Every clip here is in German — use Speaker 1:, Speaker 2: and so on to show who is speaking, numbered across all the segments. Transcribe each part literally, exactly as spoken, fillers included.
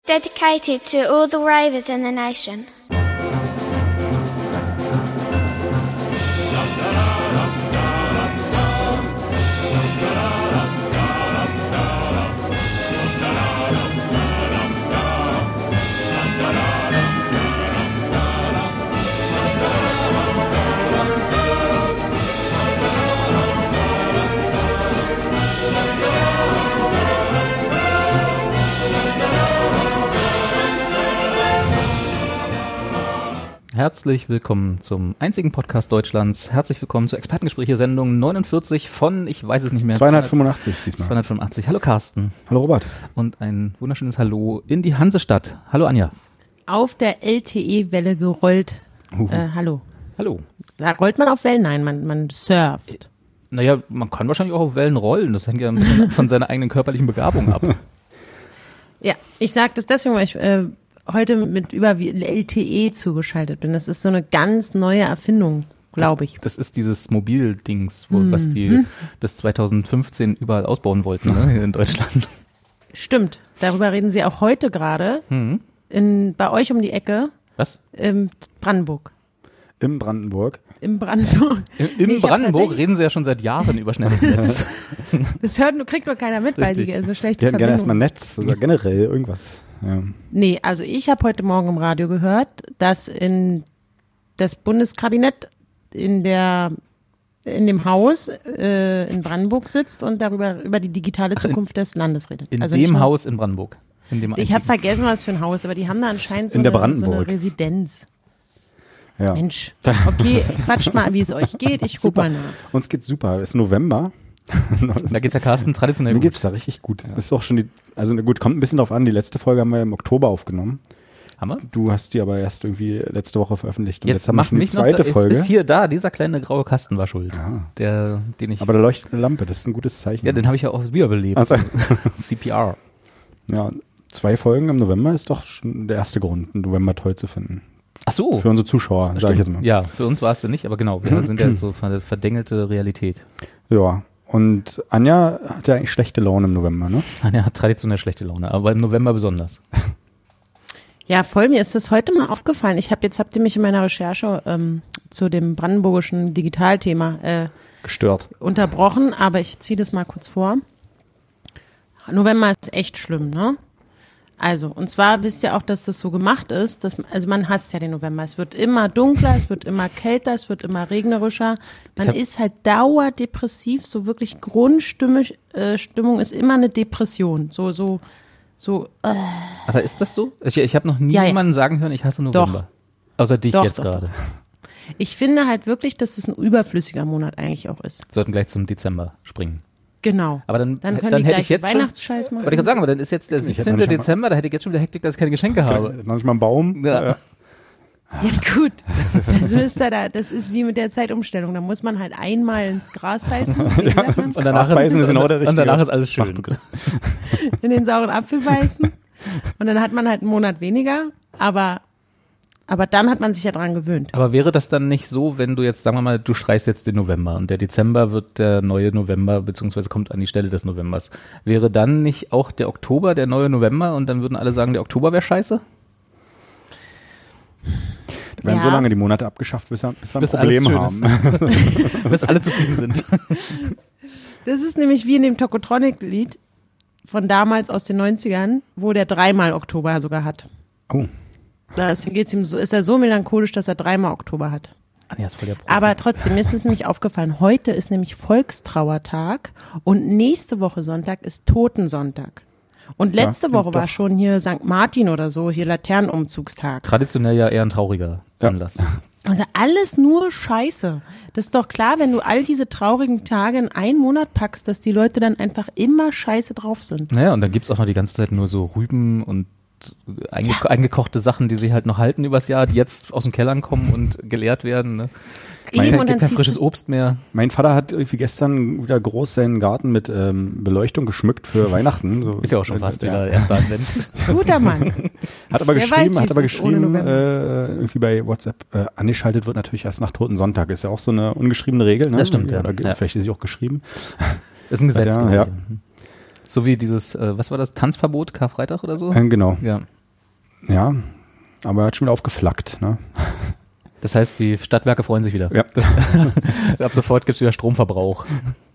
Speaker 1: Dedicated to all the ravers in the nation.
Speaker 2: Herzlich willkommen zum einzigen Podcast Deutschlands. Herzlich willkommen zur Expertengespräche-Sendung neunundvierzig von, ich weiß es nicht mehr.
Speaker 3: zweihundertfünfundachtzig diesmal.
Speaker 2: zweihundertfünfundachtzig. Hallo Carsten.
Speaker 3: Hallo Robert.
Speaker 2: Und ein wunderschönes Hallo in die Hansestadt. Hallo Anja.
Speaker 4: Auf der L T E-Welle gerollt.
Speaker 3: Uh.
Speaker 4: Äh, hallo.
Speaker 2: Hallo.
Speaker 4: Da rollt man auf Wellen? Nein, man, man surft.
Speaker 2: Naja, man kann wahrscheinlich auch auf Wellen rollen. Das hängt ja ein bisschen von seiner eigenen körperlichen Begabung ab.
Speaker 4: Ja, ich sage das deswegen, weil ich äh, heute mit über L T E zugeschaltet bin. Das ist so eine ganz neue Erfindung, glaube ich.
Speaker 2: Das, das ist dieses Mobildings, wo, mhm. was die bis zweitausendfünfzehn überall ausbauen wollten, ne, hier in Deutschland.
Speaker 4: Stimmt, darüber reden sie auch heute gerade. Mhm. In, bei euch um die Ecke.
Speaker 2: Was?
Speaker 4: In Brandenburg.
Speaker 3: Im Brandenburg?
Speaker 4: Im Brandenburg.
Speaker 2: Im, im nee, Brandenburg reden sie ja schon seit Jahren über schnelles Netz.
Speaker 4: Das hört, kriegt nur keiner mit,
Speaker 2: Richtig.
Speaker 4: weil die so schlechte
Speaker 3: Wir hätten gerne
Speaker 4: Verbindung.
Speaker 3: erstmal Netz, also generell irgendwas. Ja.
Speaker 4: Nee, also ich habe heute Morgen im Radio gehört, dass in das Bundeskabinett in der in dem Haus äh, in Brandenburg sitzt und darüber über die digitale
Speaker 2: Ach, in,
Speaker 4: Zukunft des Landes redet.
Speaker 2: In
Speaker 4: also
Speaker 2: dem
Speaker 4: nur,
Speaker 2: Haus in Brandenburg. In dem
Speaker 4: ich habe vergessen, was für ein Haus, aber die haben da anscheinend so,
Speaker 3: in der
Speaker 4: eine, so eine Residenz.
Speaker 3: Ja.
Speaker 4: Mensch, okay, quatscht mal, wie es euch geht, ich guck mal nach.
Speaker 3: Uns geht's super, es ist November.
Speaker 2: Da geht's ja Carsten traditionell
Speaker 3: Mir
Speaker 2: gut.
Speaker 3: Mir geht's da richtig gut. Das ist auch schon die, also gut, kommt ein bisschen drauf an, die letzte Folge haben wir im Oktober aufgenommen.
Speaker 2: Haben wir?
Speaker 3: Du hast die aber erst irgendwie letzte Woche veröffentlicht. Und
Speaker 2: jetzt,
Speaker 3: jetzt haben wir schon die zweite
Speaker 2: noch,
Speaker 3: Folge.
Speaker 2: Jetzt ist hier da, dieser kleine graue Kasten war schuld.
Speaker 3: Ja.
Speaker 2: Der, den ich.
Speaker 3: Aber da leuchtet eine Lampe, das ist ein gutes Zeichen.
Speaker 2: Ja, den habe ich ja auch wiederbelebt.
Speaker 3: Also.
Speaker 2: C P R.
Speaker 3: Ja, zwei Folgen im November ist doch schon der erste Grund, einen November toll zu finden.
Speaker 2: Ach so.
Speaker 3: Für unsere Zuschauer, sage ich jetzt mal.
Speaker 2: Ja, für uns war es ja nicht, aber genau, wir sind ja jetzt so eine verdängelte Realität.
Speaker 3: Ja, und Anja hat ja eigentlich schlechte Laune im November, ne?
Speaker 2: Anja hat traditionell schlechte Laune, aber im November besonders.
Speaker 4: Ja, voll, mir ist das heute mal aufgefallen. Ich habe jetzt, habt ihr mich in meiner Recherche ähm, zu dem brandenburgischen Digitalthema äh,
Speaker 3: gestört.
Speaker 4: Unterbrochen, aber ich ziehe das mal kurz vor. November ist echt schlimm, ne? Also, und zwar wisst ihr auch, dass das so gemacht ist, dass, also man hasst ja den November. Es wird immer dunkler, es wird immer kälter, es wird immer regnerischer. Man ist halt dauerdepressiv, so wirklich Grundstimmung äh, Stimmung ist immer eine Depression. So, so, so. Äh.
Speaker 2: Aber ist das so? Ich, ich habe noch nie
Speaker 4: ja,
Speaker 2: jemanden
Speaker 4: ja.
Speaker 2: sagen hören, ich hasse November. Doch. Außer dich
Speaker 4: doch,
Speaker 2: jetzt
Speaker 4: doch,
Speaker 2: gerade.
Speaker 4: Doch. Ich finde halt wirklich, dass es ein überflüssiger Monat eigentlich auch ist.
Speaker 2: Wir sollten gleich zum Dezember springen.
Speaker 4: Genau.
Speaker 2: Aber dann,
Speaker 4: dann, können
Speaker 2: dann
Speaker 4: die
Speaker 2: hätte ich jetzt
Speaker 4: Weihnachtsscheiß machen.
Speaker 2: Wollte ich gerade sagen, aber dann ist jetzt der siebzehnten Dezember, da hätte ich jetzt schon wieder Hektik, dass ich keine Geschenke habe.
Speaker 3: Manchmal einen Baum.
Speaker 2: Ja.
Speaker 3: Ja.
Speaker 4: Ja gut, das, ist da, das ist wie mit der Zeitumstellung, da muss man halt einmal ins Gras beißen. Wie
Speaker 3: ja,
Speaker 4: und
Speaker 3: danach ist, ist genau der richtige.
Speaker 2: Und danach ist alles schön.
Speaker 4: In den sauren Apfel beißen und dann hat man halt einen Monat weniger, aber aber dann hat man sich ja dran gewöhnt.
Speaker 2: Aber wäre das dann nicht so, wenn du jetzt, sagen wir mal, du streichst jetzt den November und der Dezember wird der neue November, beziehungsweise kommt an die Stelle des Novembers. Wäre dann nicht auch der Oktober der neue November und dann würden alle sagen, der Oktober wäre scheiße?
Speaker 3: Da werden
Speaker 4: ja.
Speaker 3: so lange die Monate abgeschafft, bis wir, bis wir ein
Speaker 2: bis
Speaker 3: Problem haben.
Speaker 2: Bis alle zufrieden sind.
Speaker 4: Das ist nämlich wie in dem Tokotronic-Lied von damals aus den neunzigern, wo der dreimal Oktober sogar hat.
Speaker 3: Oh.
Speaker 4: Da ist, geht's ihm so, ist er so melancholisch, dass er dreimal Oktober hat.
Speaker 2: Anja ist voll der Profi.
Speaker 4: Aber trotzdem, mir ist es nämlich aufgefallen, heute ist nämlich Volkstrauertag und nächste Woche Sonntag ist Totensonntag. Und letzte
Speaker 3: ja,
Speaker 4: Woche
Speaker 3: doch.
Speaker 4: war schon hier Sankt Martin oder so, hier Laternenumzugstag.
Speaker 2: Traditionell ja eher ein trauriger
Speaker 3: Ja.
Speaker 2: Anlass.
Speaker 4: Also alles nur Scheiße. Das ist doch klar, wenn du all diese traurigen Tage in einen Monat packst, dass die Leute dann einfach immer scheiße drauf sind.
Speaker 2: Naja, und dann gibt's auch noch die ganze Zeit nur so Rüben und einge ja. eingekochte Sachen, die sich halt noch halten übers Jahr, die jetzt aus den Kellern kommen und geleert werden. Ne?
Speaker 4: Eben,
Speaker 2: Kein,
Speaker 4: und
Speaker 2: gibt
Speaker 4: dann
Speaker 2: kein frisches Obst mehr.
Speaker 3: Mein Vater hat irgendwie gestern wieder groß seinen Garten mit ähm, Beleuchtung geschmückt für Weihnachten. So.
Speaker 2: Ist ja auch schon fast
Speaker 3: ja.
Speaker 2: wieder erster Advent.
Speaker 4: Guter Mann.
Speaker 3: Hat aber
Speaker 4: Wer
Speaker 3: geschrieben,
Speaker 4: weiß,
Speaker 3: hat aber geschrieben,
Speaker 4: äh,
Speaker 3: irgendwie bei WhatsApp, äh, angeschaltet wird natürlich erst nach Totensonntag. Ist ja auch so eine ungeschriebene Regel, ne?
Speaker 2: Das stimmt, ja.
Speaker 3: Oder
Speaker 2: ja.
Speaker 3: vielleicht ist sie auch geschrieben.
Speaker 2: Ist ein Gesetz.
Speaker 3: Ja, ja.
Speaker 2: So wie dieses, äh, was war das, Tanzverbot, Karfreitag oder so?
Speaker 3: Äh, genau.
Speaker 2: Ja.
Speaker 3: Ja, aber er hat schon wieder aufgeflackt, ne?
Speaker 2: Das heißt, die Stadtwerke freuen sich wieder.
Speaker 3: Ja.
Speaker 2: Ab sofort gibt's wieder Stromverbrauch.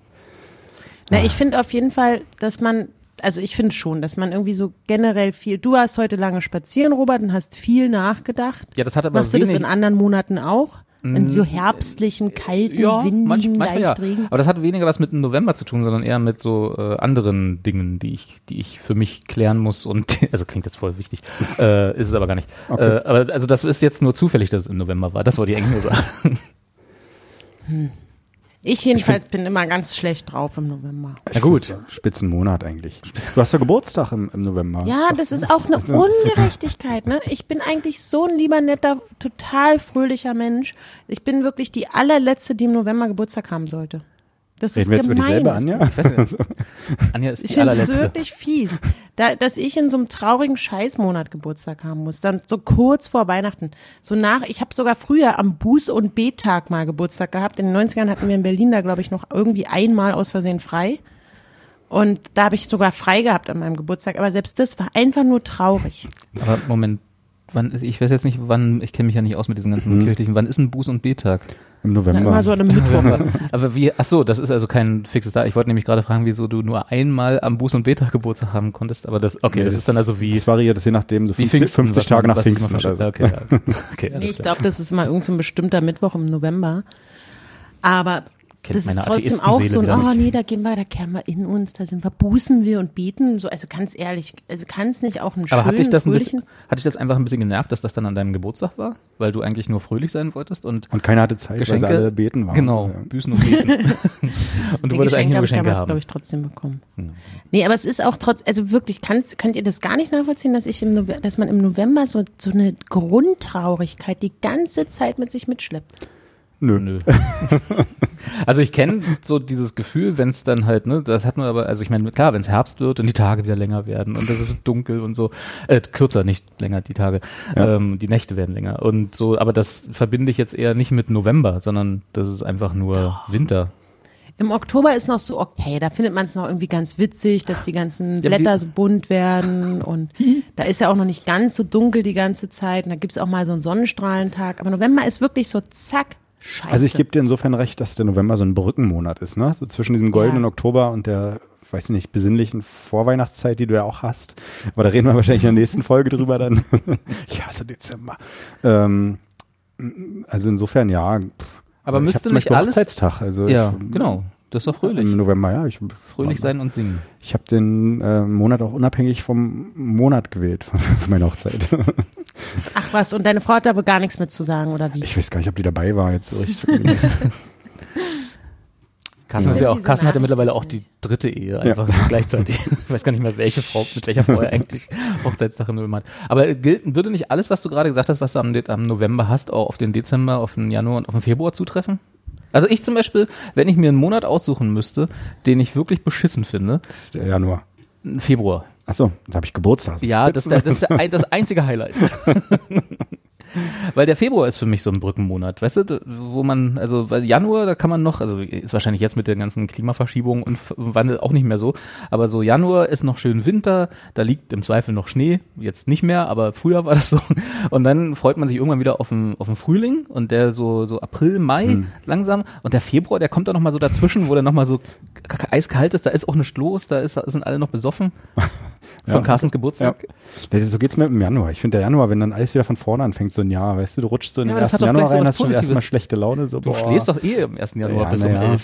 Speaker 4: Na, ich finde auf jeden Fall, dass man, also ich finde schon, dass man irgendwie so generell viel, du hast heute lange spazieren, Robert, und hast viel nachgedacht.
Speaker 2: Ja, das hat aber
Speaker 4: Machst du das
Speaker 2: wenig-
Speaker 4: in anderen Monaten auch? In so herbstlichen, kalten,
Speaker 2: Ja,
Speaker 4: windigen,
Speaker 2: manch, manchmal ja.
Speaker 4: Leichtregen?
Speaker 2: Aber das hat weniger was mit dem November zu tun, sondern eher mit so äh, anderen Dingen, die ich, die ich für mich klären muss und, also klingt jetzt voll wichtig, äh, ist es aber gar nicht.
Speaker 3: Okay.
Speaker 2: Äh, aber also das ist jetzt nur zufällig, dass es im November war. Das wollte ich eigentlich nur sagen.
Speaker 4: Hm. Ich jedenfalls bin immer ganz schlecht drauf im November.
Speaker 3: Na gut. Spitzenmonat eigentlich. Du hast ja Geburtstag im, im November.
Speaker 4: Ja, das ist auch eine Ungerechtigkeit, ne? Ich bin eigentlich so ein lieber, netter, total fröhlicher Mensch. Ich bin wirklich die allerletzte, die im November Geburtstag haben sollte. Das
Speaker 3: Reden
Speaker 4: ist
Speaker 3: wir jetzt über
Speaker 4: gemein,
Speaker 3: dieselbe
Speaker 4: ist
Speaker 3: Anja?
Speaker 4: das.
Speaker 2: Ich weiß nicht, Anja ist
Speaker 4: Ich
Speaker 2: die
Speaker 4: finde es
Speaker 2: allerletzte.
Speaker 4: wirklich fies, da, dass ich in so einem traurigen Scheißmonat Geburtstag haben muss. Dann so kurz vor Weihnachten. So nach, ich habe sogar früher am Buß- und Bettag mal Geburtstag gehabt. In den neunzigern hatten wir in Berlin da, glaube ich, noch irgendwie einmal aus Versehen frei. Und da habe ich sogar frei gehabt an meinem Geburtstag. Aber selbst das war einfach nur traurig.
Speaker 2: Aber Moment, wann, ich weiß jetzt nicht, wann, ich kenne mich ja nicht aus mit diesen ganzen
Speaker 3: Mhm.
Speaker 2: kirchlichen, wann ist ein Buß- und Betag?
Speaker 3: Im
Speaker 4: Na,
Speaker 3: November.
Speaker 4: immer so an einem Mittwoch.
Speaker 2: Aber wie, ach so, das ist also kein fixes Datum. Ich wollte nämlich gerade fragen, wieso du nur einmal am Buß- und Betag Geburtstag haben konntest, aber das, okay,
Speaker 3: Nee,
Speaker 2: das, ist dann also wie,
Speaker 3: Das variiert, das je nachdem, so
Speaker 2: wie
Speaker 3: fünfzig,
Speaker 2: Pfingsten,
Speaker 3: fünfzig
Speaker 2: was man-
Speaker 3: Tage nach
Speaker 2: was ich
Speaker 3: Pfingsten
Speaker 2: mal
Speaker 3: oder so.
Speaker 2: Okay, ja. Okay, alles
Speaker 4: Nee, ich
Speaker 2: klar.
Speaker 4: glaube, das ist mal irgend so ein bestimmter Mittwoch im November. Aber
Speaker 2: Kennt
Speaker 4: das ist
Speaker 2: meine
Speaker 4: trotzdem auch
Speaker 2: Atheistenseele
Speaker 4: so ein,
Speaker 2: wieder
Speaker 4: oh
Speaker 2: nicht.
Speaker 4: nee, da gehen wir, da kehren wir in uns, da sind wir, bußen wir und beten. So, also ganz ehrlich, also kann es nicht auch einen
Speaker 2: Aber hat
Speaker 4: schönen,
Speaker 2: dich das ein
Speaker 4: fröhlichen...
Speaker 2: bisschen, hat dich das einfach ein bisschen genervt, dass das dann an deinem Geburtstag war? Weil du eigentlich nur fröhlich sein wolltest und
Speaker 3: Und keiner hatte Zeit,
Speaker 2: Geschenke,
Speaker 3: weil sie alle beten waren.
Speaker 2: genau,
Speaker 3: Ja.
Speaker 2: büßen und beten. und du
Speaker 4: Nee,
Speaker 2: wolltest eigentlich nur
Speaker 4: habe ich
Speaker 2: Geschenke
Speaker 4: damals,
Speaker 2: haben.
Speaker 4: glaube ich, trotzdem bekommen. Nee, aber es ist auch trotz, also wirklich, kannst, könnt ihr das gar nicht nachvollziehen, dass ich im November, dass man im November so, so eine Grundtraurigkeit die ganze Zeit mit sich mitschleppt?
Speaker 3: Nö.
Speaker 2: Nö. Also ich kenne so dieses Gefühl, wenn es dann halt, ne, das hat man aber, also ich meine, klar, wenn es Herbst wird und die Tage wieder länger werden und es wird dunkel und so, äh, kürzer, nicht länger die Tage,
Speaker 3: Ja.
Speaker 2: ähm, die Nächte werden länger und so, aber das verbinde ich jetzt eher nicht mit November, sondern das ist einfach nur
Speaker 4: Doch.
Speaker 2: Winter.
Speaker 4: Im Oktober ist noch so okay, da findet man es noch irgendwie ganz witzig, dass die ganzen
Speaker 2: aber
Speaker 4: Blätter
Speaker 2: die-
Speaker 4: so bunt werden und da ist ja auch noch nicht ganz so dunkel die ganze Zeit und da gibt's auch mal so einen Sonnenstrahlentag, aber November ist wirklich so zack, scheiße.
Speaker 3: Also ich gebe dir insofern recht, dass der November so ein Brückenmonat ist, ne? So zwischen diesem goldenen
Speaker 4: Ja.
Speaker 3: Oktober und der, weiß ich nicht, besinnlichen Vorweihnachtszeit, die du ja auch hast. Aber da reden wir wahrscheinlich in der nächsten Folge drüber dann. Ich hasse Dezember. Ähm, also insofern, ja. pff.
Speaker 2: Aber
Speaker 3: ich
Speaker 2: müsste
Speaker 3: hab zum
Speaker 2: nicht
Speaker 3: Beispiel
Speaker 2: alles-
Speaker 3: Hochzeitstag. Also
Speaker 2: Ja,
Speaker 3: ich,
Speaker 2: genau, das ist doch fröhlich.
Speaker 3: Im November, ja. Ich,
Speaker 2: Fröhlich sein und singen.
Speaker 3: Ich habe den äh, Monat auch unabhängig vom Monat gewählt für meine Hochzeit.
Speaker 4: Ach was, und deine Frau hat da wohl gar nichts mit zu sagen, oder wie?
Speaker 3: Ich weiß gar nicht, ob die dabei war jetzt so richtig.
Speaker 2: Carsten,
Speaker 3: Ja.
Speaker 2: ist ja auch,
Speaker 4: Diese
Speaker 2: Carsten hat ja
Speaker 4: Nachricht
Speaker 2: mittlerweile
Speaker 4: jetzt
Speaker 2: auch die
Speaker 4: nicht.
Speaker 2: dritte Ehe, einfach gleichzeitig. Ich weiß gar nicht mehr, welche Frau, mit welcher Frau er eigentlich Hochzeitstag im November hat. Aber gilt, würde nicht alles, was du gerade gesagt hast, was du am, De- am November hast, auch auf den Dezember, auf den Januar und auf den Februar zutreffen? Also ich zum Beispiel, wenn ich mir einen Monat aussuchen müsste, den ich wirklich beschissen finde,
Speaker 3: Das ist der Januar.
Speaker 2: Februar.
Speaker 3: Achso, da habe ich Geburtstag.
Speaker 2: Ja, das, ist der- das ist der, ein- das einzige Highlight. Weil der Februar ist für mich so ein Brückenmonat, weißt du, wo man, also, weil Januar, da kann man noch, also ist wahrscheinlich jetzt mit der ganzen Klimaverschiebung und Wandel auch nicht mehr so, aber so Januar ist noch schön Winter, da liegt im Zweifel noch Schnee, jetzt nicht mehr, aber früher war das so. Und dann freut man sich irgendwann wieder auf den, auf den Frühling und der so, so April, Mai
Speaker 3: Hm.
Speaker 2: langsam und der Februar, der kommt dann nochmal so dazwischen, wo der nochmal so k- k- eiskalt ist, da ist auch nichts los, da ist, sind alle noch besoffen von
Speaker 3: Ja.
Speaker 2: Carstens Geburtstag.
Speaker 3: Das ist, so geht's mir im Januar. Ich finde der Januar, wenn dann alles wieder von vorne anfängt, so ein Jahr, weißt du, du rutschst so in
Speaker 2: Ja,
Speaker 3: den
Speaker 2: aber das
Speaker 3: ersten
Speaker 2: hat doch
Speaker 3: Januar
Speaker 2: gleich so
Speaker 3: rein,
Speaker 2: was
Speaker 3: hast schon erstmal
Speaker 2: Positives.
Speaker 3: schlechte Laune. So,
Speaker 2: Du
Speaker 3: boah.
Speaker 2: schläfst doch eh im ersten Januar
Speaker 3: ja,
Speaker 2: bis
Speaker 3: na
Speaker 2: um
Speaker 3: ja.
Speaker 2: elf.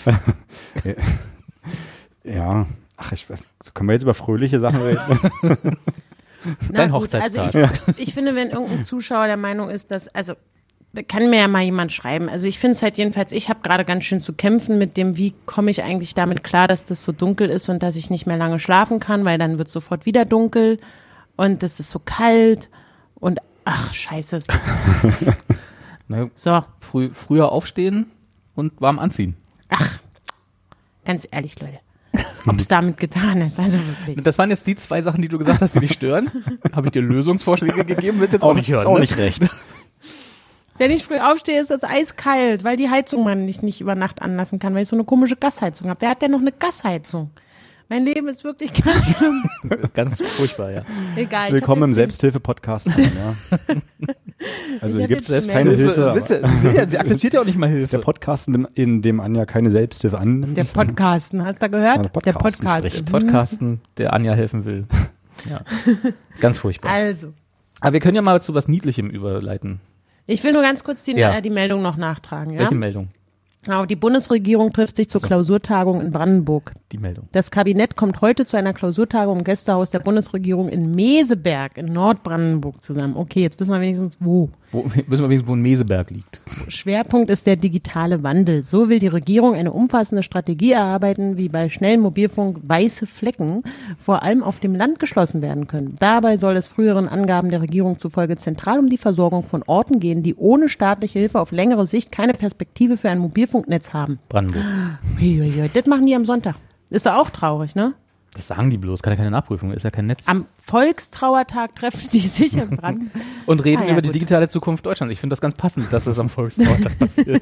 Speaker 3: Ja, ach, ich weiß, so können wir jetzt über fröhliche Sachen reden.
Speaker 2: Dein
Speaker 4: gut,
Speaker 2: Hochzeitstag.
Speaker 4: Also ich, ich finde, wenn irgendein Zuschauer der Meinung ist, dass, also da kann mir ja mal jemand schreiben. Also ich finde es halt jedenfalls, ich habe gerade ganz schön zu kämpfen mit dem, wie komme ich eigentlich damit klar, dass das so dunkel ist und dass ich nicht mehr lange schlafen kann, weil dann wird sofort wieder dunkel und das ist so kalt und ach, scheiße ist das.
Speaker 2: Ne,
Speaker 4: So,
Speaker 2: früh, früher aufstehen und warm anziehen.
Speaker 4: ach, ganz ehrlich, Leute, ob es damit getan ist, also wirklich.
Speaker 2: Das waren jetzt die zwei Sachen, die du gesagt hast, die dich stören. Habe ich dir Lösungsvorschläge gegeben, willst jetzt auch, nicht hören.
Speaker 3: Ist auch
Speaker 2: ne?
Speaker 3: nicht recht.
Speaker 4: Wenn ich früh aufstehe, ist das eiskalt, weil die Heizung man nicht, nicht über Nacht anlassen kann, weil ich so eine komische Gasheizung habe. Wer hat denn noch eine Gasheizung? Mein Leben ist wirklich ganz schlimm.
Speaker 2: Ganz furchtbar, ja.
Speaker 4: Egal.
Speaker 3: Willkommen im
Speaker 4: ich hab jetzt
Speaker 3: Selbsthilfe-Podcast. Ja. Also
Speaker 4: Ich
Speaker 3: hier
Speaker 4: hab
Speaker 3: gibt es
Speaker 4: jetzt
Speaker 3: keine
Speaker 2: Hilfe.
Speaker 3: Hilfe.
Speaker 2: Willst du,
Speaker 3: aber
Speaker 2: ja, sie akzeptiert ja auch nicht mal Hilfe.
Speaker 3: Der Podcast, in dem, in dem Anja keine Selbsthilfe annimmt.
Speaker 4: Der Podcasten, hast du gehört?
Speaker 3: Ja, der
Speaker 4: der
Speaker 3: Podcasten
Speaker 4: Podcast.
Speaker 3: spricht.
Speaker 2: Podcasten, der Anja helfen will. Ja. Ganz furchtbar.
Speaker 4: Also,
Speaker 2: Aber wir können ja mal zu was Niedlichem überleiten.
Speaker 4: ich will nur ganz kurz die,
Speaker 2: Ja.
Speaker 4: äh, die Meldung noch nachtragen. Ja?
Speaker 2: Welche Meldung?
Speaker 4: Genau, die Bundesregierung trifft sich zur Klausurtagung in Brandenburg.
Speaker 2: Die Meldung.
Speaker 4: Das Kabinett kommt heute zu einer Klausurtagung im Gästehaus der Bundesregierung in Meseberg in Nordbrandenburg zusammen. Okay, jetzt wissen wir wenigstens wo.
Speaker 2: Wo, wissen wir wenigstens, wo ein Meseberg liegt.
Speaker 4: Schwerpunkt ist der digitale Wandel. So will die Regierung eine umfassende Strategie erarbeiten, wie bei schnellem Mobilfunk weiße Flecken vor allem auf dem Land geschlossen werden können. Dabei soll es früheren Angaben der Regierung zufolge zentral um die Versorgung von Orten gehen, die ohne staatliche Hilfe auf längere Sicht keine Perspektive für ein Mobilfunknetz haben.
Speaker 2: Brandenburg.
Speaker 4: Uiuiui, das machen die am Sonntag. Ist ja auch traurig, ne?
Speaker 2: Das sagen die bloß, kann ja keine Nachprüfung, ist ja kein Netz.
Speaker 4: Am Volkstrauertag treffen die sich in Brandenburg.
Speaker 2: Und reden
Speaker 4: Ah, ja,
Speaker 2: über die
Speaker 4: gut.
Speaker 2: digitale Zukunft Deutschlands. Ich finde das ganz passend, dass das am Volkstrauertag passiert.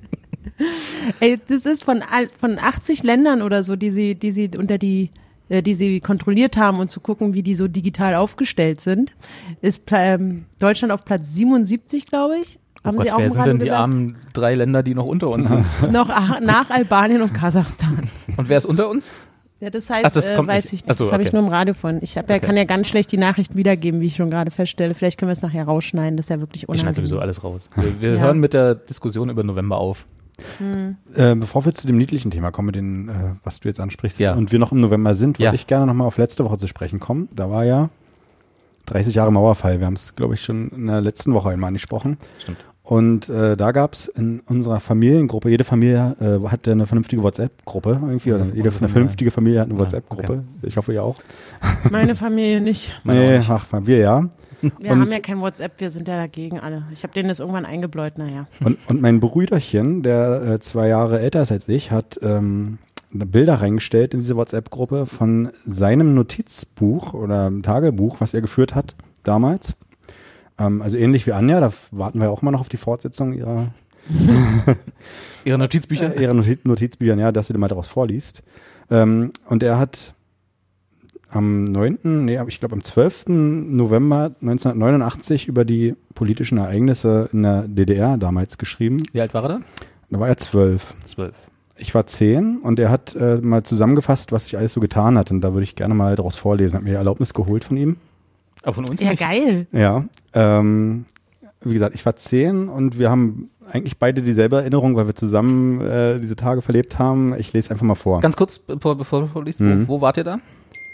Speaker 4: Ey, das ist von, all- von achtzig Ländern oder so, die sie, die sie unter die, äh, die sie kontrolliert haben und zu gucken, wie die so digital aufgestellt sind, ist Pla- ähm, Deutschland auf Platz siebenundsiebzig, glaube ich.
Speaker 2: Oh
Speaker 4: Haben
Speaker 2: Gott,
Speaker 4: sie auch
Speaker 2: wer
Speaker 4: im
Speaker 2: sind
Speaker 4: Radio
Speaker 2: denn die
Speaker 4: gesagt?
Speaker 2: armen drei Länder, die noch unter uns sind?
Speaker 4: Noch a- nach Albanien und Kasachstan.
Speaker 2: Und wer ist unter uns?
Speaker 4: Ja, das heißt,
Speaker 2: Ach, das
Speaker 4: äh,
Speaker 2: kommt
Speaker 4: weiß
Speaker 2: nicht.
Speaker 4: ich nicht.
Speaker 2: Ach so,
Speaker 4: das habe ich
Speaker 2: okay.
Speaker 4: nur im Radio von. Ich hab ja,
Speaker 2: Okay.
Speaker 4: kann ja ganz schlecht die Nachrichten wiedergeben, wie ich schon gerade feststelle. Vielleicht können wir es nachher rausschneiden. Das ist ja wirklich
Speaker 2: Ich schneide
Speaker 4: unangenehm.
Speaker 2: sowieso alles raus. Wir, wir
Speaker 4: Ja.
Speaker 2: hören mit der Diskussion über November auf.
Speaker 3: Äh, bevor wir zu dem niedlichen Thema kommen, mit den, äh, was du jetzt ansprichst,
Speaker 2: Ja.
Speaker 3: und wir noch im November sind,
Speaker 2: Ja.
Speaker 3: würde ich gerne nochmal auf letzte Woche zu sprechen kommen. Da war ja dreißig Jahre Mauerfall. Wir haben es, glaube ich, schon in der letzten Woche einmal angesprochen.
Speaker 2: Stimmt.
Speaker 3: Und äh, da gab es in unserer Familiengruppe, jede Familie äh, hatte eine vernünftige WhatsApp-Gruppe irgendwie, oder jede eine vernünftige Familie hat eine
Speaker 2: Ja,
Speaker 3: WhatsApp-Gruppe.
Speaker 2: okay.
Speaker 3: Ich hoffe, ihr auch.
Speaker 4: Meine Familie nicht.
Speaker 2: Meine auch
Speaker 3: Nee,
Speaker 2: nicht.
Speaker 3: ach, wir ja.
Speaker 4: Wir
Speaker 3: Und-
Speaker 4: haben ja kein WhatsApp, wir sind ja dagegen alle. Ich habe denen das irgendwann eingebläut, naja.
Speaker 3: Und, und mein Brüderchen, der äh, zwei Jahre älter ist als ich, hat ähm, Bilder reingestellt in diese WhatsApp-Gruppe von seinem Notizbuch oder Tagebuch, was er geführt hat damals. Ähm, also ähnlich wie Anja, da warten wir auch immer noch auf die Fortsetzung ihrer,
Speaker 2: Ihre Notizbücher?
Speaker 3: äh, ihrer Notiz Notizbüchern, ja, dass sie mal daraus vorliest. Ähm, und er hat am neunten, nee, ich glaube am zwölften November neunzehnhundertneunundachtzig über die politischen Ereignisse in der D D R damals geschrieben.
Speaker 2: Wie alt war er da?
Speaker 3: Da war er zwölf.
Speaker 2: Zwölf.
Speaker 3: Ich war zehn und er hat äh, mal zusammengefasst, was ich alles so getan hat. Und da würde ich gerne mal daraus vorlesen. Hat mir die Erlaubnis geholt von ihm.
Speaker 2: Aber von uns
Speaker 4: Ja,
Speaker 2: nicht?
Speaker 4: geil.
Speaker 3: Ja. Ähm, wie gesagt, ich war zehn und wir haben eigentlich beide dieselbe Erinnerung, weil wir zusammen äh, diese Tage verlebt haben. Ich lese einfach mal vor.
Speaker 2: Ganz kurz, bevor, bevor du vorliest,
Speaker 3: Mhm.
Speaker 2: wo, wo wart ihr da?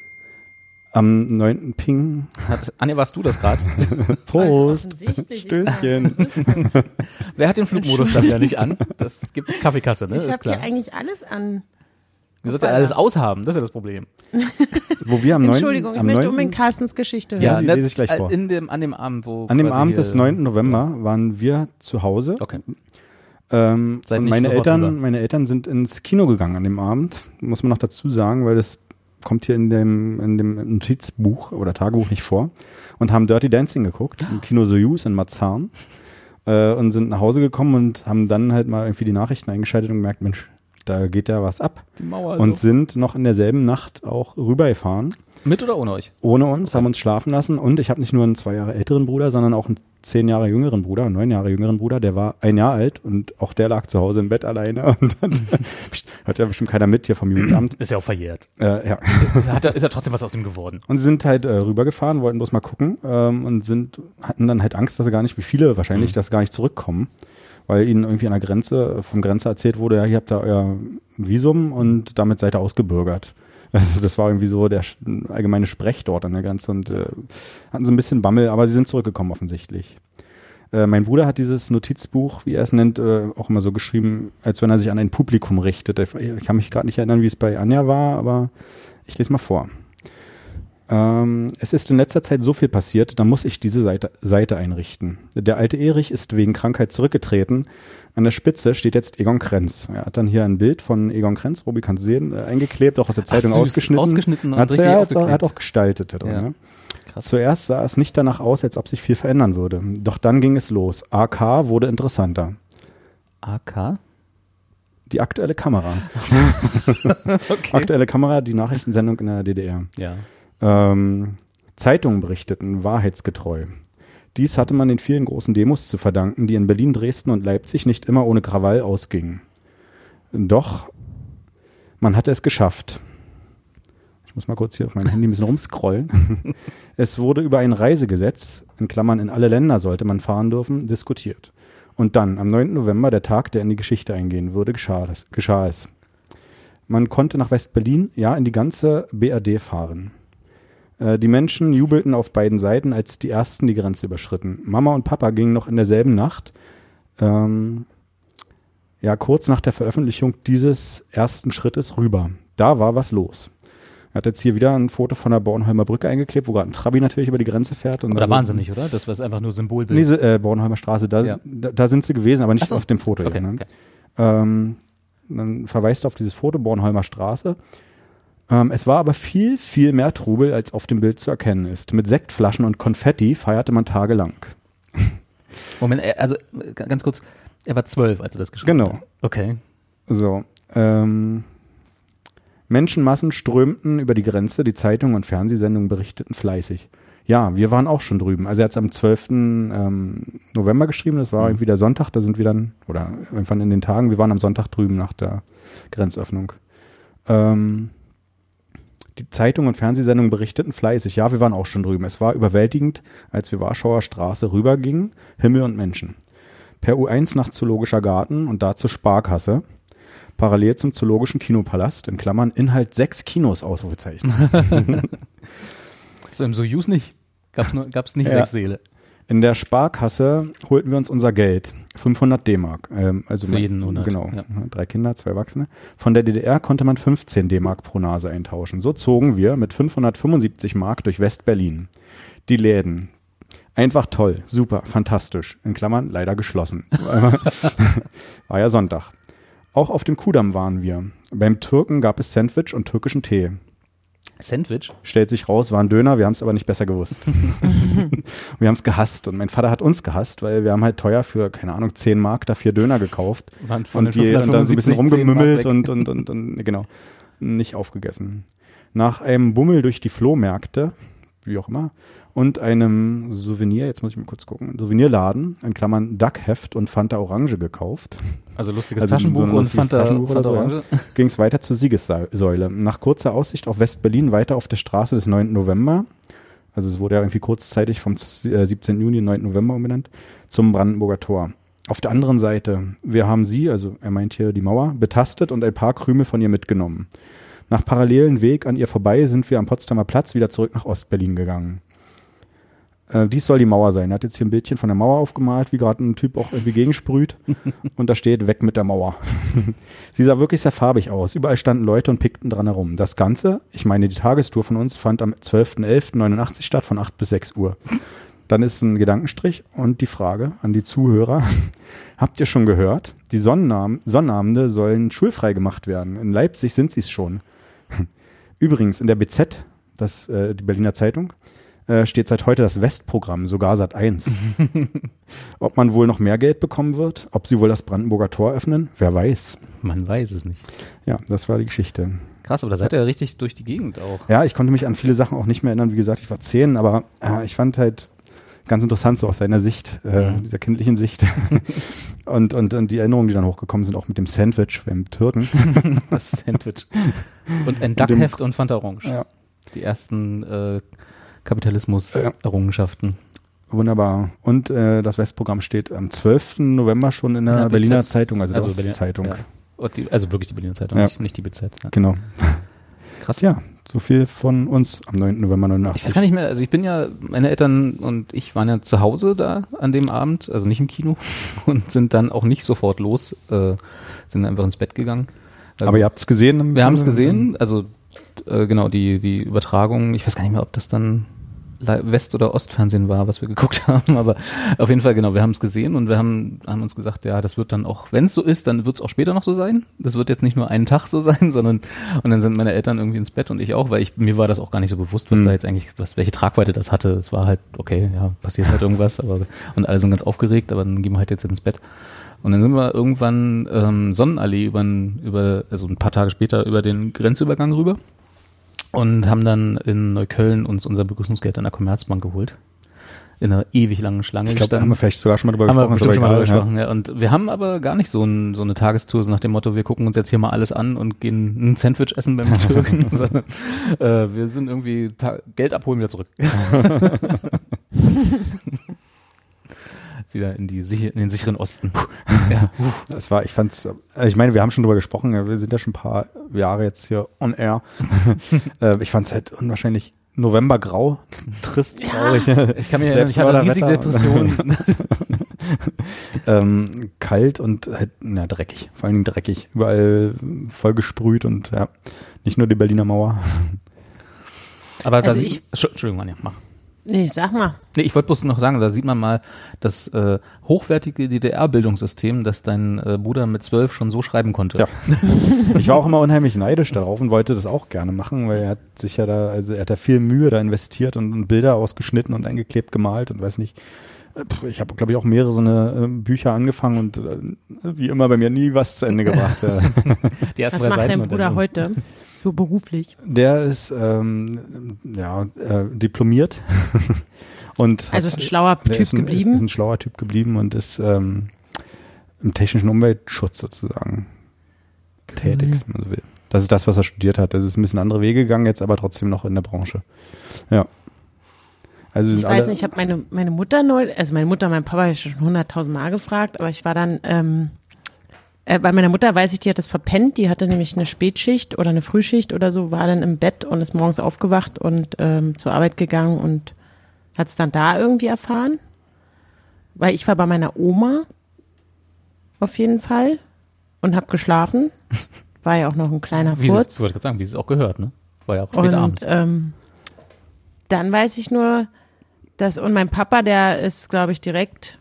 Speaker 3: Am neunten Ping.
Speaker 2: Hat, Anja, warst du das gerade?
Speaker 3: Prost.
Speaker 4: Also offensichtlich.
Speaker 3: Stößchen.
Speaker 2: Wer hat den Flugmodus dann wieder nicht an? Das gibt Kaffeekasse, ne?
Speaker 4: Ich
Speaker 2: ist
Speaker 4: habe hier
Speaker 2: klar.
Speaker 4: eigentlich alles an.
Speaker 2: Wir sollten ja alles aushaben, das ist ja das Problem.
Speaker 3: Wo wir am neunten
Speaker 4: Entschuldigung, ich
Speaker 3: am
Speaker 4: möchte
Speaker 3: neunten
Speaker 4: unbedingt Carstens Geschichte hören.
Speaker 3: Ja, die
Speaker 2: ne,
Speaker 3: lese ich gleich vor.
Speaker 2: In dem, an dem Abend, wo
Speaker 3: An dem
Speaker 2: quasi
Speaker 3: Abend
Speaker 2: hier-
Speaker 3: des neunten November waren wir zu Hause.
Speaker 2: Okay.
Speaker 3: Ähm,
Speaker 2: Seid
Speaker 3: und
Speaker 2: nicht
Speaker 3: meine
Speaker 2: sofort
Speaker 3: Eltern,
Speaker 2: rüber.
Speaker 3: meine Eltern sind ins Kino gegangen an dem Abend, muss man noch dazu sagen, weil das kommt hier in dem, in dem Notizbuch oder Tagebuch nicht vor, und haben Dirty Dancing geguckt im Kino Soyuz in Marzahn äh, und sind nach Hause gekommen und haben dann halt mal irgendwie die Nachrichten eingeschaltet und gemerkt, Mensch, da geht ja was ab.
Speaker 2: Die Mauer.
Speaker 3: Und
Speaker 2: so.
Speaker 3: sind noch in derselben Nacht auch rübergefahren,
Speaker 2: Mit oder ohne euch?
Speaker 3: ohne uns, haben uns schlafen lassen, und ich habe nicht nur einen zwei Jahre älteren Bruder, sondern auch einen zehn Jahre jüngeren Bruder, einen neun Jahre jüngeren Bruder, der war ein Jahr alt und auch der lag zu Hause im Bett alleine und dann hört ja bestimmt keiner mit hier vom Jugendamt.
Speaker 2: Ist ja auch verjährt.
Speaker 3: Äh, ja.
Speaker 2: Hat er, ist ja trotzdem was aus ihm geworden.
Speaker 3: Und sie sind halt äh, rübergefahren, wollten bloß mal gucken ähm, und sind hatten dann halt Angst, dass sie gar nicht, wie viele wahrscheinlich,
Speaker 2: Mhm.
Speaker 3: dass sie gar nicht zurückkommen, weil ihnen irgendwie an der Grenze, vom Grenzer erzählt wurde, ja, hier habt ihr euer Visum und damit seid ihr ausgebürgert. Also das war irgendwie so der sch- allgemeine Sprech dort an der Grenze und äh, hatten sie ein bisschen Bammel, aber sie sind zurückgekommen offensichtlich. Äh, mein Bruder hat dieses Notizbuch, wie er es nennt, äh, auch immer so geschrieben, als wenn er sich an ein Publikum richtet. Ich ich kann mich gerade nicht erinnern, wie es bei Anja war, aber ich lese mal vor. Ähm, es ist in letzter Zeit so viel passiert, da muss ich diese Seite, Seite einrichten. Der alte Erich ist wegen Krankheit zurückgetreten. An der Spitze steht jetzt Egon Krenz. Er hat dann hier ein Bild von Egon Krenz, Robi kann es sehen, äh, eingeklebt, auch aus der Zeitung
Speaker 2: süß.
Speaker 3: ausgeschnitten.
Speaker 2: Ausgeschnitten und
Speaker 3: hat,
Speaker 2: richtig
Speaker 3: er, hat, er
Speaker 2: aufgeklebt.
Speaker 3: hat auch gestaltet. Da drin,
Speaker 2: Ja.
Speaker 3: ne?
Speaker 2: Krass.
Speaker 3: Zuerst sah es nicht danach aus, als ob sich viel verändern würde. Doch dann ging es los. A K wurde interessanter.
Speaker 2: A K?
Speaker 3: Die aktuelle Kamera.
Speaker 2: Okay.
Speaker 3: Aktuelle Kamera, die Nachrichtensendung in der D D R.
Speaker 2: Ja.
Speaker 3: Ähm, Zeitungen berichteten wahrheitsgetreu. Dies hatte man den vielen großen Demos zu verdanken, die in Berlin, Dresden und Leipzig nicht immer ohne Krawall ausgingen. Doch man hatte es geschafft. Ich muss mal kurz hier auf mein Handy ein bisschen rumscrollen. Es wurde über ein Reisegesetz, in Klammern in alle Länder sollte man fahren dürfen, diskutiert. Und dann, am neunten November, der Tag, der in die Geschichte eingehen würde, geschah es. Geschah es. Man konnte nach West-Berlin, ja, in die ganze B R D fahren. Äh, die Menschen jubelten auf beiden Seiten, als die Ersten die Grenze überschritten. Mama und Papa gingen noch in derselben Nacht, ähm, ja, kurz nach der Veröffentlichung dieses ersten Schrittes rüber. Da war was los. Er hat jetzt hier wieder ein Foto von der Bornholmer Brücke eingeklebt, wo gerade ein Trabi natürlich über die Grenze fährt. Und
Speaker 2: Aber da
Speaker 3: so,
Speaker 2: waren sie nicht, oder? Das war einfach nur Symbolbild.
Speaker 3: Diese äh, Bornholmer Straße, da,
Speaker 2: Ja.
Speaker 3: da, da sind sie gewesen, aber nicht
Speaker 2: Ach so.
Speaker 3: auf dem Foto.
Speaker 2: Okay,
Speaker 3: hier, ne?
Speaker 2: okay.
Speaker 3: Ähm, dann verweist er auf dieses Foto, Bornholmer Straße. Ähm, es war aber viel, viel mehr Trubel, als auf dem Bild zu erkennen ist. Mit Sektflaschen und Konfetti feierte man tagelang.
Speaker 2: Moment, er- also äh, ganz kurz, er war zwölf, als er das geschrieben
Speaker 3: Genau.
Speaker 2: hat. Okay.
Speaker 3: So, ähm, Menschenmassen strömten über die Grenze, die Zeitungen und Fernsehsendungen berichteten fleißig. Ja, wir waren auch schon drüben. Also er hat es am zwölften Ähm, November geschrieben, das war
Speaker 2: Mhm.
Speaker 3: irgendwie der Sonntag, da sind wir dann, oder irgendwann in den Tagen, wir waren am Sonntag drüben nach der Grenzöffnung. Ähm, die Zeitungen und Fernsehsendungen berichteten fleißig. Ja, wir waren auch schon drüben. Es war überwältigend, als wir Warschauer Straße rübergingen, Himmel und Menschen. Per U eins nach Zoologischer Garten und da zur Sparkasse. Parallel zum Zoologischen Kinopalast, in Klammern, Inhalt sechs Kinos, Ausrufezeichen.
Speaker 2: So im Soyuz nicht. Gab's, nur, gab's nicht
Speaker 3: Ja.
Speaker 2: sechs Seele.
Speaker 3: In der Sparkasse holten wir uns unser Geld, fünfhundert D-Mark. Ähm, also
Speaker 2: Für
Speaker 3: man-
Speaker 2: jeden Monat,
Speaker 3: Genau,
Speaker 2: ja.
Speaker 3: drei Kinder, zwei Erwachsene. Von der D D R konnte man fünfzehn D-Mark pro Nase eintauschen. So zogen wir mit fünfhundertfünfundsiebzig Mark durch West-Berlin. Die Läden. Einfach toll, super, fantastisch. In Klammern, leider geschlossen. War ja Sonntag. Auch auf dem Kudamm waren wir. Beim Türken gab es Sandwich und türkischen Tee.
Speaker 2: Sandwich?
Speaker 3: Stellt sich raus, war ein Döner, wir haben es aber nicht besser gewusst. Wir haben es gehasst und mein Vater hat uns gehasst, weil wir haben halt teuer für, keine Ahnung, zehn Mark dafür Döner gekauft.
Speaker 2: Waren von
Speaker 3: Und,
Speaker 2: den
Speaker 3: die, und dann so ein bisschen
Speaker 2: fünfhundertfünfundsiebzig
Speaker 3: rumgemümmelt
Speaker 2: zehn Mark
Speaker 3: und, und, und, und, genau, nicht aufgegessen. Nach einem Bummel durch die Flohmärkte, wie auch immer, und einem Souvenir, jetzt muss ich mal kurz gucken, Souvenirladen, in Klammern Duckheft und Fanta Orange gekauft,
Speaker 2: Also lustiges
Speaker 3: Also
Speaker 2: Taschenbuch
Speaker 3: so ein
Speaker 2: und
Speaker 3: lustiges
Speaker 2: Fanta,
Speaker 3: Taschenbuch oder
Speaker 2: Fanta
Speaker 3: so, ja.
Speaker 2: Orange.
Speaker 3: ging es weiter zur Siegessäule. Nach kurzer Aussicht auf West-Berlin weiter auf der Straße des neunten November, also es wurde ja irgendwie kurzzeitig vom äh, siebzehnten Juni in neunten November umbenannt, zum Brandenburger Tor. Auf der anderen Seite, wir haben sie, also er meint hier die Mauer, betastet und ein paar Krümel von ihr mitgenommen. Nach parallelen Weg an ihr vorbei sind wir am Potsdamer Platz wieder zurück nach Ostberlin gegangen. Äh, dies soll die Mauer sein. Er hat jetzt hier ein Bildchen von der Mauer aufgemalt, wie gerade ein Typ auch irgendwie gegensprüht. Und da steht, weg mit der Mauer. Sie sah wirklich sehr farbig aus. Überall standen Leute und pickten dran herum. Das Ganze, ich meine die Tagestour von uns, fand am zwölften elften neunundachtzig statt, von acht bis sechs Uhr. Dann ist ein Gedankenstrich und die Frage an die Zuhörer. Habt ihr schon gehört? Die Sonnenabend, Sonnabende sollen schulfrei gemacht werden. In Leipzig sind sie es schon. Übrigens, in der B Z, das, äh, die Berliner Zeitung, äh, steht seit heute das Westprogramm, sogar Sat eins. Ob man wohl noch mehr Geld bekommen wird? Ob sie wohl das Brandenburger Tor öffnen? Wer weiß.
Speaker 2: Man weiß es nicht.
Speaker 3: Ja, das war die Geschichte.
Speaker 2: Krass, aber da seid ihr ja richtig durch die Gegend auch.
Speaker 3: Ja, ich konnte mich an viele Sachen auch nicht mehr erinnern. Wie gesagt, ich war zehn, aber äh, ich fand halt ganz interessant so aus seiner Sicht, äh,
Speaker 2: Mhm.
Speaker 3: dieser kindlichen Sicht. und, und, und die Erinnerungen, die dann hochgekommen sind, auch mit dem Sandwich beim Türken.
Speaker 2: Das Sandwich. Und ein
Speaker 3: Und dem-
Speaker 2: Duckheft und Fanta Orange.
Speaker 3: Ja.
Speaker 2: Die ersten äh, Kapitalismus-Errungenschaften.
Speaker 3: Wunderbar. Und äh, das Westprogramm steht am zwölften November schon in der
Speaker 2: In der
Speaker 3: Berliner
Speaker 2: B Z.
Speaker 3: Zeitung, also,
Speaker 2: Also
Speaker 3: der
Speaker 2: Berliner-
Speaker 3: Zeitung.
Speaker 2: ja. Und die, also wirklich die Berliner Zeitung,
Speaker 3: Ja.
Speaker 2: nicht, nicht die B Z. Ja.
Speaker 3: Genau.
Speaker 2: Krass.
Speaker 3: Ja, so viel von uns am neunten November
Speaker 2: Ich
Speaker 3: neunundachtzig.
Speaker 2: weiß gar nicht mehr, also ich bin ja, meine Eltern und ich waren ja zu Hause da an dem Abend, also nicht im Kino und sind dann auch nicht sofort los, äh, sind einfach ins Bett gegangen.
Speaker 3: Aber ihr habt es gesehen? im
Speaker 2: Wir haben es
Speaker 3: Fernsehen?
Speaker 2: gesehen, also äh, genau, die, die Übertragung, ich weiß gar nicht mehr, ob das dann Li- West- oder Ostfernsehen war, was wir geguckt haben, aber auf jeden Fall, genau, wir haben es gesehen und wir haben, haben uns gesagt, ja, das wird dann auch, wenn es so ist, dann wird es auch später noch so sein. Das wird jetzt nicht nur einen Tag so sein, sondern, und dann sind meine Eltern irgendwie ins Bett und ich auch, weil ich, mir war das auch gar nicht so bewusst, was
Speaker 3: Mhm.
Speaker 2: da jetzt eigentlich, was, welche Tragweite das hatte. Es war halt, okay, ja, passiert halt irgendwas, aber, und alle sind ganz aufgeregt, aber dann gehen wir halt jetzt ins Bett. Und dann sind wir irgendwann ähm, Sonnenallee über, über, also ein paar Tage später über den Grenzübergang rüber und haben dann in Neukölln uns unser Begrüßungsgeld an der Commerzbank geholt. In einer ewig langen Schlange
Speaker 3: Ich glaube, da
Speaker 2: gestanden.
Speaker 3: haben wir vielleicht sogar schon mal drüber
Speaker 2: haben
Speaker 3: gesprochen.
Speaker 2: wir bestimmt schon mal drüber
Speaker 3: egal,
Speaker 2: gesprochen, ja. Und wir haben aber gar nicht so, ein, so eine Tagestour, so nach dem Motto, wir gucken uns jetzt hier mal alles an und gehen ein Sandwich essen beim Türken, sondern äh, wir sind irgendwie ta- Geld abholen, wieder zurück. Wieder in, die, in den sicheren Osten. Ja.
Speaker 3: Das war, ich fand's, ich meine, wir haben schon drüber gesprochen, wir sind ja schon ein paar Jahre jetzt hier on air. Ich fand's halt unwahrscheinlich Novembergrau, trist, traurig.
Speaker 2: Ja, ich kann mich erinnern, ich hatte eine riesige Depression.
Speaker 3: ähm, kalt und halt, na, dreckig, vor allen Dingen dreckig. Überall voll gesprüht und ja, nicht nur die Berliner Mauer.
Speaker 2: Aber
Speaker 4: Also
Speaker 2: da
Speaker 4: ich-
Speaker 2: sieht, Entschuldigung, Anja, mach.
Speaker 4: Nee, sag mal.
Speaker 2: Nee, ich wollte bloß noch sagen, da sieht man mal das äh, hochwertige D D R-Bildungssystem, das dein äh, Bruder mit zwölf schon so schreiben konnte.
Speaker 3: Ja. Ich war auch immer unheimlich neidisch darauf und wollte das auch gerne machen, weil er hat sich ja da, also er hat da viel Mühe da investiert und, und Bilder ausgeschnitten und eingeklebt, gemalt und weiß nicht. Ich habe, glaube ich, auch mehrere so eine äh, Bücher angefangen und äh, wie immer bei mir nie was zu Ende gebracht. Ja.
Speaker 2: Die ersten
Speaker 4: Was
Speaker 2: drei
Speaker 4: macht
Speaker 2: Seiten
Speaker 4: dein
Speaker 2: und
Speaker 4: Bruder
Speaker 2: dann-
Speaker 4: heute? So beruflich.
Speaker 3: Der ist ähm, ja äh, diplomiert und
Speaker 4: Also
Speaker 3: hat,
Speaker 4: ist ein schlauer
Speaker 3: der
Speaker 4: Typ
Speaker 3: ist ein,
Speaker 4: geblieben.
Speaker 3: Ist, ist ein schlauer Typ geblieben und ist ähm, im technischen Umweltschutz sozusagen tätig, wenn man so will. Das ist das, was er studiert hat. Das ist ein bisschen andere Wege gegangen, jetzt aber trotzdem noch in der Branche. Ja. Also wir
Speaker 4: Ich
Speaker 3: sind
Speaker 4: weiß
Speaker 3: alle,
Speaker 4: nicht, ich habe meine, meine Mutter neu, also meine Mutter, mein Papa habe ich schon hunderttausend Mal gefragt, aber ich war dann, ähm, äh, bei meiner Mutter weiß ich, die hat das verpennt, die hatte nämlich eine Spätschicht oder eine Frühschicht oder so, war dann im Bett und ist morgens aufgewacht und ähm, zur Arbeit gegangen und hat es dann da irgendwie erfahren. Weil ich war bei meiner Oma auf jeden Fall und habe geschlafen. War ja auch noch ein kleiner
Speaker 2: Wie sie,
Speaker 4: Furz.
Speaker 2: ich wollte gerade sagen, wie sie es auch gehört, ne? War ja auch spät
Speaker 4: Und
Speaker 2: abends.
Speaker 4: ähm, dann weiß ich nur, dass, und mein Papa, der ist, glaube ich, direkt,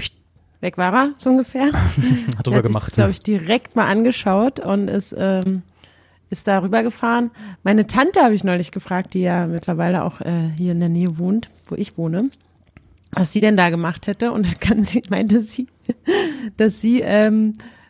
Speaker 4: weg war er, so ungefähr.
Speaker 2: Hat
Speaker 4: Der
Speaker 2: drüber
Speaker 4: hat sich
Speaker 2: gemacht.
Speaker 4: das, glaube ich, direkt mal angeschaut und ist, ähm, ist da rübergefahren. Meine Tante habe ich neulich gefragt, die ja mittlerweile auch äh, hier in der Nähe wohnt, wo ich wohne, was sie denn da gemacht hätte. Und dann kann sie, meinte sie, dass sie, ähm,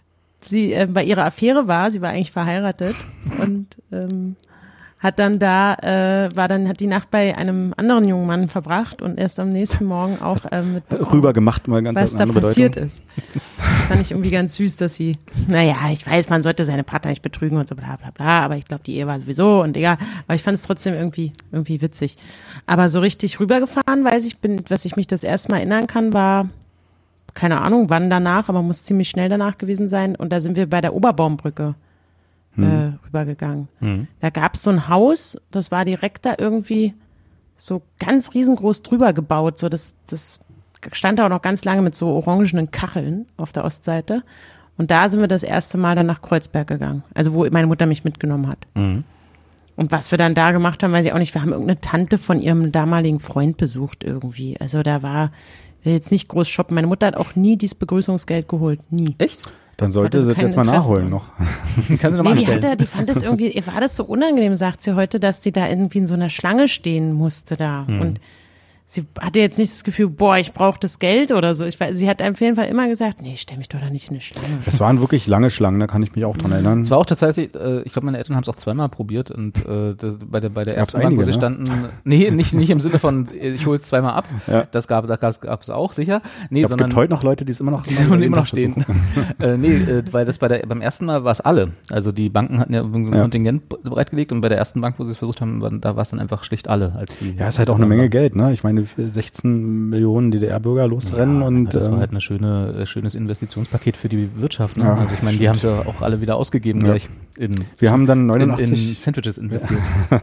Speaker 4: sie äh, bei ihrer Affäre war, sie war eigentlich verheiratet und ähm, hat dann da, äh, war dann, hat die Nacht bei einem anderen jungen Mann verbracht und erst am nächsten Morgen auch ähm, mit
Speaker 3: rüber gemacht, mal ganz
Speaker 4: was da
Speaker 3: andere
Speaker 4: passiert
Speaker 3: Bedeutung.
Speaker 4: ist. Das fand ich irgendwie ganz süß, dass sie, naja, ich weiß, man sollte seine Partner nicht betrügen und so bla bla bla, aber ich glaube, die Ehe war sowieso und egal. Aber ich fand es trotzdem irgendwie irgendwie witzig. Aber so richtig rübergefahren, weiß ich, bin, was ich mich das erste Mal erinnern kann, war, keine Ahnung, wann danach, aber muss ziemlich schnell danach gewesen sein. Und da sind wir bei der Oberbaumbrücke
Speaker 3: Hm.
Speaker 4: äh, rübergegangen.
Speaker 2: Mhm.
Speaker 4: Da gab es so ein Haus, das war direkt da irgendwie so ganz riesengroß drüber gebaut. So das, das stand da auch noch ganz lange mit so orangenen Kacheln auf der Ostseite. Und da sind wir das erste Mal dann nach Kreuzberg gegangen. Also wo meine Mutter mich mitgenommen hat.
Speaker 2: Mhm.
Speaker 4: Und was wir dann da gemacht haben, weiß ich auch nicht. Wir haben irgendeine Tante von ihrem damaligen Freund besucht irgendwie. Also da war, ich will jetzt nicht groß shoppen. Meine Mutter hat auch nie dieses Begrüßungsgeld geholt. Nie.
Speaker 2: Echt?
Speaker 3: Dann sollte
Speaker 4: Hatte
Speaker 3: sie
Speaker 4: so
Speaker 3: das jetzt
Speaker 4: kein
Speaker 3: mal
Speaker 4: Interesse
Speaker 3: nachholen
Speaker 4: dran.
Speaker 3: noch.
Speaker 2: Kannst du nochmal
Speaker 4: Nee, die,
Speaker 2: anstellen.
Speaker 4: hatte, die fand das irgendwie, ihr war das so unangenehm, sagt sie heute, dass die da irgendwie in so einer Schlange stehen musste da.
Speaker 2: Hm.
Speaker 4: Und sie hatte jetzt nicht das Gefühl, boah, ich brauche das Geld oder so. Ich, weiß- sie hat auf jeden Fall immer gesagt, nee, stell mich doch da nicht in eine Schlange.
Speaker 3: Es waren wirklich lange Schlangen, da kann ich mich auch dran erinnern.
Speaker 2: Es war auch tatsächlich, äh, ich glaube, meine Eltern haben es auch zweimal probiert und äh, das, bei der bei der
Speaker 3: Gab's
Speaker 2: ersten Bank, wo
Speaker 3: einige,
Speaker 2: sie
Speaker 3: ne?
Speaker 2: standen, nee, nicht nicht im Sinne von, ich hole es zweimal ab,
Speaker 3: Ja.
Speaker 2: das gab da gab es auch sicher, nee,
Speaker 3: Ich glaube, es
Speaker 2: sondern
Speaker 3: gibt heute noch Leute, die es immer noch,
Speaker 2: die immer, immer noch
Speaker 3: versuchen.
Speaker 2: stehen. äh, nee, äh, weil das bei der beim ersten Mal war es alle. Also die Banken hatten ja irgendwie so ein
Speaker 3: Ja.
Speaker 2: Kontingent bereitgelegt und bei der ersten Bank, wo sie es versucht haben, war, da war es dann einfach schlicht alle, als die.
Speaker 3: Ja, ist halt auch eine Menge Geld, ne? Ich meine, sechzehn Millionen D D R-Bürger losrennen
Speaker 2: Ja,
Speaker 3: und
Speaker 2: das war
Speaker 3: ähm,
Speaker 2: halt ein schöne, äh, schönes Investitionspaket für die Wirtschaft. Ne?
Speaker 3: Ja,
Speaker 2: also ich meine, die haben es ja auch alle wieder ausgegeben
Speaker 3: Ja.
Speaker 2: gleich in,
Speaker 3: wir haben dann
Speaker 2: in, in
Speaker 3: neunundachtzig,
Speaker 2: Sandwiches investiert.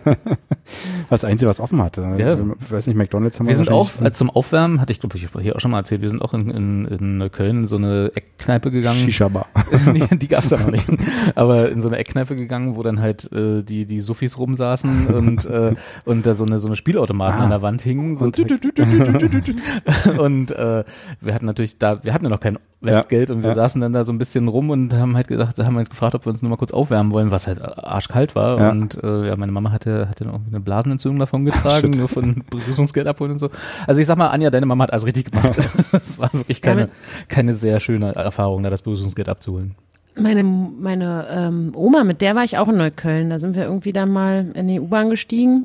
Speaker 3: das Einzige, was offen hatte.
Speaker 2: Ja.
Speaker 3: Ich weiß nicht, McDonalds haben
Speaker 2: Wir sind auch,
Speaker 3: wahrscheinlich-
Speaker 2: als zum Aufwärmen, hatte ich glaube ich hier auch schon mal erzählt, wir sind auch in, in, in Köln in so eine Eckkneipe gegangen.
Speaker 3: Shisha-Bar.
Speaker 2: Nee, die gab's da noch nicht. Aber in so eine Eckkneipe gegangen, wo dann halt äh, die die Suffis rumsaßen und äh, und da so eine so eine Spielautomaten
Speaker 3: Ah.
Speaker 2: an der Wand hingen so
Speaker 3: Und
Speaker 2: tü- tü- tü- tü- tü- tü- tü- tü. Und äh, wir hatten natürlich da, wir hatten ja noch kein Westgeld und wir
Speaker 3: ja.
Speaker 2: saßen dann da so ein bisschen rum und haben halt gedacht, haben halt gefragt, ob wir uns nur mal kurz aufwärmen wollen, was halt arschkalt war.
Speaker 3: Ja.
Speaker 2: Und äh, ja, meine Mama hatte hatte noch eine Blasenentzündung Lungenentzündung davon getragen, nur von Begrüßungsgeld abholen und so. Also ich sag mal, Anja, deine Mama hat alles richtig gemacht. Das war wirklich keine, keine sehr schöne Erfahrung, da das Begrüßungsgeld abzuholen.
Speaker 4: Meine, meine ähm, Oma, mit der war ich auch in Neukölln. Da sind wir irgendwie dann mal in die U-Bahn gestiegen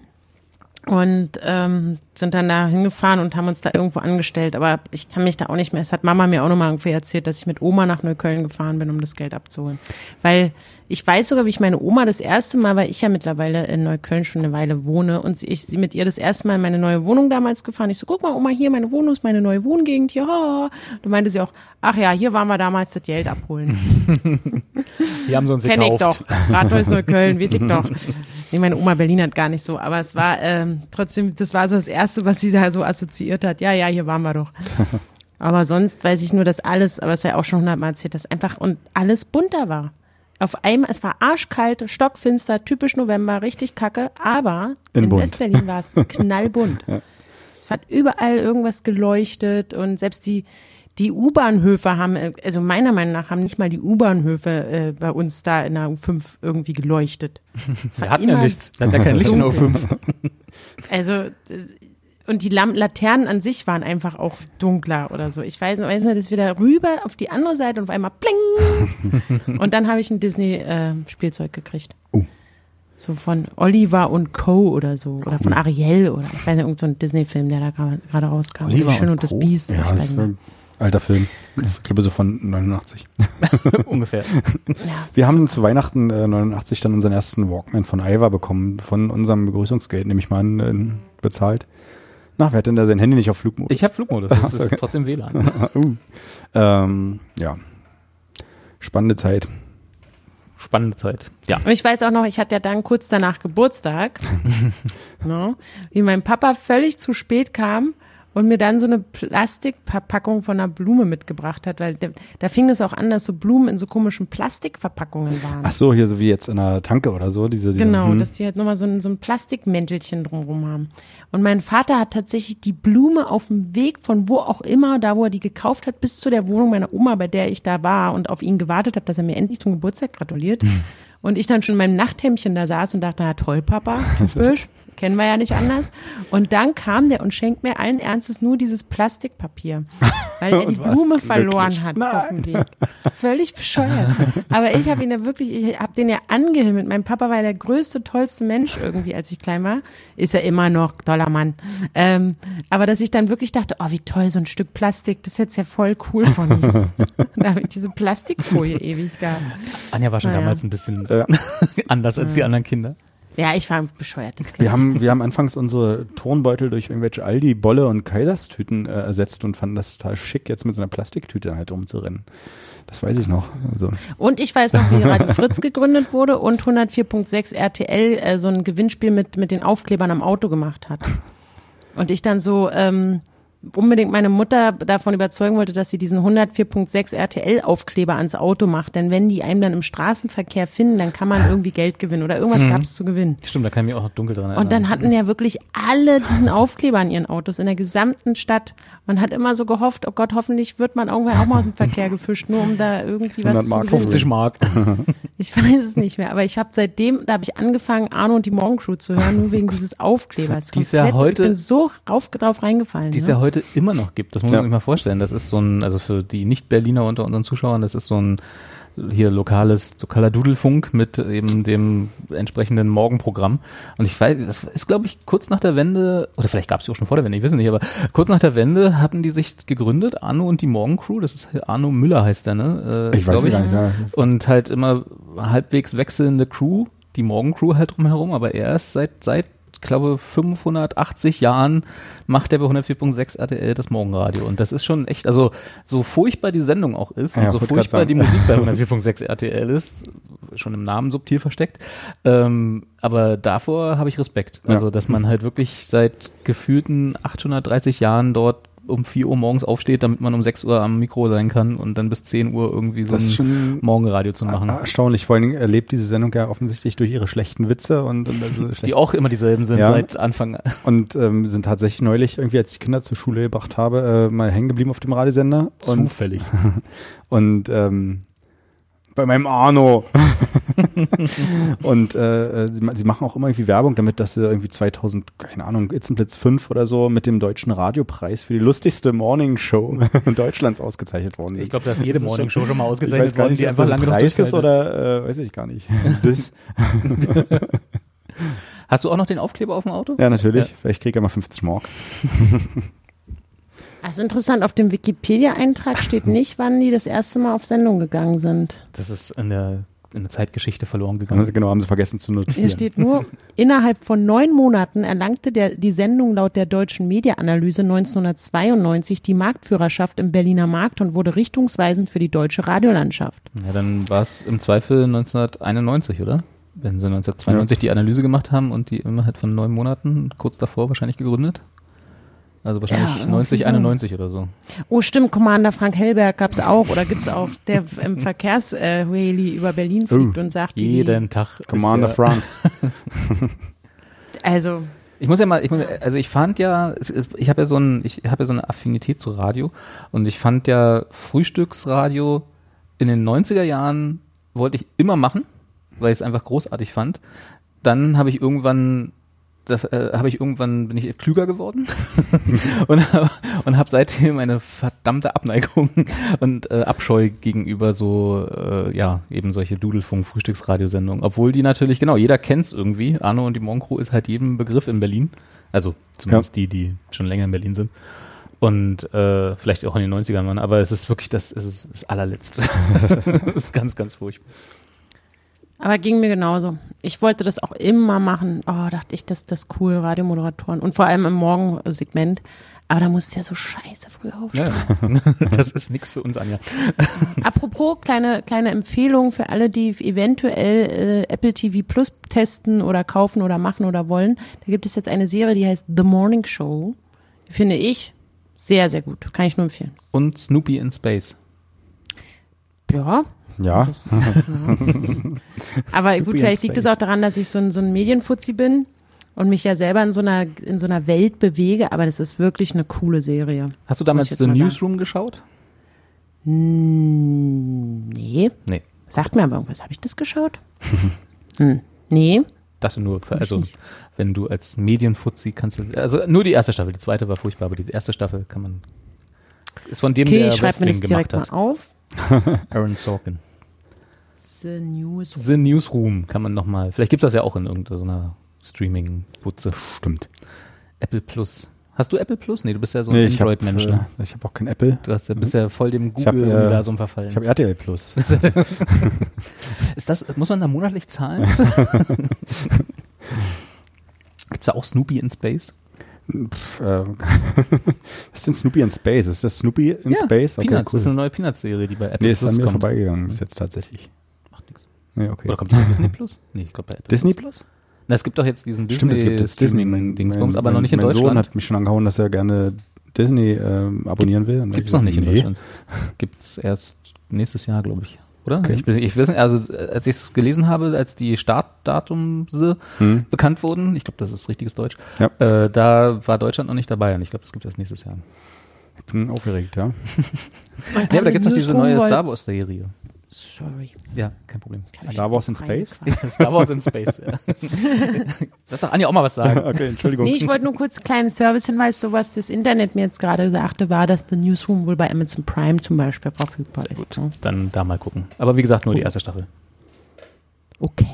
Speaker 4: und ähm, sind dann da hingefahren und haben uns da irgendwo angestellt. Aber ich kann mich da auch nicht mehr, es hat Mama mir auch nochmal irgendwie erzählt, dass ich mit Oma nach Neukölln gefahren bin, um das Geld abzuholen. Weil ich weiß sogar, wie ich meine Oma das erste Mal, weil ich ja mittlerweile in Neukölln schon eine Weile wohne und ich sie mit ihr das erste Mal in meine neue Wohnung damals gefahren. Ich so, guck mal Oma, hier meine Wohnung ist meine neue Wohngegend, hier. Ha. Da meinte sie auch, ach ja, hier waren wir damals das Geld abholen.
Speaker 2: Hier haben sie uns
Speaker 4: Kenn
Speaker 2: gekauft.
Speaker 4: ich doch, Rathaus Neukölln, weiß ich doch. Nee, meine Oma Berlin hat gar nicht so, aber es war ähm, trotzdem, das war so das Erste, was sie da so assoziiert hat. Ja, ja, hier waren wir doch. Aber sonst weiß ich nur, dass alles, aber es war ja auch schon hundertmal erzählt, dass einfach und alles bunter war. Auf einmal, es war arschkalt, stockfinster, typisch November, richtig kacke, aber
Speaker 3: in,
Speaker 4: in
Speaker 3: bunt.
Speaker 4: West-Berlin war es knallbunt. Ja. Es hat überall irgendwas geleuchtet und selbst die Die U-Bahnhöfe haben, also meiner Meinung nach haben nicht mal die U-Bahnhöfe äh, bei uns da in der U fünf irgendwie geleuchtet.
Speaker 2: Wir hatten ja nichts, wir hatten ja kein Licht in der U fünf.
Speaker 4: Also, und die Lam- Laternen an sich waren einfach auch dunkler oder so. Ich weiß, weiß nicht, dass wir da rüber auf die andere Seite und auf einmal pling! Und dann habe ich ein Disney-Spielzeug äh, gekriegt.
Speaker 3: Oh.
Speaker 4: So von Oliver und Co. oder so. Oder von Ariel oder ich weiß nicht, irgend so ein Disney-Film, der da gerade rauskam.
Speaker 2: Oliver
Speaker 4: Schön und,
Speaker 2: und
Speaker 4: das
Speaker 2: Co.
Speaker 4: Biest.
Speaker 3: Ja,
Speaker 4: ich
Speaker 3: das
Speaker 4: weiß
Speaker 3: ist ein alter Film. Ich glaube so von neunundachtzig.
Speaker 2: Ungefähr.
Speaker 4: Ja.
Speaker 3: Wir haben zu Weihnachten äh, neunundachtzig dann unseren ersten Walkman von Aiwa bekommen, von unserem Begrüßungsgeld, nehme ich mal an, äh, bezahlt. Na, wer hat denn da sein Handy nicht auf Flugmodus?
Speaker 2: Ich habe Flugmodus, das ist okay. Trotzdem W L A N.
Speaker 3: uh. ähm, ja, spannende Zeit.
Speaker 2: Spannende Zeit, ja.
Speaker 4: Und ich weiß auch noch, ich hatte ja dann kurz danach Geburtstag, no, wie mein Papa völlig zu spät kam und mir dann so eine Plastikverpackung von einer Blume mitgebracht hat, weil der, da fing es auch an, dass so Blumen in so komischen Plastikverpackungen waren.
Speaker 3: Ach so, hier so wie jetzt in einer Tanke oder so. Diese, diese,
Speaker 4: Genau,
Speaker 3: hm.
Speaker 4: dass die halt nochmal so ein, so ein Plastikmäntelchen drumherum haben. Und mein Vater hat tatsächlich die Blume auf dem Weg von wo auch immer, da wo er die gekauft hat, bis zu der Wohnung meiner Oma, bei der ich da war und auf ihn gewartet habe, dass er mir endlich zum Geburtstag gratuliert. Hm. Und ich dann schon in meinem Nachthemdchen da saß und dachte, na toll, Papa, typisch, kennen wir ja nicht anders. Und dann kam der und schenkt mir allen Ernstes nur dieses Plastikpapier, weil er die Blume verloren hat
Speaker 3: Nein.
Speaker 4: auf dem Weg. Völlig bescheuert. Aber ich habe ihn ja wirklich, ich habe den ja angehimmelt. Mein Papa war ja der größte, tollste Mensch irgendwie, als ich klein war. Ist er immer noch, toller Mann. Ähm, aber dass ich dann wirklich dachte, oh wie toll, so ein Stück Plastik, das ist jetzt ja voll cool von ihm. Da habe ich diese Plastikfolie ewig gehabt.
Speaker 2: Anja war schon
Speaker 4: Naja.
Speaker 2: damals ein bisschen
Speaker 3: Ja.
Speaker 2: anders als die anderen Kinder.
Speaker 4: Ja, ich war ein bescheuertes Kind.
Speaker 3: Wir haben, wir haben anfangs unsere Turnbeutel durch irgendwelche Aldi, Bolle und Kaiserstüten äh, ersetzt und fanden das total schick, jetzt mit so einer Plastiktüte halt rumzurennen. Das weiß ich noch. Also.
Speaker 4: Und ich weiß noch, wie Radio Fritz gegründet wurde und hundertvier Komma sechs R T L äh, so ein Gewinnspiel mit, mit den Aufklebern am Auto gemacht hat. Und ich dann so ähm, unbedingt meine Mutter davon überzeugen wollte, dass sie diesen hundertvier Komma sechs R T L-Aufkleber ans Auto macht. Denn wenn die einem dann im Straßenverkehr finden, dann kann man irgendwie Geld gewinnen oder irgendwas
Speaker 2: Mhm.
Speaker 4: gab es zu gewinnen.
Speaker 2: Stimmt, da kann ich mich auch noch dunkel dran erinnern.
Speaker 4: Und dann hatten ja wirklich alle diesen Aufkleber an ihren Autos in der gesamten Stadt. Man hat immer so gehofft, oh Gott, hoffentlich wird man irgendwann auch mal aus dem Verkehr gefischt, nur um da irgendwie was
Speaker 3: hundert
Speaker 4: zu
Speaker 3: Mark,
Speaker 4: gewinnen.
Speaker 2: fünfzig Mark.
Speaker 4: Ich weiß es nicht mehr, aber ich habe seitdem, da habe ich angefangen, Arno und die Morgencrew zu hören, nur wegen dieses Aufklebers.
Speaker 2: Die es ja
Speaker 4: Komplett.
Speaker 2: heute-
Speaker 4: Ich bin so rauf, drauf reingefallen.
Speaker 2: Die es
Speaker 4: ne?
Speaker 2: ja heute immer noch gibt. Das muss
Speaker 3: Ja.
Speaker 2: man sich mal vorstellen. Das ist so ein, also für die Nicht-Berliner unter unseren Zuschauern, das ist so ein hier lokales, lokaler Dudelfunk mit eben dem entsprechenden Morgenprogramm. Und ich weiß, das ist, glaube ich, kurz nach der Wende, oder vielleicht gab es die auch schon vor der Wende, ich weiß nicht, aber kurz nach der Wende hatten die sich gegründet, Arno und die Morgencrew, das ist Arno Müller heißt der, ne? Äh,
Speaker 3: Ich weiß
Speaker 2: glaub
Speaker 3: es gar nicht. Ja.
Speaker 2: Und halt immer halbwegs wechselnde Crew, die Morgencrew halt drumherum, aber er ist seit, seit, ich glaube, fünfhundertachtzig Jahren macht er bei hundertvier Komma sechs R T L das Morgenradio. Und das ist schon echt, also so furchtbar die Sendung auch ist und
Speaker 3: Ja,
Speaker 2: so
Speaker 3: wollte grad
Speaker 2: furchtbar
Speaker 3: sagen.
Speaker 2: die Musik bei hundertvier Komma sechs R T L ist, schon im Namen subtil versteckt. Ähm, aber davor habe ich Respekt. Also,
Speaker 3: Ja.
Speaker 2: dass man halt wirklich seit gefühlten achthundertdreißig Jahren dort um vier Uhr morgens aufsteht, damit man um sechs Uhr am Mikro sein kann und dann bis zehn Uhr irgendwie so
Speaker 3: Das ist
Speaker 2: ein
Speaker 3: schon
Speaker 2: Morgenradio zu machen.
Speaker 3: erstaunlich. Vor allen Dingen erlebt diese Sendung ja offensichtlich durch ihre schlechten Witze und, und also
Speaker 2: Die
Speaker 3: schlecht,
Speaker 2: auch immer dieselben sind
Speaker 3: Ja.
Speaker 2: seit Anfang.
Speaker 3: und ähm, sind tatsächlich neulich irgendwie, als ich die Kinder zur Schule gebracht habe, äh, mal hängen geblieben auf dem Radiosender. Und,
Speaker 2: Zufällig.
Speaker 3: und ähm, Bei meinem Arno. Und äh, sie, sie machen auch immer irgendwie Werbung damit, dass sie irgendwie zweitausend, keine Ahnung, Itzenblitz fünf oder so mit dem Deutschen Radiopreis für die lustigste Morningshow Deutschlands ausgezeichnet worden sind.
Speaker 2: Ich glaube, dass jede
Speaker 3: Das ist
Speaker 2: Morningshow schon, schon mal
Speaker 3: Ich
Speaker 2: ausgezeichnet
Speaker 3: weiß gar
Speaker 2: worden,
Speaker 3: nicht,
Speaker 2: die
Speaker 3: ob
Speaker 2: einfach
Speaker 3: das ein
Speaker 2: lange genug
Speaker 3: Preis ist
Speaker 2: durchgehalten hat.
Speaker 3: oder äh, weiß ich gar nicht. Das,
Speaker 2: Hast du auch noch den Aufkleber auf dem Auto?
Speaker 3: ja, natürlich.
Speaker 2: Ja.
Speaker 3: Vielleicht kriege ich ja mal fünfzig Mark.
Speaker 4: Das ist interessant, auf dem Wikipedia-Eintrag steht nicht, wann die das erste Mal auf Sendung gegangen sind.
Speaker 2: Das ist in der, in der Zeitgeschichte verloren gegangen.
Speaker 3: Also genau, haben sie vergessen zu notieren.
Speaker 4: Hier steht nur, innerhalb von neun Monaten erlangte der, die Sendung laut der Deutschen Mediaanalyse neunzehnhundertzweiundneunzig die Marktführerschaft im Berliner Markt und wurde richtungsweisend für die deutsche Radiolandschaft.
Speaker 2: Ja, dann war es im Zweifel neunzehnhunderteinundneunzig, oder? Wenn sie neunzehnhundertzweiundneunzig ja. die Analyse gemacht haben und die innerhalb von neun Monaten, kurz davor wahrscheinlich gegründet. Also wahrscheinlich
Speaker 4: Ja,
Speaker 2: neunzig,
Speaker 4: so.
Speaker 2: einundneunzig oder so.
Speaker 4: Oh stimmt, Commander Frank Hellberg gab's auch oder gibt's auch, der im Verkehrs-Heli über Berlin fliegt
Speaker 3: Oh,
Speaker 4: und sagt,
Speaker 2: Jeden Tag. ist
Speaker 3: Commander
Speaker 2: ja,
Speaker 3: Frank.
Speaker 4: also
Speaker 2: Ich muss ja mal, ich muss, also ich fand ja, es, es, ich habe ja so ein, ich habe ja so eine Affinität zu Radio und ich fand ja Frühstücksradio in den neunziger Jahren wollte ich immer machen, weil ich es einfach großartig fand. Dann habe ich irgendwann Da äh, habe ich irgendwann, bin ich klüger geworden und, und habe seitdem eine verdammte Abneigung und äh, Abscheu gegenüber so, äh, ja, eben solche Dudelfunk-Frühstücksradiosendungen. Obwohl die natürlich, genau, jeder kennt's irgendwie. Arno und die Morgencrew ist halt jedem Begriff in Berlin. Also zumindest ja. die, die schon länger in Berlin sind. Und äh, vielleicht auch in den neunzigern waren. Aber es ist wirklich das, es ist das allerletzte. Das ist ganz, ganz furchtbar.
Speaker 4: Aber ging mir genauso. Ich wollte das auch immer machen. Oh, dachte ich, das das ist cool, Radiomoderatoren. Und vor allem im Morgensegment. Aber da musst du ja so scheiße früh aufstehen.
Speaker 2: Ja, das ist nichts für uns, Anja.
Speaker 4: Apropos, kleine kleine Empfehlung für alle, die eventuell äh, Apple T V Plus testen oder kaufen oder machen oder wollen. Da gibt es jetzt eine Serie, die heißt The Morning Show. Die finde ich sehr, sehr gut. Kann ich nur empfehlen.
Speaker 2: Und Snoopy in Space.
Speaker 4: Ja.
Speaker 3: Ja.
Speaker 4: Das, ja. Aber gut, vielleicht liegt es auch daran, dass ich so ein, so ein Medienfuzzi bin und mich ja selber in so einer in so einer Welt bewege, aber das ist wirklich eine coole Serie.
Speaker 2: Hast du damals The Newsroom sagen. geschaut?
Speaker 4: Hm, nee.
Speaker 2: Nee.
Speaker 4: Sagt mir aber irgendwas. Habe ich das geschaut? hm, nee.
Speaker 2: Dachte nur, für, also wenn du als Medienfuzzi kannst du, also nur die erste Staffel, die zweite war furchtbar, aber die erste Staffel kann man, ist von dem,
Speaker 4: okay,
Speaker 2: der
Speaker 4: ich schreibe mir
Speaker 2: Wrestling
Speaker 4: das direkt
Speaker 2: gemacht
Speaker 4: mal
Speaker 2: hat.
Speaker 4: auf.
Speaker 2: Aaron Sorkin.
Speaker 4: The Newsroom.
Speaker 2: The Newsroom kann man nochmal, vielleicht gibt's das ja auch in irgendeiner Streaming-Butze.
Speaker 3: Stimmt.
Speaker 2: Apple Plus. Hast du Apple Plus? Nee, du bist ja so ein
Speaker 3: Nee, ich
Speaker 2: Android-Mensch,
Speaker 3: hab,
Speaker 2: ne?
Speaker 3: äh, Ich habe auch kein Apple.
Speaker 2: Du hast ja, bist ja voll dem
Speaker 3: Ich hab, äh,
Speaker 2: Google-Universum verfallen.
Speaker 3: Ich habe R T L Plus.
Speaker 2: Ist das, muss man da monatlich zahlen? Gibt's da auch Snoopy in Space?
Speaker 3: Pff, äh, was ist denn Snoopy in Space? Ist das Snoopy in
Speaker 2: ja,
Speaker 3: Space? Okay,
Speaker 2: Peanuts,
Speaker 3: cool.
Speaker 2: das ist eine neue Peanuts-Serie, die bei Apple
Speaker 3: Nee, ist
Speaker 2: Plus
Speaker 3: an mir
Speaker 2: kommt.
Speaker 3: vorbeigegangen bis jetzt tatsächlich.
Speaker 2: Macht nichts.
Speaker 3: Nee, okay.
Speaker 2: Oder kommt die bei Disney Plus? Nee, ich glaube bei Apple
Speaker 3: Disney
Speaker 2: Plus.
Speaker 3: Plus?
Speaker 2: Na, es gibt doch jetzt diesen
Speaker 3: Stimmt, es gibt jetzt Disney.
Speaker 2: Disney-Dingsbums, aber
Speaker 3: mein,
Speaker 2: noch nicht in
Speaker 3: mein
Speaker 2: Deutschland.
Speaker 3: Sohn hat mich schon angehauen, dass er gerne Disney ähm, abonnieren will. Und
Speaker 2: Gibt's
Speaker 3: ich
Speaker 2: noch
Speaker 3: so,
Speaker 2: nicht in
Speaker 3: nee.
Speaker 2: Deutschland. Gibt's erst nächstes Jahr, glaube ich. Oder?
Speaker 3: Okay.
Speaker 2: Ich, ich weiß nicht, also als ich es gelesen habe, als die Startdatums
Speaker 3: Hm.
Speaker 2: bekannt wurden, ich glaube, das ist richtiges Deutsch,
Speaker 3: Ja.
Speaker 2: äh, da war Deutschland noch nicht dabei und ich glaube, das gibt es erst nächstes Jahr.
Speaker 3: Ich bin aufgeregt, ja.
Speaker 4: Man
Speaker 2: Ja, aber da
Speaker 4: den
Speaker 2: gibt's noch diese
Speaker 4: Newsroom
Speaker 2: neue
Speaker 4: wohl-
Speaker 2: Star Wars Serie.
Speaker 4: Sorry.
Speaker 2: Ja, kein Problem.
Speaker 3: Star Wars in Space?
Speaker 2: Star Wars in Space, ja. Lass doch Anja auch mal was sagen.
Speaker 3: Okay, Entschuldigung.
Speaker 4: Nee, ich wollte nur kurz einen kleinen Servicehinweis, so was das Internet mir jetzt gerade sagte, war, dass The Newsroom wohl bei Amazon Prime zum Beispiel verfügbar
Speaker 2: Sehr
Speaker 4: ist.
Speaker 2: gut.
Speaker 4: Ne?
Speaker 2: Dann da mal gucken. Aber wie gesagt, nur die erste Staffel.
Speaker 4: Okay.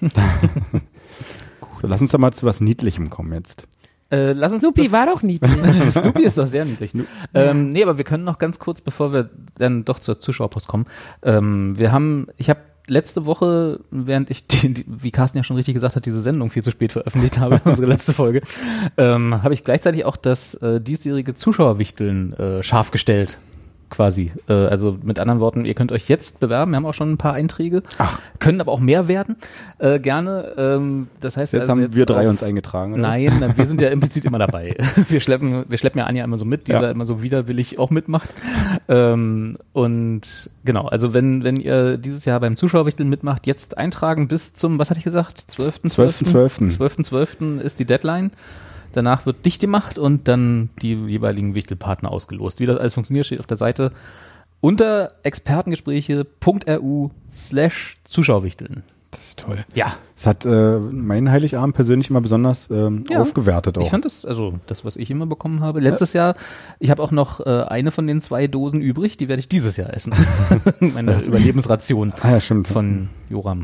Speaker 3: So, lass uns doch mal zu was Niedlichem kommen jetzt.
Speaker 2: Äh, lass uns
Speaker 4: Snoopy war doch niedlich.
Speaker 2: Snoopy ist doch sehr niedlich. Ähm, nee, aber wir können noch ganz kurz, bevor wir dann doch zur Zuschauerpost kommen. Ähm, wir haben, ich habe letzte Woche, während ich, die, die, wie Carsten ja schon richtig gesagt hat, diese Sendung viel zu spät veröffentlicht habe, unsere letzte Folge, ähm, habe ich gleichzeitig auch das äh, diesjährige Zuschauerwichteln äh, scharf gestellt. Quasi. Äh, also mit anderen Worten, ihr könnt euch jetzt bewerben. Wir haben auch schon ein paar Einträge. Ach. Können aber auch mehr werden. Äh, gerne. Ähm, das heißt,
Speaker 3: Jetzt
Speaker 2: also
Speaker 3: haben
Speaker 2: jetzt
Speaker 3: wir drei
Speaker 2: auf,
Speaker 3: uns eingetragen. Oder?
Speaker 2: Nein, na, wir sind ja implizit immer dabei. Wir schleppen, wir schleppen ja Anja immer so mit, die
Speaker 3: Ja.
Speaker 2: da immer so widerwillig auch mitmacht. Ähm, und genau, also wenn wenn ihr dieses Jahr beim Zuschauerwichteln mitmacht, jetzt eintragen bis zum, was hatte ich gesagt, zwölften
Speaker 3: zwölften zwölften
Speaker 2: zwölften zwölften ist die Deadline. Danach wird dicht gemacht und dann die jeweiligen Wichtelpartner ausgelost. Wie das alles funktioniert, steht auf der Seite. unter expertengespräche.ru slash Zuschauerwichteln.
Speaker 3: Das ist toll.
Speaker 2: Ja.
Speaker 3: Das hat äh, meinen Heiligabend persönlich immer besonders ähm,
Speaker 2: Ja.
Speaker 3: aufgewertet auch.
Speaker 2: Ich fand das, also das, was ich immer bekommen habe. Letztes Jahr, ich habe auch noch äh, eine von den zwei Dosen übrig, die werde ich dieses Jahr essen. Meine Überlebensration
Speaker 3: Ah ja, stimmt.
Speaker 2: von Joram.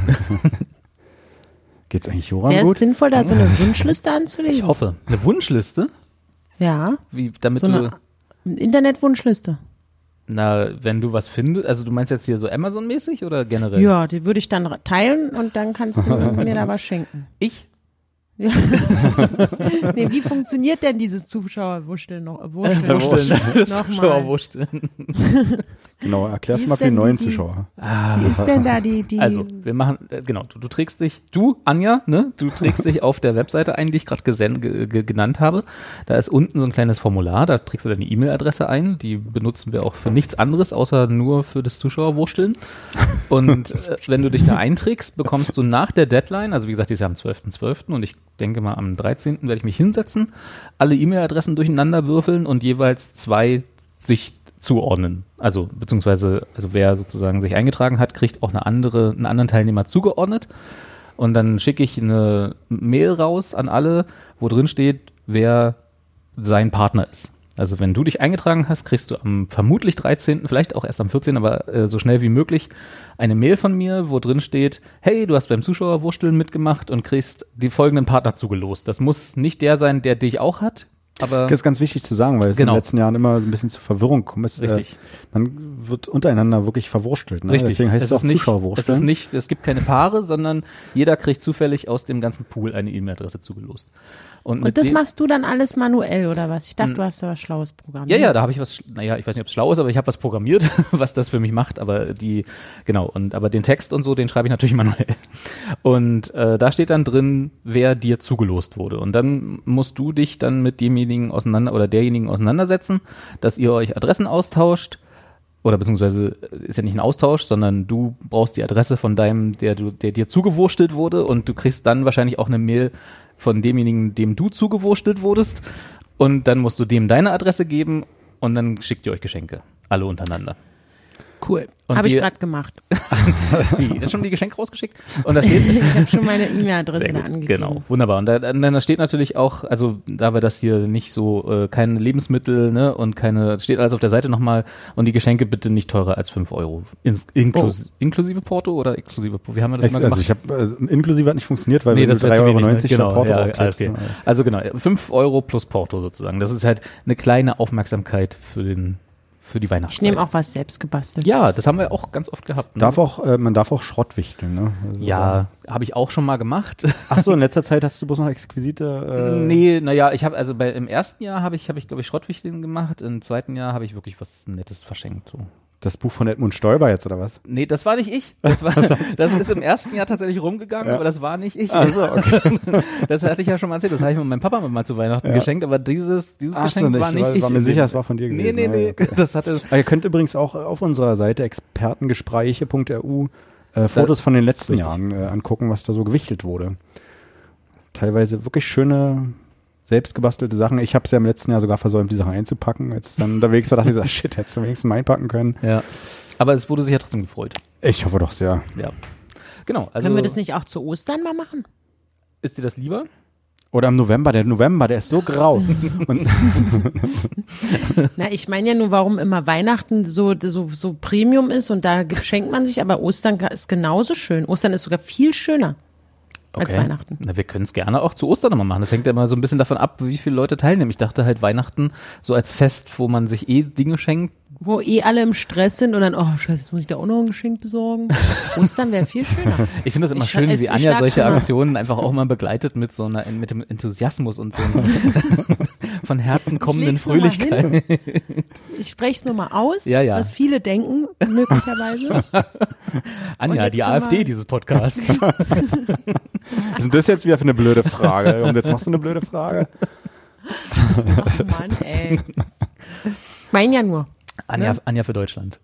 Speaker 3: Geht's eigentlich Joram
Speaker 4: Wäre es
Speaker 3: gut?
Speaker 4: sinnvoll, da so eine Wunschliste anzulegen?
Speaker 2: Ich hoffe. Eine Wunschliste?
Speaker 4: Ja,
Speaker 2: Wie, damit
Speaker 4: so
Speaker 2: du,
Speaker 4: eine Internet-Wunschliste.
Speaker 2: na, wenn du was findest, also du meinst jetzt hier so Amazon-mäßig oder generell?
Speaker 4: Ja, die würde ich dann ra- teilen und dann kannst du mir da was schenken.
Speaker 2: Ich?
Speaker 4: Ja. Nee, wie funktioniert denn dieses Zuschauerwurschteln noch? äh, Wursteln.
Speaker 2: Wursteln. Das
Speaker 4: Nochmal.
Speaker 2: Zuschauerwursteln.
Speaker 3: Genau, erklär's
Speaker 4: Wie
Speaker 3: mal
Speaker 4: ist
Speaker 3: für die
Speaker 4: denn
Speaker 3: neuen
Speaker 4: die- die-
Speaker 3: Zuschauer.
Speaker 4: Wie ist denn da die, die
Speaker 2: Also, wir machen, äh, genau, du, du trägst dich, du, Anja, ne, du trägst dich auf der Webseite ein, die ich gerade gesen- ge- ge- genannt habe. Da ist unten so ein kleines Formular, da trägst du deine E-Mail-Adresse ein. Die benutzen wir auch für nichts anderes, außer nur für das Zuschauerwursteln. Und äh, wenn du dich da einträgst, bekommst du nach der Deadline, also wie gesagt, die ist ja am zwölften zwölften und ich denke mal am dreizehnten werde ich mich hinsetzen, alle E-Mail-Adressen durcheinander würfeln und jeweils zwei sich zuordnen. Also beziehungsweise, also wer sozusagen sich eingetragen hat, kriegt auch eine andere, einen anderen Teilnehmer zugeordnet. Und dann schicke ich eine Mail raus an alle, wo drin steht, wer sein Partner ist. Also wenn du dich eingetragen hast, kriegst du am vermutlich dreizehnten, vielleicht auch erst am vierzehnten, aber äh, so schnell wie möglich eine Mail von mir, wo drin steht, hey, du hast beim Zuschauerwursteln mitgemacht und kriegst die folgenden Partner zugelost. Das muss nicht der sein, der dich auch hat, aber
Speaker 3: Das ist ganz wichtig zu sagen, weil es
Speaker 2: Genau.
Speaker 3: in den letzten Jahren immer ein bisschen zur Verwirrung kommt. Es,
Speaker 2: Richtig.
Speaker 3: Äh, man wird untereinander wirklich verwurstelt. Ne?
Speaker 2: Richtig.
Speaker 3: Deswegen heißt es,
Speaker 2: es
Speaker 3: auch
Speaker 2: ist nicht, es
Speaker 3: Zuschauerwursteln.
Speaker 2: ist nicht, es gibt keine Paare, sondern jeder kriegt zufällig aus dem ganzen Pool eine E-Mail-Adresse zugelost. Und, mit
Speaker 4: Und das
Speaker 2: dem,
Speaker 4: machst du dann alles manuell oder was? Ich dachte, du hast da was Schlaues programmiert.
Speaker 2: Ja, ja, da habe ich was, naja, ich weiß nicht, ob es schlau ist, aber ich habe was programmiert, was das für mich macht, aber die, genau, und aber den Text und so, den schreibe ich natürlich manuell. Und äh, da steht dann drin, wer dir zugelost wurde. Und dann musst du dich dann mit demjenigen auseinander oder derjenigen auseinandersetzen, dass ihr euch Adressen austauscht. Oder beziehungsweise ist ja nicht ein Austausch, sondern du brauchst die Adresse von deinem, der du, der dir zugewurstelt wurde, und du kriegst dann wahrscheinlich auch eine Mail von demjenigen, dem du zugewurstelt wurdest, und dann musst du dem deine Adresse geben und dann schickt ihr euch Geschenke. Alle untereinander.
Speaker 4: Cool.
Speaker 2: Und
Speaker 4: Habe ich
Speaker 2: die-
Speaker 4: gerade gemacht.
Speaker 2: Wie? Ist schon die Geschenke rausgeschickt? Und da steht,
Speaker 4: Ich habe schon meine E-Mail-Adresse
Speaker 2: Sehr
Speaker 4: da
Speaker 2: gut,
Speaker 4: angegeben.
Speaker 2: genau, wunderbar. Und da, dann da steht natürlich auch, also da wir das hier nicht so, äh, keine Lebensmittel, ne, und keine, steht alles auf der Seite nochmal, und die Geschenke bitte nicht teurer als fünf Euro. Ins, inklus,
Speaker 3: Oh.
Speaker 2: Inklusive Porto oder exklusive Porto? Wie haben wir das
Speaker 3: Ex-
Speaker 2: immer gemacht?
Speaker 3: also ich habe also inklusive hat nicht funktioniert, weil
Speaker 2: Nee,
Speaker 3: wir
Speaker 2: das
Speaker 3: mit
Speaker 2: wäre
Speaker 3: drei
Speaker 2: zu
Speaker 3: Euro
Speaker 2: wenig, ne?
Speaker 3: neunzig
Speaker 2: Genau,
Speaker 3: Porto
Speaker 2: ja,
Speaker 3: draufkriegst.
Speaker 2: alles okay. Also genau, fünf Euro plus Porto sozusagen. Das ist halt eine kleine Aufmerksamkeit für den, für die Weihnachtszeit.
Speaker 4: Ich nehme auch was selbst gebastelt.
Speaker 2: Ja, das haben wir auch ganz oft gehabt. Ne?
Speaker 3: Darf auch, äh, man darf auch Schrott wichteln, ne? Also,
Speaker 2: Ja, habe ich auch schon mal gemacht.
Speaker 3: Ach so, in letzter Zeit hast du bloß noch exquisite. Äh,
Speaker 2: Nee, naja, ich habe also bei im ersten Jahr habe ich habe ich glaube ich Schrottwichteln gemacht, im zweiten Jahr habe ich wirklich was Nettes verschenkt so.
Speaker 3: Das Buch von Edmund Stoiber jetzt, oder was?
Speaker 2: Nee, das war nicht ich. Das war das ist im ersten Jahr tatsächlich rumgegangen,
Speaker 3: Ja.
Speaker 2: aber das war nicht ich.
Speaker 3: Ach so, okay.
Speaker 2: Das hatte ich ja schon mal erzählt, das habe ich meinem Papa mal zu Weihnachten
Speaker 3: Ja.
Speaker 2: geschenkt, aber dieses dieses
Speaker 3: Ach so,
Speaker 2: Geschenk
Speaker 3: nicht,
Speaker 2: war nicht
Speaker 3: war-
Speaker 2: ich.
Speaker 3: war mir sicher, es war von dir
Speaker 2: Nee,
Speaker 3: gewesen.
Speaker 2: nee,
Speaker 3: Ja,
Speaker 2: nee,
Speaker 3: ja, okay.
Speaker 2: das hatte
Speaker 3: Aber ihr könnt übrigens auch auf unserer Seite expertengespräche punkt r u äh, Fotos von den letzten
Speaker 2: Richtig.
Speaker 3: Jahren äh, angucken, was da so gewichtelt wurde. Teilweise wirklich schöne, selbstgebastelte Sachen. Ich habe es ja im letzten Jahr sogar versäumt, die Sachen einzupacken. Als dann unterwegs war, dachte ich so, shit, hättest du wenigstens mal einpacken können.
Speaker 2: Ja. Aber es wurde sich ja trotzdem gefreut.
Speaker 3: Ich hoffe doch sehr.
Speaker 2: Ja. Genau, also
Speaker 4: Können wir das nicht auch zu Ostern mal machen?
Speaker 2: ist dir das lieber?
Speaker 3: Oder im November, der November, der ist so grau. Und
Speaker 4: Na, ich meine ja nur, warum immer Weihnachten so, so, so Premium ist und da schenkt man sich, aber Ostern ist genauso schön. Ostern ist sogar viel schöner als Weihnachten.
Speaker 2: Na, wir können es gerne auch zu Ostern nochmal machen. Das hängt ja immer so ein bisschen davon ab, wie viele Leute teilnehmen. Ich dachte halt Weihnachten so als Fest, wo man sich eh Dinge schenkt.
Speaker 4: Wo eh alle im Stress sind und dann, oh scheiße, jetzt muss ich da auch noch ein Geschenk besorgen. Ostern wäre viel schöner.
Speaker 2: Ich finde das immer
Speaker 4: Ich
Speaker 2: schön,
Speaker 4: schla-
Speaker 2: wie
Speaker 4: ich
Speaker 2: Anja
Speaker 4: schlag
Speaker 2: solche
Speaker 4: schon mal.
Speaker 2: Aktionen einfach auch mal begleitet mit so einer, mit dem Enthusiasmus und so einer von Herzen kommenden
Speaker 4: leg's noch mal
Speaker 2: Fröhlichkeit.
Speaker 4: Ich spreche es nur mal aus,
Speaker 2: Ja, ja.
Speaker 4: was viele denken, möglicherweise.
Speaker 2: Anja,
Speaker 4: jetzt
Speaker 2: die
Speaker 4: können
Speaker 2: AfD
Speaker 4: wir-
Speaker 2: dieses Podcasts.
Speaker 3: was ist das jetzt wieder für eine blöde Frage? Und jetzt machst du eine blöde Frage?
Speaker 4: Oh Mann, ey. Ich meine ja nur.
Speaker 2: Anja,
Speaker 4: Ne?
Speaker 2: Anja für Deutschland.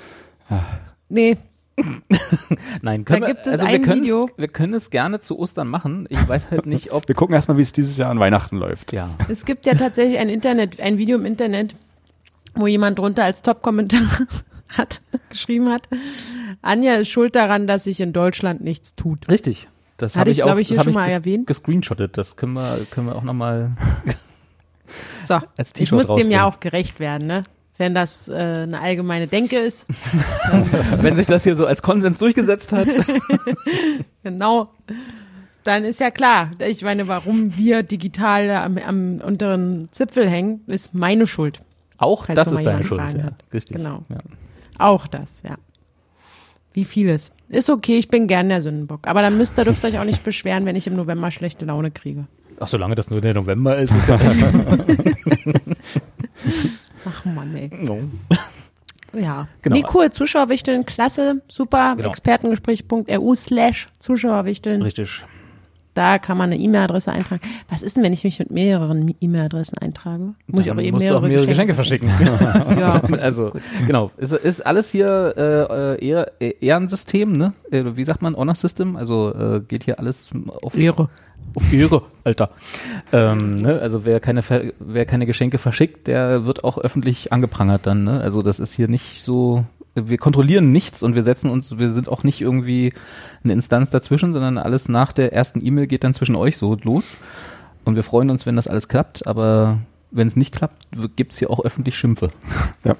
Speaker 4: Nee,
Speaker 2: Nein, können
Speaker 4: Da
Speaker 2: wir,
Speaker 4: gibt es
Speaker 2: also wir
Speaker 4: ein
Speaker 2: können
Speaker 4: Video.
Speaker 2: es, wir können es gerne zu Ostern machen. Ich weiß halt nicht, ob,
Speaker 3: Wir gucken erstmal, wie es dieses Jahr an Weihnachten läuft.
Speaker 2: ja.
Speaker 4: es gibt ja tatsächlich ein Internet, ein Video im Internet, wo jemand drunter als Top-Kommentar hat, geschrieben hat, Anja ist schuld daran, dass sich in Deutschland nichts tut.
Speaker 2: Richtig. Das
Speaker 4: Hatte
Speaker 2: habe
Speaker 4: ich,
Speaker 2: ich auch,
Speaker 4: glaube ich, hier
Speaker 2: das hab
Speaker 4: schon
Speaker 2: ich
Speaker 4: mal
Speaker 2: ges-
Speaker 4: erwähnt.
Speaker 2: gescreenshottet. Das können wir, können wir auch nochmal
Speaker 4: So,
Speaker 2: als
Speaker 4: ich
Speaker 2: T-Shirt
Speaker 4: muss dem
Speaker 2: rausbringen.
Speaker 4: ja auch gerecht werden, ne? Wenn das äh, eine allgemeine Denke ist.
Speaker 2: Wenn sich das hier so als Konsens durchgesetzt hat.
Speaker 4: Genau. Dann ist ja klar. Ich meine, warum wir digital am, am unteren Zipfel hängen, ist meine Schuld.
Speaker 2: Auch
Speaker 4: Falls
Speaker 2: das
Speaker 4: noch
Speaker 2: ist
Speaker 4: mal
Speaker 2: deine
Speaker 4: jemand
Speaker 2: Schuld.
Speaker 4: Fragen
Speaker 2: Ja.
Speaker 4: hat.
Speaker 2: Richtig.
Speaker 4: Genau.
Speaker 2: Ja.
Speaker 4: Auch das, ja. Wie vieles. Ist okay, ich bin gern der Sündenbock. Aber dann müsst ihr, dürft euch auch nicht beschweren, wenn ich im November schlechte Laune kriege.
Speaker 2: Ach, solange das nur der November ist, ist ja alles.
Speaker 4: Ach Mann, ey.
Speaker 2: No.
Speaker 4: Ja.
Speaker 2: Genau.
Speaker 4: Nee, cool. Zuschauerwichteln, klasse, super.
Speaker 2: Genau.
Speaker 4: Expertengespräch.ru slash Zuschauerwichteln.
Speaker 2: Richtig.
Speaker 4: Da kann man eine E-Mail-Adresse eintragen. Was ist denn, wenn ich mich mit mehreren E-Mail-Adressen eintrage? Muss ich auch
Speaker 2: Dann
Speaker 4: eben
Speaker 2: musst du
Speaker 4: mehrere,
Speaker 2: auch mehrere Geschenke,
Speaker 4: Geschenke
Speaker 2: verschicken.
Speaker 4: Ja,
Speaker 2: Also, genau. Ist, ist alles hier äh, Ehr, Ehrensystem, ne? Äh, Wie sagt man? Honor System? Also äh, geht hier alles auf
Speaker 4: Ehre.
Speaker 2: Auf Ehre, Alter. Ähm, ne? Also wer keine, Ver- wer keine Geschenke verschickt, der wird auch öffentlich angeprangert dann. Ne? Also das ist hier nicht so, wir kontrollieren nichts und wir setzen uns, wir sind auch nicht irgendwie eine Instanz dazwischen, sondern alles nach der ersten E-Mail geht dann zwischen euch so los. Und wir freuen uns, wenn das alles klappt, aber wenn es nicht klappt, gibt's hier auch öffentlich Schimpfe.
Speaker 3: Ja.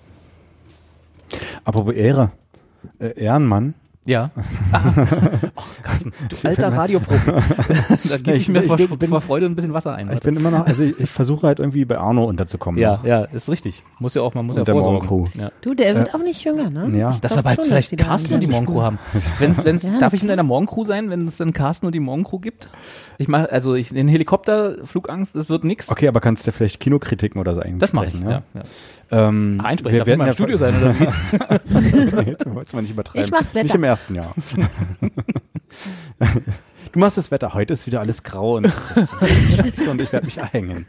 Speaker 3: Apropos Ehre. Äh, Ehrenmann.
Speaker 2: Ja. Ah. Oh, Carsten, du alter Radioprofi. Da gieße ich
Speaker 3: Ich
Speaker 2: mir
Speaker 3: bin-
Speaker 2: vor,
Speaker 3: ich bin-
Speaker 2: vor Freude ein bisschen Wasser ein.
Speaker 3: Ich bin immer noch, also ich, ich versuche halt irgendwie bei Arno unterzukommen.
Speaker 2: Ja, ja, ist richtig. Muss ja auch, man muss
Speaker 3: Und
Speaker 2: ja
Speaker 3: der
Speaker 2: vorsorgen.
Speaker 3: Morgencrew.
Speaker 2: Ja.
Speaker 4: Du, der wird auch nicht jünger, ne?
Speaker 3: Ja.
Speaker 4: Ich
Speaker 2: Dass
Speaker 4: glaub
Speaker 2: wir bald
Speaker 4: schon, dass
Speaker 2: vielleicht
Speaker 4: die da
Speaker 2: Carsten und die
Speaker 4: alle
Speaker 2: Morgencrew haben. Wenn's, wenn's,
Speaker 4: Ja.
Speaker 2: Darf ich in deiner Morgencrew sein, wenn es dann Carsten und die Morgencrew gibt? Ich mache, also ich, den Helikopter, Flugangst, das wird nix.
Speaker 3: Okay, aber kannst du vielleicht Kinokritiken oder so eigentlich
Speaker 2: Das mache ich,
Speaker 3: sprechen,
Speaker 2: ja. ja.
Speaker 3: Ähm,
Speaker 2: Ach, einsprechen,
Speaker 3: wir
Speaker 2: darf ich mal
Speaker 3: werden
Speaker 2: im Studio sein, oder wie?
Speaker 3: Nee, du wolltest mal nicht übertreiben.
Speaker 4: Ich mach's Wetter.
Speaker 3: Nicht im ersten Jahr. Du machst das Wetter. Heute ist wieder alles grau und trist. Scheiße, und ich werde mich erhängen.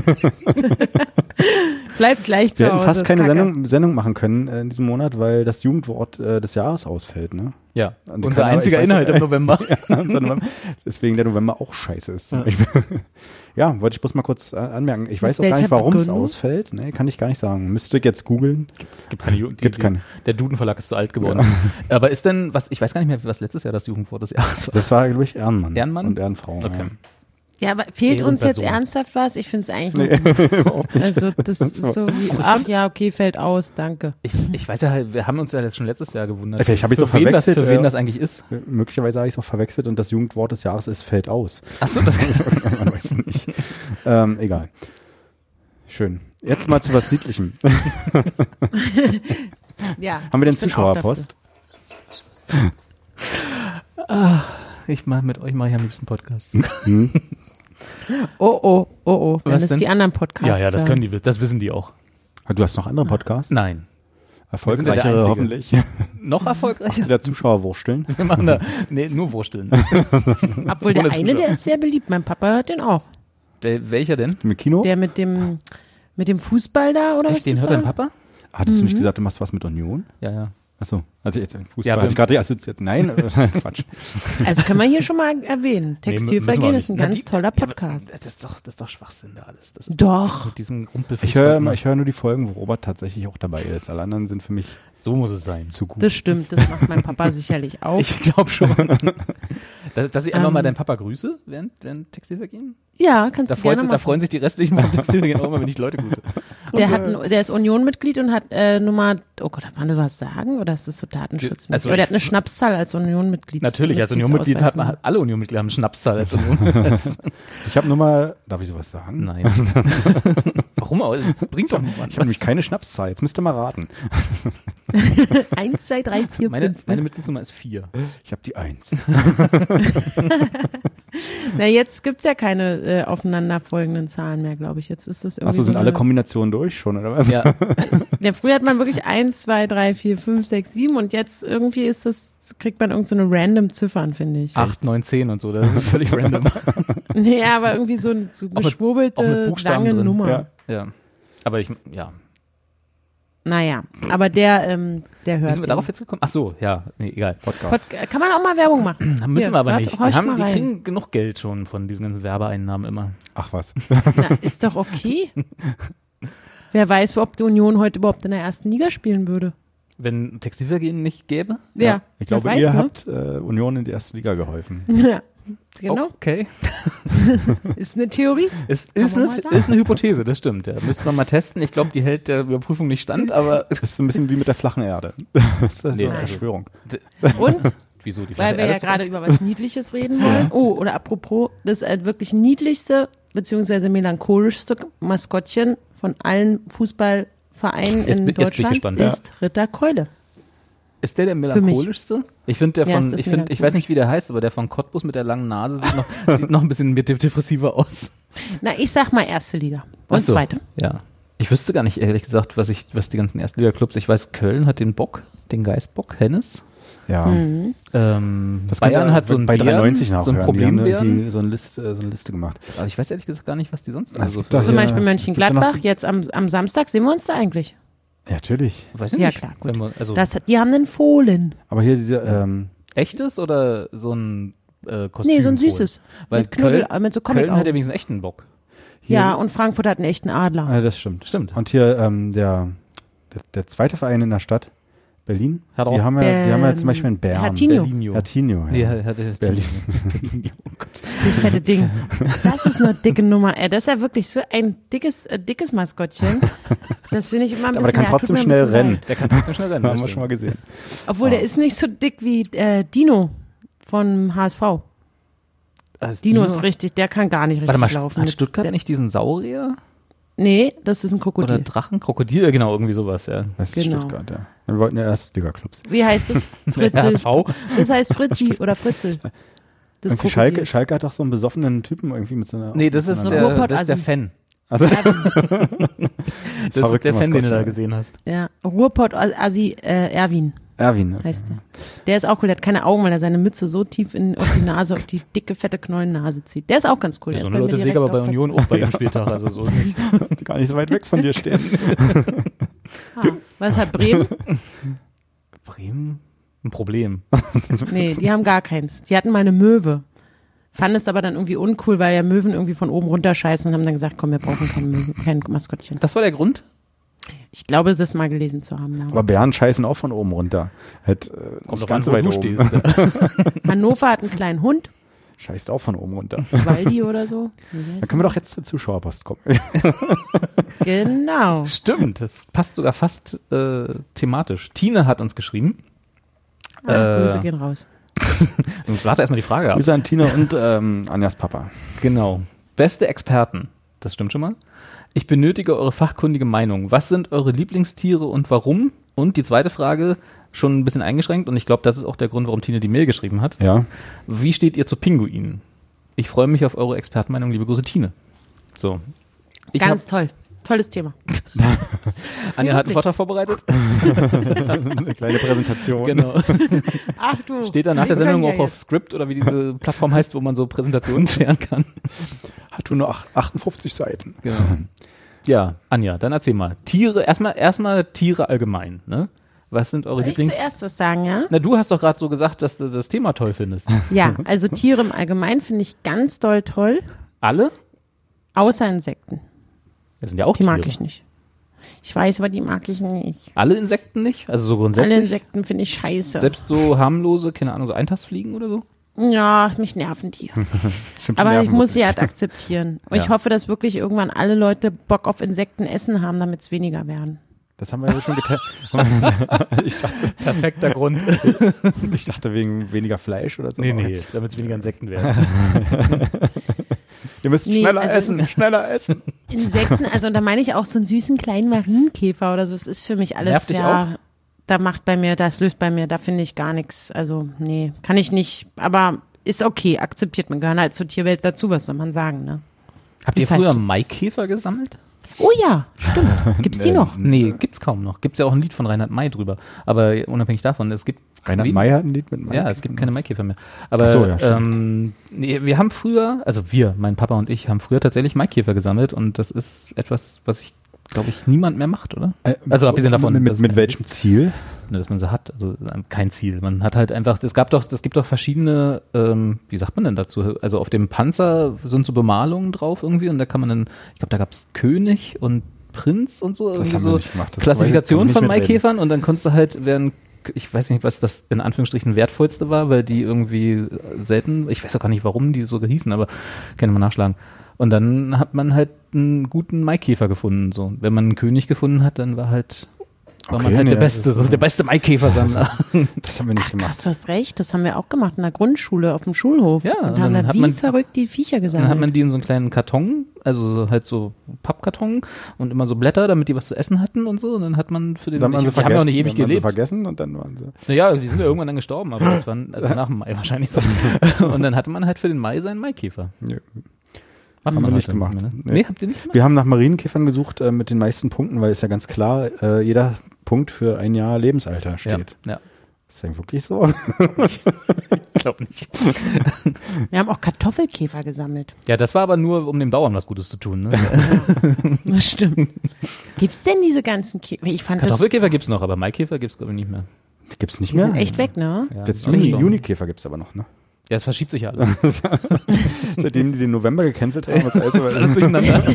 Speaker 4: Bleibt gleich zu
Speaker 3: Wir hätten
Speaker 4: Hause.
Speaker 3: fast
Speaker 4: ist
Speaker 3: keine
Speaker 4: Kacke.
Speaker 3: Sendung, Sendung machen können äh, in diesem Monat, weil das Jugendwort äh, des Jahres ausfällt. Ne?
Speaker 2: Ja,
Speaker 3: Und
Speaker 2: unser
Speaker 3: kann- aber
Speaker 2: einziger
Speaker 3: ich weiß-
Speaker 2: Inhalt im November.
Speaker 3: Ja, unser November. Deswegen der November auch scheiße ist. Zum Beispiel. Ja, wollte ich bloß mal kurz äh, anmerken. Ich weiß auch gar
Speaker 4: welcher
Speaker 3: nicht, warum es
Speaker 4: Begründung?
Speaker 3: ausfällt. Nee, kann ich gar nicht sagen. Müsste ich jetzt googeln.
Speaker 2: Gibt keine Jugend,
Speaker 3: Gibt
Speaker 2: die,
Speaker 3: keine.
Speaker 2: Der Duden-Verlag ist zu alt geworden. Aber ist denn, was, ich weiß gar nicht mehr, was letztes Jahr das Jugendwort des Jahres war.
Speaker 3: Das war, glaube ich, Ehrenmann.
Speaker 2: Ehrenmann?
Speaker 3: Und Ehrenfrau.
Speaker 2: Okay.
Speaker 3: Ja.
Speaker 4: Ja, aber fehlt uns jetzt
Speaker 2: Ehrenperson.
Speaker 4: ernsthaft was? Ich finde es eigentlich noch Also das ist so wie, ach ja, okay, fällt aus, danke.
Speaker 2: Ich, ich weiß ja halt, wir haben uns ja jetzt schon letztes Jahr gewundert.
Speaker 3: Äh, vielleicht hab ich's
Speaker 2: für
Speaker 3: auch
Speaker 2: wen das,
Speaker 3: verwechselt,
Speaker 2: für wen
Speaker 3: äh,
Speaker 2: das eigentlich ist.
Speaker 3: Möglicherweise habe ich es auch verwechselt und das Jugendwort des Jahres ist fällt aus.
Speaker 2: Achso, das
Speaker 3: Man weiß es nicht. Ähm, egal. Schön. Jetzt mal zu was Niedlichem.
Speaker 4: Ja,
Speaker 3: Haben wir denn
Speaker 4: ich bin auch
Speaker 3: Zuschauerpost?
Speaker 2: Ich mache mit euch mache ich am liebsten Podcast.
Speaker 4: dafür. Oh, oh, oh, oh, wenn
Speaker 2: Was
Speaker 4: es
Speaker 2: denn?
Speaker 4: die anderen Podcasts
Speaker 2: Ja, ja, das
Speaker 4: hören.
Speaker 2: können die, das wissen die auch.
Speaker 3: Du hast noch andere Podcasts?
Speaker 2: Nein. Wir sind ja der
Speaker 3: Erfolgreichere
Speaker 2: Einzige.
Speaker 3: hoffentlich.
Speaker 2: Noch erfolgreicher?
Speaker 3: Der Zuschauerwursteln.
Speaker 2: Wir machen da, nee, nur Wursteln.
Speaker 4: Obwohl der
Speaker 2: Ohne
Speaker 4: eine,
Speaker 2: Zuschauer.
Speaker 4: der ist sehr beliebt. Mein Papa hört den auch.
Speaker 2: Der, welcher denn?
Speaker 3: Mit Kino?
Speaker 4: Der mit dem, mit dem Fußball da, oder was
Speaker 2: Echt, den
Speaker 4: das
Speaker 2: hört
Speaker 4: war?
Speaker 2: dein Papa?
Speaker 3: Hattest du nicht gesagt, du machst was mit Union?
Speaker 2: Ja, ja.
Speaker 3: Achso, also jetzt Fußball.
Speaker 2: Ja,
Speaker 3: Ja,
Speaker 2: wir-
Speaker 3: ich gerade assoziiert. Nein, Quatsch.
Speaker 4: Also können wir hier schon mal erwähnen.
Speaker 2: Nee, müssen
Speaker 4: Textilvergehen
Speaker 2: wir
Speaker 4: ist ein
Speaker 2: nicht. Na,
Speaker 4: ganz
Speaker 2: die-
Speaker 4: toller
Speaker 2: ja, aber
Speaker 4: Podcast.
Speaker 2: Das ist doch, das ist doch Schwachsinn da alles. Das ist
Speaker 4: Doch.
Speaker 2: Mit diesem Rumpel.
Speaker 3: Ich höre immer- ich höre nur die Folgen, wo Robert tatsächlich auch dabei ist. Alle anderen sind für mich
Speaker 2: So muss es sein.
Speaker 3: zu gut.
Speaker 4: Das stimmt, das macht mein Papa sicherlich auch.
Speaker 2: Ich glaube schon. dass, dass ich einfach
Speaker 4: Ähm.
Speaker 2: mal deinen Papa grüße, während, während Textilvergehen.
Speaker 4: Ja, kannst
Speaker 2: Da,
Speaker 4: du
Speaker 2: freut
Speaker 4: gerne
Speaker 2: sich, da
Speaker 4: machen.
Speaker 2: freuen sich die restlichen beim Textilvergehen auch immer, wenn ich Leute grüße.
Speaker 4: Der, hat, ein- der ist Union-Mitglied und hat äh, Nummer, oh Gott, darf man das was sagen? Oder ist das so Datenschutz?
Speaker 2: Also
Speaker 4: Aber der
Speaker 2: ich-
Speaker 4: hat eine Schnapszahl als Union-Mitglied.
Speaker 2: Natürlich, als Union-Mitglied hat man, alle Union-Mitglieder haben Schnapszahl als Union. Als,
Speaker 3: Ich habe nur mal, darf ich sowas sagen?
Speaker 2: nein. Warum auch? Das bringt doch
Speaker 3: Ich habe nämlich keine Schnapszahl. Jetzt müsst ihr mal raten.
Speaker 4: Eins, zwei, drei, vier,
Speaker 2: Meine,
Speaker 4: fünf.
Speaker 2: meine Mitgliedsnummer ist vier.
Speaker 3: Ich habe die Eins.
Speaker 4: Na, jetzt gibt's ja keine äh, aufeinanderfolgenden Zahlen mehr, glaube ich. Jetzt ist das irgendwie.
Speaker 3: Achso, sind
Speaker 4: so
Speaker 3: alle
Speaker 4: eine-
Speaker 3: Kombinationen durch schon, oder was?
Speaker 2: Ja,
Speaker 4: Ja, früher hat man wirklich eins, zwei, drei, vier, fünf, sechs, sieben und jetzt irgendwie ist das, kriegt man irgend so eine random Ziffern, finde ich.
Speaker 2: acht, neun, zehn und so, das ist völlig random.
Speaker 4: Nee, aber irgendwie so eine so
Speaker 2: Auch mit- auch mit
Speaker 4: geschwurbelte,
Speaker 2: Buchstaben
Speaker 4: lange
Speaker 2: drin.
Speaker 4: Nummer.
Speaker 3: Ja.
Speaker 2: Ja. Aber ich, ja.
Speaker 4: Naja, aber der, ähm, der hört.
Speaker 2: Wie sind wir
Speaker 4: den.
Speaker 2: darauf jetzt gekommen? Ach so, ja, nee, egal.
Speaker 3: Podcast.
Speaker 4: Pod kann man auch mal Werbung machen.
Speaker 2: Da müssen
Speaker 4: Hier,
Speaker 2: wir aber
Speaker 4: warte,
Speaker 2: nicht.
Speaker 4: horch
Speaker 2: Die, haben,
Speaker 4: mal
Speaker 2: die
Speaker 4: rein.
Speaker 2: kriegen genug Geld schon von diesen ganzen Werbeeinnahmen immer.
Speaker 3: Ach was.
Speaker 4: Na, ist doch okay. Wer weiß, ob die Union heute überhaupt in der ersten Liga spielen würde.
Speaker 2: Wenn Textilvergehen nicht gäbe?
Speaker 4: Ja,
Speaker 3: Ja, ich glaube,
Speaker 4: wer weiß,
Speaker 3: ihr
Speaker 4: ne?
Speaker 3: habt äh, Union in die erste Liga geholfen.
Speaker 4: Ja, genau.
Speaker 2: Okay.
Speaker 4: Ist eine Theorie.
Speaker 2: Es
Speaker 4: Kann
Speaker 2: ist
Speaker 4: man
Speaker 2: eine,
Speaker 4: mal sagen.
Speaker 2: ist eine Hypothese, das stimmt. Ja. Müsste man mal testen. Ich glaube, die hält der Überprüfung nicht stand, aber
Speaker 3: Das ist so ein bisschen wie mit der flachen Erde. Das ist
Speaker 2: Nee,
Speaker 3: so eine
Speaker 2: also-
Speaker 3: Verschwörung.
Speaker 4: Und,
Speaker 2: wieso die
Speaker 4: weil wir ja
Speaker 2: Erde
Speaker 4: gerade
Speaker 2: ist
Speaker 4: über was Niedliches reden wollen. Oh, oder apropos, das äh, wirklich niedlichste, beziehungsweise melancholischste Maskottchen von allen Fußballvereinen
Speaker 2: Jetzt
Speaker 4: in
Speaker 2: bin- jetzt bin ich
Speaker 4: Deutschland
Speaker 2: gespannt, ja.
Speaker 4: ist Ritter Keule.
Speaker 2: Ist der der
Speaker 4: mich.
Speaker 2: melancholischste? Ich finde der
Speaker 4: Ja,
Speaker 2: von,
Speaker 4: ist das
Speaker 2: ich finde, ich weiß nicht, wie der heißt, aber der von Cottbus mit der langen Nase sieht noch, sieht noch ein bisschen mit depressiver aus.
Speaker 4: Na, ich sag mal erste Liga und
Speaker 2: Ach so,
Speaker 4: zweite.
Speaker 2: Ja. Ich wüsste gar nicht, ehrlich gesagt, was ich, was die ganzen Erstliga-Clubs, ich weiß, Köln hat den Bock, den Geistbock, Hennes.
Speaker 3: Ja.
Speaker 4: Mhm.
Speaker 2: Ähm,
Speaker 3: Das könnt
Speaker 2: Bayern
Speaker 3: ihr
Speaker 2: hat so einen
Speaker 3: bei
Speaker 2: Bären,
Speaker 3: dreiundneunzig
Speaker 2: so einen
Speaker 3: nachhören. Die haben
Speaker 2: Problembären.
Speaker 3: irgendwie so eine Liste, so eine Liste gemacht.
Speaker 2: Aber ich weiß ehrlich gesagt gar nicht, was die sonst
Speaker 3: Es
Speaker 2: also
Speaker 3: gibt
Speaker 2: für-
Speaker 3: doch
Speaker 4: Zum
Speaker 3: Ja,
Speaker 4: Beispiel
Speaker 3: es
Speaker 4: Mönchengladbach,
Speaker 3: gibt ja noch-
Speaker 4: jetzt am, am Samstag sehen wir uns da eigentlich.
Speaker 3: Ja, natürlich.
Speaker 2: Weiß ich
Speaker 4: Ja,
Speaker 2: nicht.
Speaker 4: klar, gut.
Speaker 2: Wenn wir, also
Speaker 4: Das, die haben einen Fohlen.
Speaker 3: Aber hier diese, ähm,
Speaker 2: echtes oder so ein äh, Kostüm?
Speaker 4: Nee, so ein süßes.
Speaker 2: Weil
Speaker 4: mit Knuddel,
Speaker 2: Köln,
Speaker 4: äh, mit so
Speaker 2: Köln hat ja
Speaker 4: Comic-Augen.
Speaker 2: wenigstens einen echten Bock.
Speaker 3: hier,
Speaker 4: Ja, und Frankfurt hat einen echten Adler.
Speaker 3: äh, das stimmt.
Speaker 2: Stimmt.
Speaker 3: Und hier ähm, der, der, der zweite Verein in der Stadt, Berlin,
Speaker 2: Hat auch
Speaker 3: die haben, ja, die haben ja
Speaker 4: Ähm,
Speaker 3: zum Beispiel einen Bären.
Speaker 4: Hertinho.
Speaker 2: Berlinio.
Speaker 3: Hertinho, ja.
Speaker 2: Nee, hat, hat, hat,
Speaker 3: Berlin.
Speaker 2: Oh Gott.
Speaker 4: Das fette Ding. Das ist eine dicke Nummer. Ey, das ist ja wirklich so ein dickes, äh, dickes Maskottchen. Das finde ich immer ein bisschen.
Speaker 3: Aber der kann
Speaker 4: ja, tut
Speaker 3: trotzdem
Speaker 4: mir ein
Speaker 3: schnell
Speaker 4: bisschen
Speaker 3: rennen.
Speaker 4: leid.
Speaker 2: Der kann trotzdem schnell rennen.
Speaker 3: Haben
Speaker 2: das
Speaker 3: wir
Speaker 2: stimmt.
Speaker 3: schon mal gesehen.
Speaker 4: Obwohl, der ist nicht so dick wie äh, Dino vom H S V.
Speaker 2: Also
Speaker 4: Dino ist richtig, der kann gar nicht richtig
Speaker 2: Warte mal,
Speaker 4: laufen.
Speaker 2: hat
Speaker 4: Mit-
Speaker 2: Stuttgart
Speaker 4: der,
Speaker 2: nicht diesen Saurier?
Speaker 4: Nee, das ist ein
Speaker 2: Oder
Speaker 4: Krokodil.
Speaker 2: Drachen? Krokodil? Genau, irgendwie sowas, ja.
Speaker 3: Das ist
Speaker 4: Genau.
Speaker 3: Stuttgart, ja. Wir wollten ja Erstliga-Clubs.
Speaker 4: Wie heißt es?
Speaker 2: Der
Speaker 4: Fritzel.
Speaker 2: H S V?
Speaker 4: Das heißt Fritzi oder Fritzel. Das
Speaker 3: Irgendwie
Speaker 4: Krokodil.
Speaker 3: Schalke, Schalke hat doch so einen besoffenen Typen irgendwie mit so einer...
Speaker 2: Nee, das
Speaker 3: mit
Speaker 2: ist
Speaker 3: so
Speaker 4: ein
Speaker 3: einer-
Speaker 2: der,
Speaker 4: Ruhrpott-
Speaker 2: das ist der
Speaker 4: Assi.
Speaker 2: Fan.
Speaker 3: Also,
Speaker 2: Das ist
Speaker 3: Verrückte
Speaker 2: der Fan, den du da
Speaker 3: Maskottchen.
Speaker 2: gesehen hast.
Speaker 4: Ja, Ruhrpott Asi äh, Erwin
Speaker 3: Erwin. Okay.
Speaker 4: heißt der. Der ist auch cool, der hat keine Augen, weil er seine Mütze so tief in, auf die Nase, auf die dicke, fette Knollennase zieht. Der ist auch ganz cool.
Speaker 2: Ja,
Speaker 4: Der
Speaker 2: so
Speaker 4: ist
Speaker 2: eine
Speaker 4: bei mir
Speaker 2: Leute sehe ich
Speaker 4: direkt
Speaker 2: aber bei
Speaker 4: auf
Speaker 2: Union
Speaker 4: Platz
Speaker 2: auch bei jedem Spieltag, also so ist nicht.
Speaker 3: Die gar nicht so weit weg von dir stehen.
Speaker 4: zwei. Ah, was hat Bremen?
Speaker 2: Bremen? Ein Problem.
Speaker 4: Nee, die haben gar keins. Die hatten mal eine Möwe. Fanden es aber dann irgendwie uncool, weil ja Möwen irgendwie von oben runterscheißen und haben dann gesagt, komm, wir brauchen kein, Möwen, kein Maskottchen.
Speaker 2: Das war der Grund?
Speaker 4: Ich glaube, das mal gelesen zu haben. Ja.
Speaker 3: Aber Bären scheißen auch von oben runter. Halt, äh, nicht ganz so
Speaker 2: wo
Speaker 3: weit
Speaker 2: du
Speaker 3: oben.
Speaker 2: stehst.
Speaker 4: Hannover hat einen kleinen Hund,
Speaker 3: Scheißt auch von oben runter.
Speaker 4: Waldi oder so. Wie heißt
Speaker 3: Dann können wir doch jetzt zur Zuschauerpost kommen.
Speaker 4: der? Genau.
Speaker 2: Stimmt, das passt sogar fast äh, thematisch. Tine hat uns geschrieben.
Speaker 4: Ah,
Speaker 2: Äh,
Speaker 4: Grüße gehen raus.
Speaker 2: Und warte erstmal die Frage ab.
Speaker 3: Grüße an Tina und ähm, Anjas Papa.
Speaker 2: Genau. Beste Experten. Das stimmt schon mal. Ich benötige eure fachkundige Meinung. Was sind eure Lieblingstiere und warum? Und die zweite Frage, schon ein bisschen eingeschränkt, und ich glaube, das ist auch der Grund, warum Tine die Mail geschrieben hat.
Speaker 3: Ja.
Speaker 2: Wie steht ihr zu Pinguinen? Ich freue mich auf eure Expertenmeinung, liebe Grüße, Tine. So. Ich hab,
Speaker 4: Ganz toll. Tolles Thema.
Speaker 2: Anja hat einen Vortrag vorbereitet.
Speaker 3: Eine kleine Präsentation.
Speaker 2: Genau.
Speaker 4: Ach du.
Speaker 2: Steht da nach der
Speaker 4: Wir können
Speaker 2: Sendung
Speaker 4: ja
Speaker 2: auch auf Script oder wie diese Plattform heißt, wo man so Präsentationen scheren kann.
Speaker 3: Hat nur noch achtundfünfzig Seiten.
Speaker 2: Genau. Ja, Anja, dann erzähl mal. Tiere, erstmal erstmal Tiere allgemein, ne? Was sind eure
Speaker 4: Soll ich
Speaker 2: Lieblings...
Speaker 4: zuerst was sagen, ja?
Speaker 2: Na, du hast doch gerade so gesagt, dass du das Thema toll findest.
Speaker 4: Ja, also Tiere im Allgemeinen finde ich ganz doll toll,
Speaker 2: Alle?
Speaker 4: außer Insekten.
Speaker 2: Das sind ja auch
Speaker 4: Die
Speaker 2: Tiere.
Speaker 4: mag ich nicht. Ich weiß, aber die mag ich nicht.
Speaker 2: Alle Insekten nicht? Also so grundsätzlich?
Speaker 4: Alle Insekten finde ich scheiße.
Speaker 2: Selbst so harmlose, keine Ahnung, so Eintagsfliegen oder so?
Speaker 4: Ja, mich nerven die.
Speaker 3: Stimmt, die
Speaker 4: Aber
Speaker 3: nerven
Speaker 4: ich muss sie
Speaker 3: wirklich.
Speaker 4: halt akzeptieren. Und
Speaker 2: Ja.
Speaker 4: ich hoffe, dass wirklich irgendwann alle Leute Bock auf Insekten essen haben, damit es weniger werden.
Speaker 3: Das haben wir ja schon getan. ich, dachte,
Speaker 2: Perfekter Grund.
Speaker 3: ich dachte wegen weniger Fleisch oder so.
Speaker 2: Nee, nee, damit es weniger Insekten werden.
Speaker 3: Ihr müsst
Speaker 4: Nee,
Speaker 3: schneller
Speaker 4: also-
Speaker 3: essen, schneller essen.
Speaker 4: Insekten, also und da meine ich auch so einen süßen kleinen Marienkäfer oder so. Es ist für mich alles
Speaker 2: Nervt dich
Speaker 4: ja. Da macht bei mir, das löst bei mir, da finde ich gar nichts. Also, nee, kann ich nicht. Aber ist okay, akzeptiert man. Gehören halt zur Tierwelt dazu, was soll man sagen, ne?
Speaker 2: Habt ihr
Speaker 4: Ist halt
Speaker 2: früher
Speaker 4: so.
Speaker 2: Maikäfer gesammelt?
Speaker 4: Oh ja, stimmt. Gibt's die
Speaker 3: Nee.
Speaker 4: noch?
Speaker 2: Nee, gibt's kaum noch. Gibt's ja auch ein Lied von Reinhard May drüber. Aber unabhängig davon, es gibt...
Speaker 3: Reinhard
Speaker 2: wen-
Speaker 3: May hat ein Lied mit Mike.
Speaker 2: Ja, es gibt keine Maikäfer mehr. Aber
Speaker 3: Ach so, ja, stimmt.
Speaker 2: ähm, nee, wir haben früher, also wir, mein Papa und ich, haben früher tatsächlich Maikäfer gesammelt und das ist etwas, was ich, glaube ich, niemand mehr macht, oder?
Speaker 3: Äh,
Speaker 2: Also abgesehen davon,
Speaker 3: Mit,
Speaker 2: dass es
Speaker 3: mit
Speaker 2: kein-
Speaker 3: welchem Ziel?
Speaker 2: Ne, dass man so hat, also ähm, kein Ziel. Man hat halt einfach, es gab doch, es gibt doch verschiedene, ähm, wie sagt man denn dazu? Also auf dem Panzer sind so Bemalungen drauf irgendwie und da kann man dann, ich glaube, da gab's König und Prinz und so, irgendwie
Speaker 3: haben wir
Speaker 2: so
Speaker 3: nicht gemacht. Das
Speaker 2: Klassifikation
Speaker 3: weiß ich, kann
Speaker 2: von
Speaker 3: ich nicht mitreden.
Speaker 2: Maikäfern und dann konntest du halt, während, ich weiß nicht, was das in Anführungsstrichen wertvollste war, weil die irgendwie selten, ich weiß auch gar nicht, warum die so hießen, aber kann ich mal nachschlagen. Und dann hat man halt einen guten Maikäfer gefunden, so. Wenn man einen König gefunden hat, dann war halt, war
Speaker 3: Okay,
Speaker 2: man halt
Speaker 3: nee,
Speaker 2: der
Speaker 3: das
Speaker 2: Beste,
Speaker 3: ist,
Speaker 2: so der beste Maikäfersammler.
Speaker 3: Das haben wir nicht
Speaker 4: Ach,
Speaker 3: gemacht.
Speaker 4: krass, du hast recht, das haben wir auch gemacht in der Grundschule auf dem Schulhof.
Speaker 2: Ja,
Speaker 4: und
Speaker 2: und
Speaker 4: haben
Speaker 2: dann
Speaker 4: da
Speaker 2: hat
Speaker 4: wie
Speaker 2: man-
Speaker 4: verrückt die Viecher
Speaker 2: Dann
Speaker 4: gesammelt.
Speaker 2: hat man die in so einen kleinen Karton, also halt so Pappkarton und immer so Blätter, damit die was zu essen hatten und so. Und dann hat man für den,
Speaker 3: Dann waren
Speaker 2: ich,
Speaker 3: sie
Speaker 2: die haben ja auch nicht
Speaker 3: vergessen,
Speaker 2: ewig
Speaker 3: dann waren sie
Speaker 2: gelebt.
Speaker 3: vergessen und dann waren sie.
Speaker 2: Naja, die sind ja irgendwann dann gestorben, aber das waren, also nach dem Mai wahrscheinlich so. Und dann hatte man halt für den Mai seinen Maikäfer.
Speaker 3: Nö.
Speaker 2: Machen
Speaker 3: Haben wir
Speaker 2: wir
Speaker 3: nicht
Speaker 2: heute
Speaker 3: gemacht.
Speaker 2: mehr, ne?
Speaker 3: Nee.
Speaker 2: Nee, habt ihr nicht gemacht?
Speaker 3: Wir haben nach Marienkäfern gesucht äh, mit den meisten Punkten, weil es ja ganz klar, äh, jeder Punkt für ein Jahr Lebensalter steht.
Speaker 2: Ja, ja.
Speaker 3: Ist denn wirklich so?
Speaker 2: Ich glaube nicht.
Speaker 4: Wir haben auch Kartoffelkäfer gesammelt.
Speaker 2: Ja, das war aber nur, um dem Bauern was Gutes zu tun. Ne?
Speaker 4: Das stimmt. Gibt's denn diese ganzen Käfer? Ich fand das,
Speaker 2: Kartoffelkäfer gibt's noch, aber Maikäfer gibt's glaube ich nicht mehr.
Speaker 3: Die gibt's nicht
Speaker 4: die
Speaker 3: mehr.
Speaker 4: sind echt weg, ne?
Speaker 2: Ja,
Speaker 3: Jetzt
Speaker 2: sind
Speaker 3: Juni,
Speaker 2: ausgestorben.
Speaker 3: Junikäfer gibt's aber noch, ne?
Speaker 2: Ja, es verschiebt sich ja alles.
Speaker 3: Seitdem die den November gecancelt haben, was alles,
Speaker 2: ist alles durcheinander.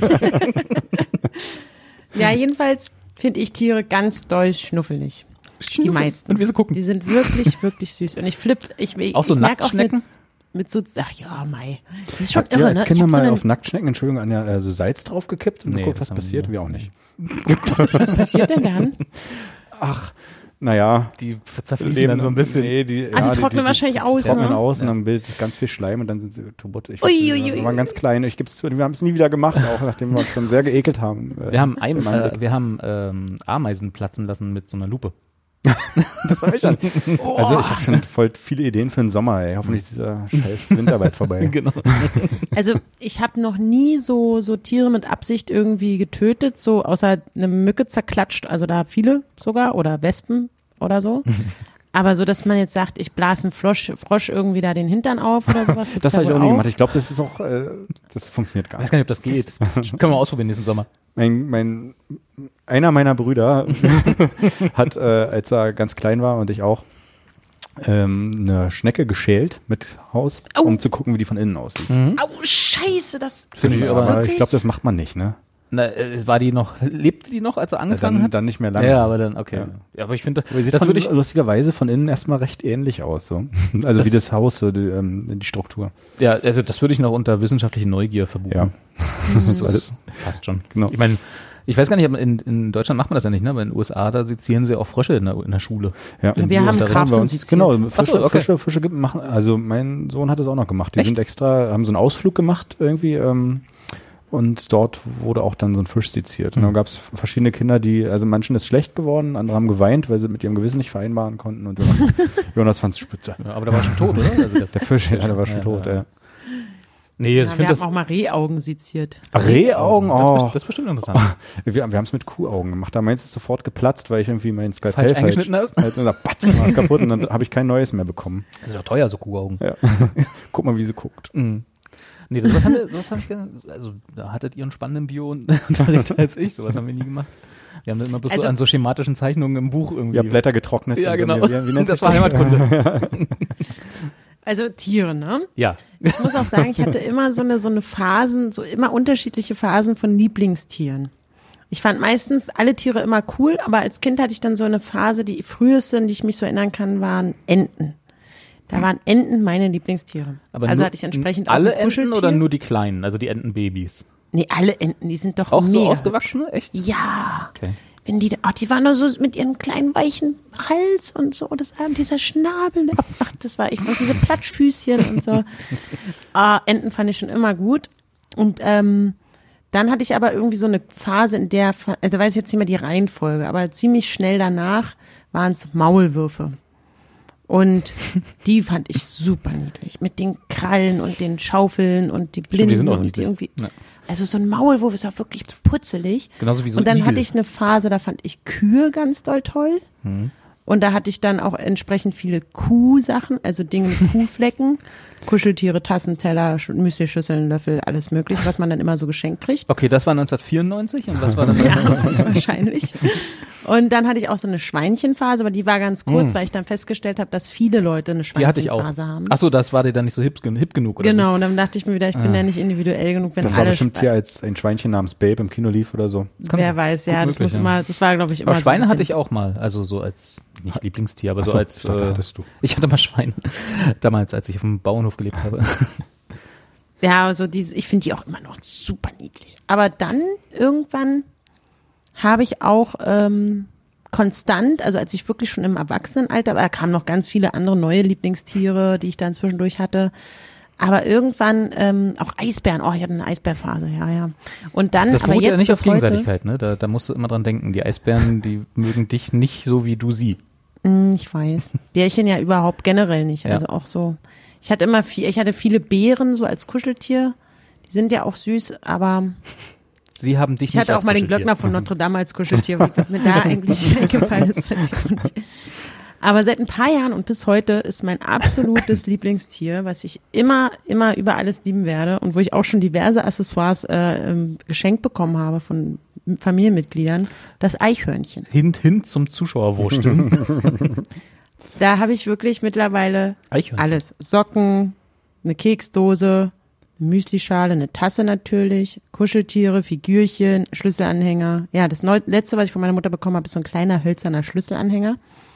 Speaker 4: Ja, jedenfalls finde ich Tiere ganz doll schnuffelig. Die meisten.
Speaker 2: Und wir so gucken.
Speaker 4: Die sind wirklich, wirklich süß. Und ich flipp, ich, ich,
Speaker 2: Auch so
Speaker 4: ich merk auch
Speaker 2: Nacktschnecken?
Speaker 4: jetzt mit so, ach ja, Mai. Das ist schon
Speaker 3: Habt ihr
Speaker 4: irre,
Speaker 3: als
Speaker 4: ne?
Speaker 3: Kinder
Speaker 4: Ich hab
Speaker 3: mal
Speaker 4: so
Speaker 3: auf Nacktschnecken, Entschuldigung, an der, äh, so Salz draufgekippt und
Speaker 2: Nee,
Speaker 3: geguckt,
Speaker 2: das
Speaker 3: was
Speaker 2: haben wir
Speaker 3: passiert?
Speaker 2: nie.
Speaker 3: Wir auch nicht.
Speaker 4: was passiert denn dann?
Speaker 3: Ach, naja.
Speaker 2: Die zerfließen dann so ein bisschen.
Speaker 3: Nee, die,
Speaker 4: Ah, die trocknen wahrscheinlich aus,
Speaker 3: Die trocknen
Speaker 4: ne?
Speaker 3: aus und
Speaker 2: Ja.
Speaker 3: dann bildet sich ganz viel Schleim und dann sind sie kaputt. Ich,
Speaker 4: Ui,
Speaker 3: wir
Speaker 4: ui, ui.
Speaker 3: waren ganz klein. Ich gib's zu, wir haben es nie wieder gemacht, auch nachdem wir uns dann sehr geekelt haben. äh,
Speaker 2: Wir haben, ein,
Speaker 3: in meinem
Speaker 2: äh,
Speaker 3: Blick.
Speaker 2: wir haben ähm, Ameisen platzen lassen mit so einer Lupe.
Speaker 3: Das habe ich schon. Also ich habe schon voll viele Ideen für den Sommer. Ey. Hoffentlich ist dieser scheiß Winter bald vorbei.
Speaker 2: Genau.
Speaker 4: Also ich habe noch nie so, so Tiere mit Absicht irgendwie getötet, so außer eine Mücke zerklatscht, also da viele sogar, oder Wespen oder so. Aber so, dass man jetzt sagt, ich blase einen Frosch, Frosch irgendwie da den Hintern auf oder sowas. gibt's
Speaker 3: Das
Speaker 4: ja
Speaker 3: habe ich
Speaker 4: wohl
Speaker 3: auch nie gemacht. Ich glaube, das ist auch, äh, das funktioniert gar
Speaker 2: Ich weiß
Speaker 3: nicht.
Speaker 2: gar nicht, ob das geht. Können wir ausprobieren nächsten Sommer.
Speaker 3: Mein, mein, einer meiner Brüder hat, äh, als er ganz klein war und ich auch, ähm, eine Schnecke geschält mit Haus,
Speaker 4: Au.
Speaker 3: um zu gucken, wie die von innen aussieht.
Speaker 4: Au, scheiße, das
Speaker 2: Finde ich aber-
Speaker 3: Aber
Speaker 4: wirklich?
Speaker 3: ich glaube, das macht man nicht, ne?
Speaker 2: Na, äh, war die noch, lebte die noch, als er angefangen
Speaker 3: dann,
Speaker 2: hat?
Speaker 3: dann nicht mehr lange.
Speaker 2: Ja, aber dann, okay.
Speaker 3: Ja.
Speaker 2: Ja, aber ich finde,
Speaker 3: Aber sieht
Speaker 2: das
Speaker 3: von,
Speaker 2: würde ich,
Speaker 3: lustigerweise von innen erstmal recht ähnlich aus, so. Also
Speaker 2: Das-
Speaker 3: wie das Haus, so die, ähm, die Struktur.
Speaker 2: ja, also das würde ich noch unter wissenschaftliche Neugier verbuchen.
Speaker 3: Ja. Das ist alles.
Speaker 2: Passt schon.
Speaker 3: Genau.
Speaker 2: Ich meine, ich weiß gar nicht, aber in, in Deutschland macht man das ja nicht, ne? Aber in den U S A, da sezieren sie auch Frösche in der, in der Schule.
Speaker 3: Ja.
Speaker 2: Den
Speaker 4: Wir haben
Speaker 2: Biounterricht.
Speaker 4: Karpfen
Speaker 3: Bei uns,
Speaker 4: seziert.
Speaker 3: genau, Fische,
Speaker 2: Ach so, okay.
Speaker 3: Fische, Fische gibt- machen, also mein Sohn hat es auch noch gemacht. Die
Speaker 2: Echt?
Speaker 3: sind extra, haben so einen Ausflug gemacht irgendwie, ähm, und dort wurde auch dann so ein Fisch seziert. Und dann gab es verschiedene Kinder, die, also manchen ist schlecht geworden, andere haben geweint, weil sie mit ihrem Gewissen nicht vereinbaren konnten und Jonas, Jonas fand es spitze.
Speaker 2: Ja, aber der war schon tot, oder? Also der,
Speaker 3: Der Fisch, ja, der war schon
Speaker 2: Ja,
Speaker 3: tot,
Speaker 2: ja.
Speaker 3: ja.
Speaker 2: nee, also
Speaker 4: Ja,
Speaker 2: ich
Speaker 4: wir
Speaker 2: finde
Speaker 4: haben
Speaker 2: das,
Speaker 4: auch mal Rehaugen seziert.
Speaker 3: Rehaugen,
Speaker 2: das, ist
Speaker 3: oh.
Speaker 2: best- das ist bestimmt interessant.
Speaker 3: Wir, wir haben es mit Kuhaugen gemacht. Da meins ist sofort geplatzt, weil ich irgendwie mein Skalpell
Speaker 2: Falsch
Speaker 3: falsch
Speaker 2: eingeschnitten hast?
Speaker 3: halt so, batz, war kaputt und dann habe ich kein neues mehr bekommen.
Speaker 2: Das ist doch teuer, so Kuhaugen.
Speaker 3: Ja. Guck mal, wie sie guckt.
Speaker 2: Mhm. Nee, das, was haben wir, sowas habe ich gar also da hattet ihr einen spannenden Bio-Unterricht als ich, sowas haben wir nie gemacht. Wir haben das immer bloß
Speaker 4: Also-
Speaker 2: so an so schematischen Zeichnungen im Buch irgendwie.
Speaker 3: Ihr habt Blätter getrocknet.
Speaker 2: Ja,
Speaker 3: und
Speaker 2: genau.
Speaker 3: dann- Wie, wie nennt
Speaker 2: das
Speaker 3: sich
Speaker 2: war Heimatkunde.
Speaker 4: Also Tiere, ne?
Speaker 2: Ja.
Speaker 4: Ich muss auch sagen, ich hatte immer so eine, so eine Phasen, so immer unterschiedliche Phasen von Lieblingstieren. Ich fand meistens alle Tiere immer cool, aber als Kind hatte ich dann so eine Phase, die früheste, an die ich mich so erinnern kann, waren Enten. Da waren Enten meine Lieblingstiere.
Speaker 2: Aber
Speaker 4: also
Speaker 2: nur,
Speaker 4: hatte ich entsprechend
Speaker 2: alle
Speaker 4: auch ein
Speaker 2: Enten
Speaker 4: Kuscheltier.
Speaker 2: oder nur die kleinen, also die Entenbabys?
Speaker 4: Nee, alle Enten, die sind doch
Speaker 2: Auch
Speaker 4: mega.
Speaker 2: so ausgewachsene? Echt?
Speaker 4: Ja.
Speaker 2: Okay.
Speaker 4: Wenn die, oh, die waren nur so mit ihrem kleinen weichen Hals und so, das, ah, dieser Schnabel, ach, das war ich, und diese Platschfüßchen und so. Ah, Enten fand ich schon immer gut. Und ähm, dann hatte ich aber irgendwie so eine Phase, in der, äh, da weiß ich jetzt nicht mehr die Reihenfolge, aber ziemlich schnell danach waren es Maulwürfe. Und die fand ich super niedlich. Mit den Krallen und den Schaufeln und die Blinden
Speaker 2: die sind auch
Speaker 4: und die
Speaker 2: niedlich.
Speaker 4: irgendwie.
Speaker 2: Ja.
Speaker 4: Also so ein Maulwurf ist auch wirklich putzelig.
Speaker 2: Genauso wie so ein
Speaker 4: Und dann
Speaker 2: Igel.
Speaker 4: hatte ich eine Phase, da fand ich Kühe ganz doll toll.
Speaker 2: Mhm.
Speaker 4: Und da hatte ich dann auch entsprechend viele Kuhsachen, also Dinge mit Kuhflecken. Kuscheltiere, Tassen, Teller, Sch- Müslischüsseln, Löffel, alles mögliche, was man dann immer so geschenkt kriegt.
Speaker 2: Okay, das war neunzehnhundertvierundneunzig und was war dann?
Speaker 4: Ja, wahrscheinlich. Und dann hatte ich auch so eine Schweinchenphase, aber die war ganz kurz, mm. weil ich dann festgestellt habe, dass viele Leute eine Schweinchenphase
Speaker 2: die hatte ich auch.
Speaker 4: haben.
Speaker 2: Achso, das war dir dann nicht so hip, hip genug, oder?
Speaker 4: Genau,
Speaker 2: wie?
Speaker 4: und dann dachte ich mir wieder, ich bin ah. ja nicht individuell genug, wenn
Speaker 3: das
Speaker 4: alle...
Speaker 3: Das war bestimmt hier als ein Schweinchen namens Babe im Kino lief oder so.
Speaker 4: Wer weiß, ja, das muss
Speaker 2: ja.
Speaker 4: immer, das war, glaube ich, immer
Speaker 2: aber Schweine
Speaker 4: so
Speaker 2: hatte ich auch mal, also so als, nicht Lieblingstier, aber
Speaker 3: Ach
Speaker 2: so,
Speaker 3: so
Speaker 2: als...
Speaker 3: Ich dachte,
Speaker 2: äh,
Speaker 3: hattest du.
Speaker 2: Ich hatte mal Schweine, damals, als ich auf dem Bauernhof gelebt habe.
Speaker 4: Ja, also diese, ich finde die auch immer noch super niedlich. Aber dann irgendwann habe ich auch ähm, konstant, also als ich wirklich schon im Erwachsenenalter war, kamen noch ganz viele andere neue Lieblingstiere, die ich dann zwischendurch hatte. Aber irgendwann ähm, auch Eisbären, oh, ich hatte eine Eisbärphase, ja, ja. Und dann,
Speaker 2: das
Speaker 4: aber jetzt
Speaker 2: ja nicht
Speaker 4: bis
Speaker 2: auf Gegenseitigkeit, ne? Da, da musst du immer dran denken. Die Eisbären, die mögen dich nicht so wie du sie.
Speaker 4: Mh, ich weiß. Bärchen ja überhaupt generell nicht.
Speaker 2: Ja.
Speaker 4: Also auch so. Ich hatte immer viel, ich hatte viele Bären so als Kuscheltier. Die sind ja auch süß, aber
Speaker 2: Sie haben dich
Speaker 4: ich
Speaker 2: nicht
Speaker 4: hatte
Speaker 2: als
Speaker 4: auch mal den
Speaker 2: Kuscheltier.
Speaker 4: Glöckner von Notre Dame als Kuscheltier. Wie mir da eigentlich eingefallen ist, weiß ich auch nicht. Aber seit ein paar Jahren und bis heute ist mein absolutes Lieblingstier, was ich immer, immer über alles lieben werde und wo ich auch schon diverse Accessoires äh, ähm, geschenkt bekommen habe von Familienmitgliedern, das Eichhörnchen.
Speaker 2: Hint, hint zum Zuschauerwursteln.
Speaker 4: Da habe ich wirklich mittlerweile alles. Socken, eine Keksdose, eine Müslischale, eine Tasse natürlich, Kuscheltiere, Figürchen, Schlüsselanhänger. Ja, das Neu- letzte, was ich von meiner Mutter bekommen habe, ist so ein kleiner hölzerner Schlüsselanhänger.